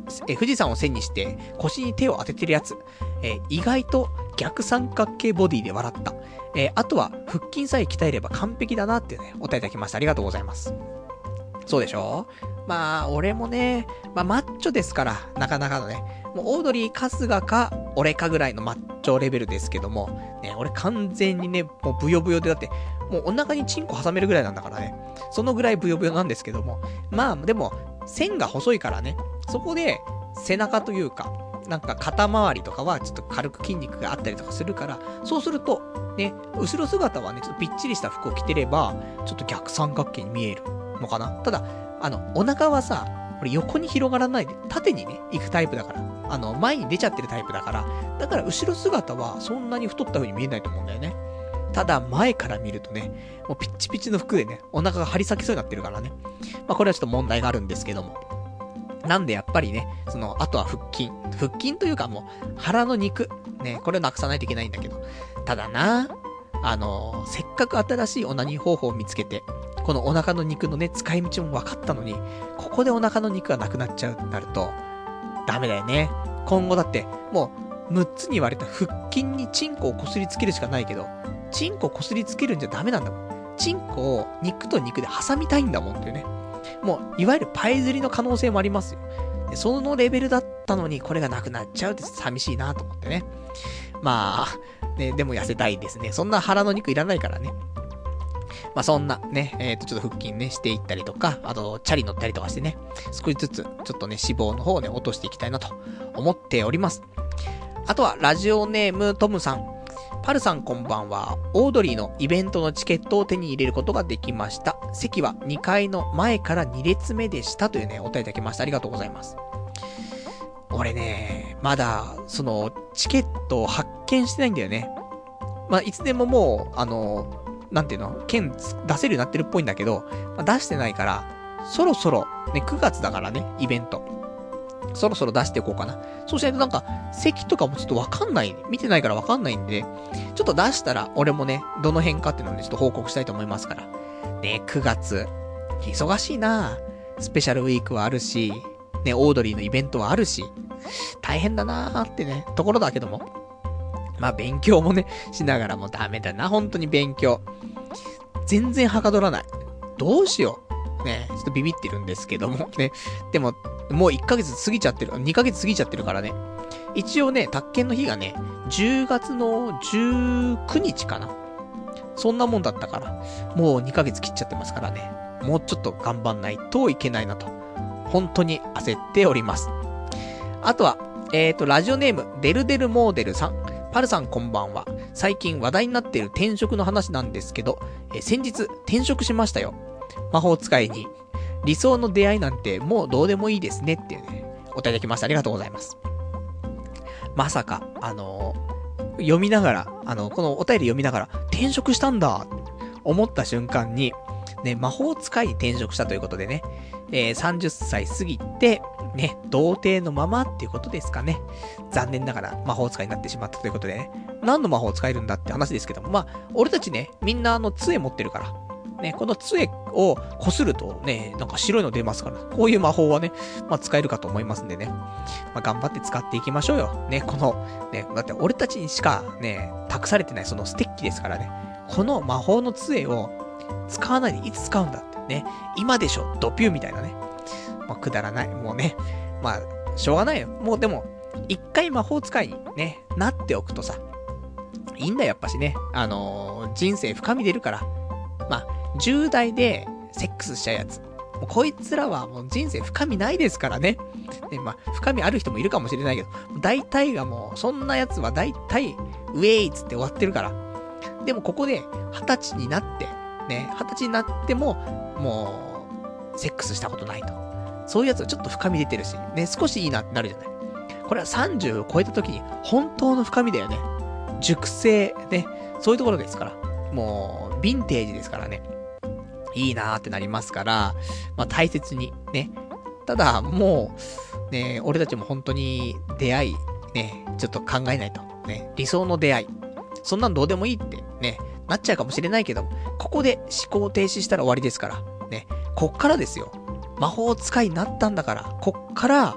えー、富士山を背にして腰に手を当ててるやつ、えー、意外と逆三角形ボディで笑った。えー、あとは腹筋さえ鍛えれば完璧だなっていうね、お答えいただきました。ありがとうございます。そうでしょ？まあ、俺もね、まあ、マッチョですから、なかなかのね、もうオードリー春日か、俺かぐらいのマッチョレベルですけども、ね、俺完全にね、もうブヨブヨで、だって、もうお腹にチンコ挟めるぐらいなんだからね、そのぐらいブヨブヨなんですけども、まあ、でも、線が細いからね、そこで、背中というか、なんか肩周りとかはちょっと軽く筋肉があったりとかするから、そうすると、ね、後ろ姿はね、ちょっとぴっちりした服を着てれば、ちょっと逆三角形に見えるのかな。ただ、あの、お腹はさ、これ横に広がらないで、縦にね、行くタイプだから。あの、前に出ちゃってるタイプだから。だから、後ろ姿はそんなに太った風に見えないと思うんだよね。ただ、前から見るとね、もうピッチピチの服でね、お腹が張り裂きそうになってるからね。まあ、これはちょっと問題があるんですけども。なんでやっぱりね、その、あとは腹筋。腹筋というかもう、腹の肉。ね、これをなくさないといけないんだけど。ただな、あの、せっかく新しいオナニー方法を見つけて、このお腹の肉のね、使い道も分かったのに、ここでお腹の肉がなくなっちゃうってなると、ダメだよね。今後だって、もう、むっつに言われた腹筋にチンコをこすりつけるしかないけど、チンコこすりつけるんじゃダメなんだもん。チンコを肉と肉で挟みたいんだもんっていうね。もう、いわゆるパイ釣りの可能性もありますよ。でそのレベルだったのに、これがなくなっちゃうって寂しいなと思ってね。まあ、ね、でも痩せたいですね。そんな腹の肉いらないからね。まあそんなね、えっとちょっと腹筋ねしていったりとか、あとチャリ乗ったりとかしてね、少しずつちょっとね脂肪の方をね落としていきたいなと思っております。あとはラジオネームトムさん、パルさんこんばんは。オードリーのイベントのチケットを手に入れることができました。席はにかいの前からに列目でしたというねお答えいただきました。ありがとうございます。俺ね、まだそのチケットを発見してないんだよね。まあいつでももうあのなんていうの、券出せるようになってるっぽいんだけど、まあ、出してないから、そろそろ、ね、くがつだからね、イベント。そろそろ出していこうかな。そうしないとなんか、席とかもちょっとわかんない、見てないからわかんないんで、ちょっと出したら、俺もね、どの辺かっていうのをね、ちょっと報告したいと思いますから。で、くがつ、忙しいなスペシャルウィークはあるし、ね、オードリーのイベントはあるし、大変だなーってね、ところだけども。まあ勉強もね、しながらもダメだな、本当に勉強。全然はかどらない。どうしよう。ね、ちょっとビビってるんですけども、ね。でも、もういっかげつ過ぎちゃってる、にかげつ過ぎちゃってるからね。一応ね、宅建の日がね、じゅうがつのじゅうくにちかな。そんなもんだったから、もうにかげつ切っちゃってますからね。もうちょっと頑張んないといけないなと。本当に焦っております。あとは、えーと、ラジオネーム、デルデルモーデルさん。パルさんこんばんは。最近話題になっている転職の話なんですけど、え先日転職しましたよ。魔法使いに。理想の出会いなんてもうどうでもいいですねっていうね、お答えいただきました。ありがとうございます。まさか、あのー、読みながら、あの、このお便り読みながら、転職したんだ思った瞬間に、ね、魔法使いに転職したということでね、えー、さんじゅっさい過ぎて、ね、童貞のままっていうことですかね。残念ながら魔法使いになってしまったということでね。何の魔法使えるんだって話ですけども、まあ、俺たちね、みんなあの、杖持ってるから。ね、この杖を擦るとね、なんか白いの出ますから、こういう魔法はね、まあ使えるかと思いますんでね。まあ頑張って使っていきましょうよ。ね、この、ね、だって俺たちにしかね、託されてないそのステッキですからね。この魔法の杖を使わないでいつ使うんだってね。今でしょ、ドピューみたいなね。まあくだらない。もうね、まあ、しょうがないよ。もうでも、一回魔法使いにね、なっておくとさ、いいんだよ、やっぱしね。あのー、人生深み出るから。まあ、じゅう代でセックスしちゃうやつ。もうこいつらはもう人生深みないですからね。ね、まあ、深みある人もいるかもしれないけど、大体がもう、そんなやつは大体、ウェイっつって終わってるから。でもここで、二十歳になって、ね、二十歳になっても、もう、セックスしたことないと。そういうやつはちょっと深み出てるし、ね、少しいいなってなるじゃない。これはさんじゅうを超えた時に、本当の深みだよね。熟成、ね、そういうところですから。もう、ヴィンテージですからね。いいなーってなりますから、まあ大切に、ね。ただ、もう、ね、俺たちも本当に出会い、ね、ちょっと考えないと。ね、理想の出会い。そんなんどうでもいいって、ね、なっちゃうかもしれないけど、ここで思考停止したら終わりですから。ね、こっからですよ。魔法使いになったんだから、こっから、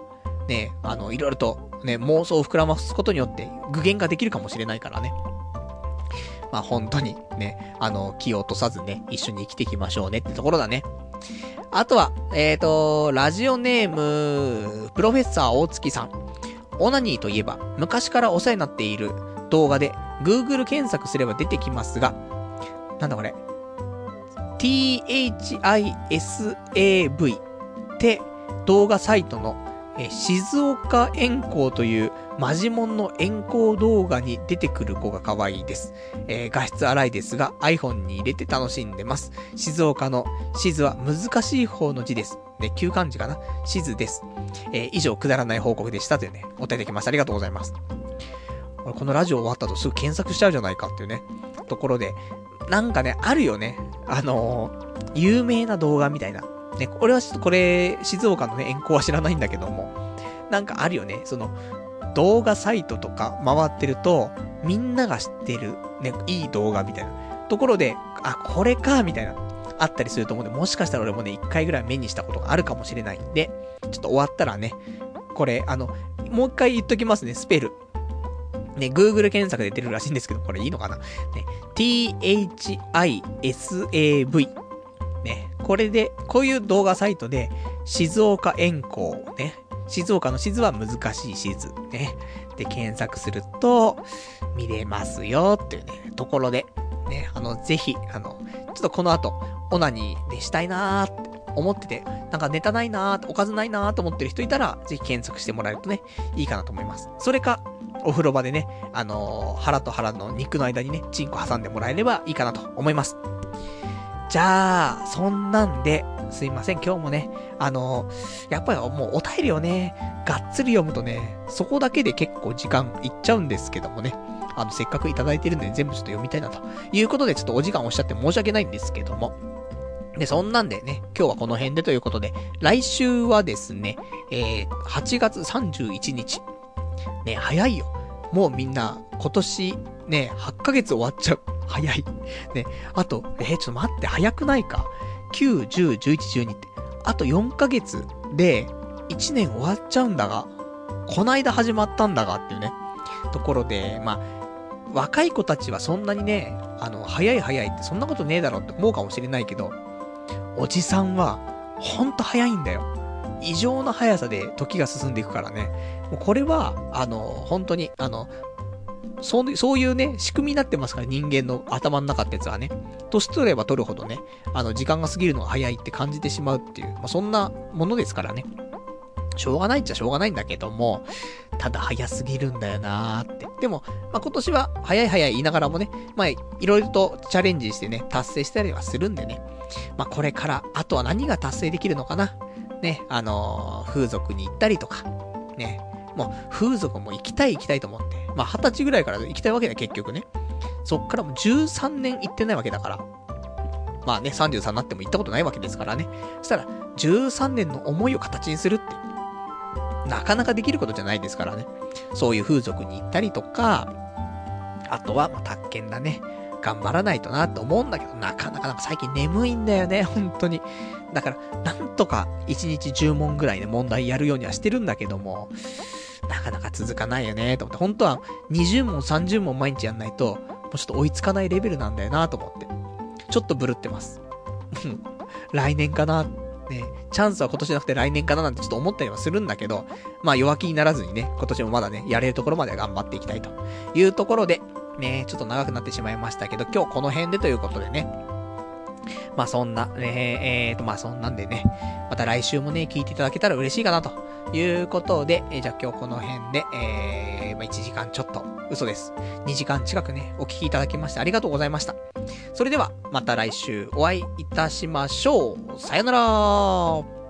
ね、あの、いろいろとね、妄想を膨らますことによって具現ができるかもしれないからね。まあ本当にね、あの、気を落とさずね、一緒に生きていきましょうねってところだね。あとは、えーと、ラジオネーム、プロフェッサー大月さん。オナニーといえば、昔からお世話になっている動画で、Google 検索すれば出てきますが、なんだこれ。ティーエイチアイエスエーブイ って動画サイトのえ静岡遠行というマジモンの遠行動画に出てくる子が可愛いです。えー、画質荒いですが iPhone に入れて楽しんでます。静岡の静は難しい方の字です。で、旧漢字かな静です。えー、以上くだらない報告でしたというね、お答えできました。ありがとうございます。このラジオ終わった後すぐ検索しちゃうじゃないかっていうね、ところで、なんかね、あるよね。あのー、有名な動画みたいな。ね、俺はちょっとこれ、静岡のね、遠行は知らないんだけども、なんかあるよね。その、動画サイトとか回ってると、みんなが知ってる、ね、いい動画みたいなところで、あ、これか、みたいな、あったりすると思うんで、もしかしたら俺もね、一回ぐらい目にしたことがあるかもしれないんで、ちょっと終わったらね、これ、あの、もう一回言っときますね、スペル。ね、Google 検索で出るらしいんですけど、これいいのかなね、ティーエイチアイエスエーブイ。ね、これで、こういう動画サイトで、静岡遠行、ね、静岡の静は難しい静、ね、で、検索すると、見れますよ、っていうね、ところで、ね、あの、ぜひ、あの、ちょっとこの後、オナニーでしたいなーって思ってて、なんかネタないなー、おかずないなーと思ってる人いたら、ぜひ検索してもらえるとね、いいかなと思います。それか、お風呂場でね、あのー、腹と腹の肉の間にね、チンコ挟んでもらえればいいかなと思います。じゃあ、そんなんで、すいません、今日もね、あのー、やっぱりもうお便りをね、がっつり読むとね、そこだけで結構時間いっちゃうんですけどもね、あの、せっかくいただいてるんで全部ちょっと読みたいなということで、ちょっとお時間おっしゃって申し訳ないんですけども、で、そんなんでね、今日はこの辺でということで、来週はですね、えー、はちがつさんじゅういちにち、ね、早いよ。もうみんな、今年、ね、はちかげつ終わっちゃう。早い。ね、あと、えー、ちょっと待って、早くないか ?きゅう、じゅう、じゅういち、じゅうにって。あとよんかげつで、いちねん終わっちゃうんだが、こないだ始まったんだがっていうね、ところで、まあ、若い子たちはそんなにね、あの、早い早いってそんなことねえだろって思うかもしれないけど、おじさんは、ほんと早いんだよ。異常な速さで時が進んでいくからね。もうこれは、あの、本当に、あの、そう、そういうね、仕組みになってますから、人間の頭の中ってやつはね。年取れば取るほどね、あの、時間が過ぎるのが早いって感じてしまうっていう、まあ、そんなものですからね。しょうがないっちゃしょうがないんだけども、ただ早すぎるんだよなーって。でも、まあ、今年は早い早い言いながらもね、まあ、いろいろとチャレンジしてね、達成したりはするんでね。まあ、これから、あとは何が達成できるのかな。ね、あのー、風俗に行ったりとか、ね、もう風俗も行きたい行きたいと思って、まあ、二十歳ぐらいから行きたいわけだよ、結局ね。そっからもうじゅうさんねん行ってないわけだから。まあね、さんじゅうさんになっても行ったことないわけですからね。そしたら、じゅうさんねんの思いを形にするって、なかなかできることじゃないですからね。そういう風俗に行ったりとか、あとは、まあ、宅建だね。頑張らないとなと思うんだけど、なかなかなんか最近眠いんだよね、本当に。だから、なんとかいちにちじゅうもんぐらいで問題やるようにはしてるんだけども、なかなか続かないよね、と思って。本当はにじゅうもん、さんじゅうもん毎日やんないと、もうちょっと追いつかないレベルなんだよなと思って。ちょっとブルってます。来年かな、ね、チャンスは今年じゃなくて来年かななんてちょっと思ったりはするんだけど、まあ弱気にならずにね、今年もまだね、やれるところまでは頑張っていきたいというところで、ね、ちょっと長くなってしまいましたけど、今日この辺でということでね。まあそんな、ね、えーと、まあそんなんでね、また来週もね、聞いていただけたら嬉しいかなということで、えー、じゃあ今日この辺で、えー、まあいちじかんちょっと、嘘です。にじかん近くね、お聞きいただきましてありがとうございました。それでは、また来週お会いいたしましょう。さよなら。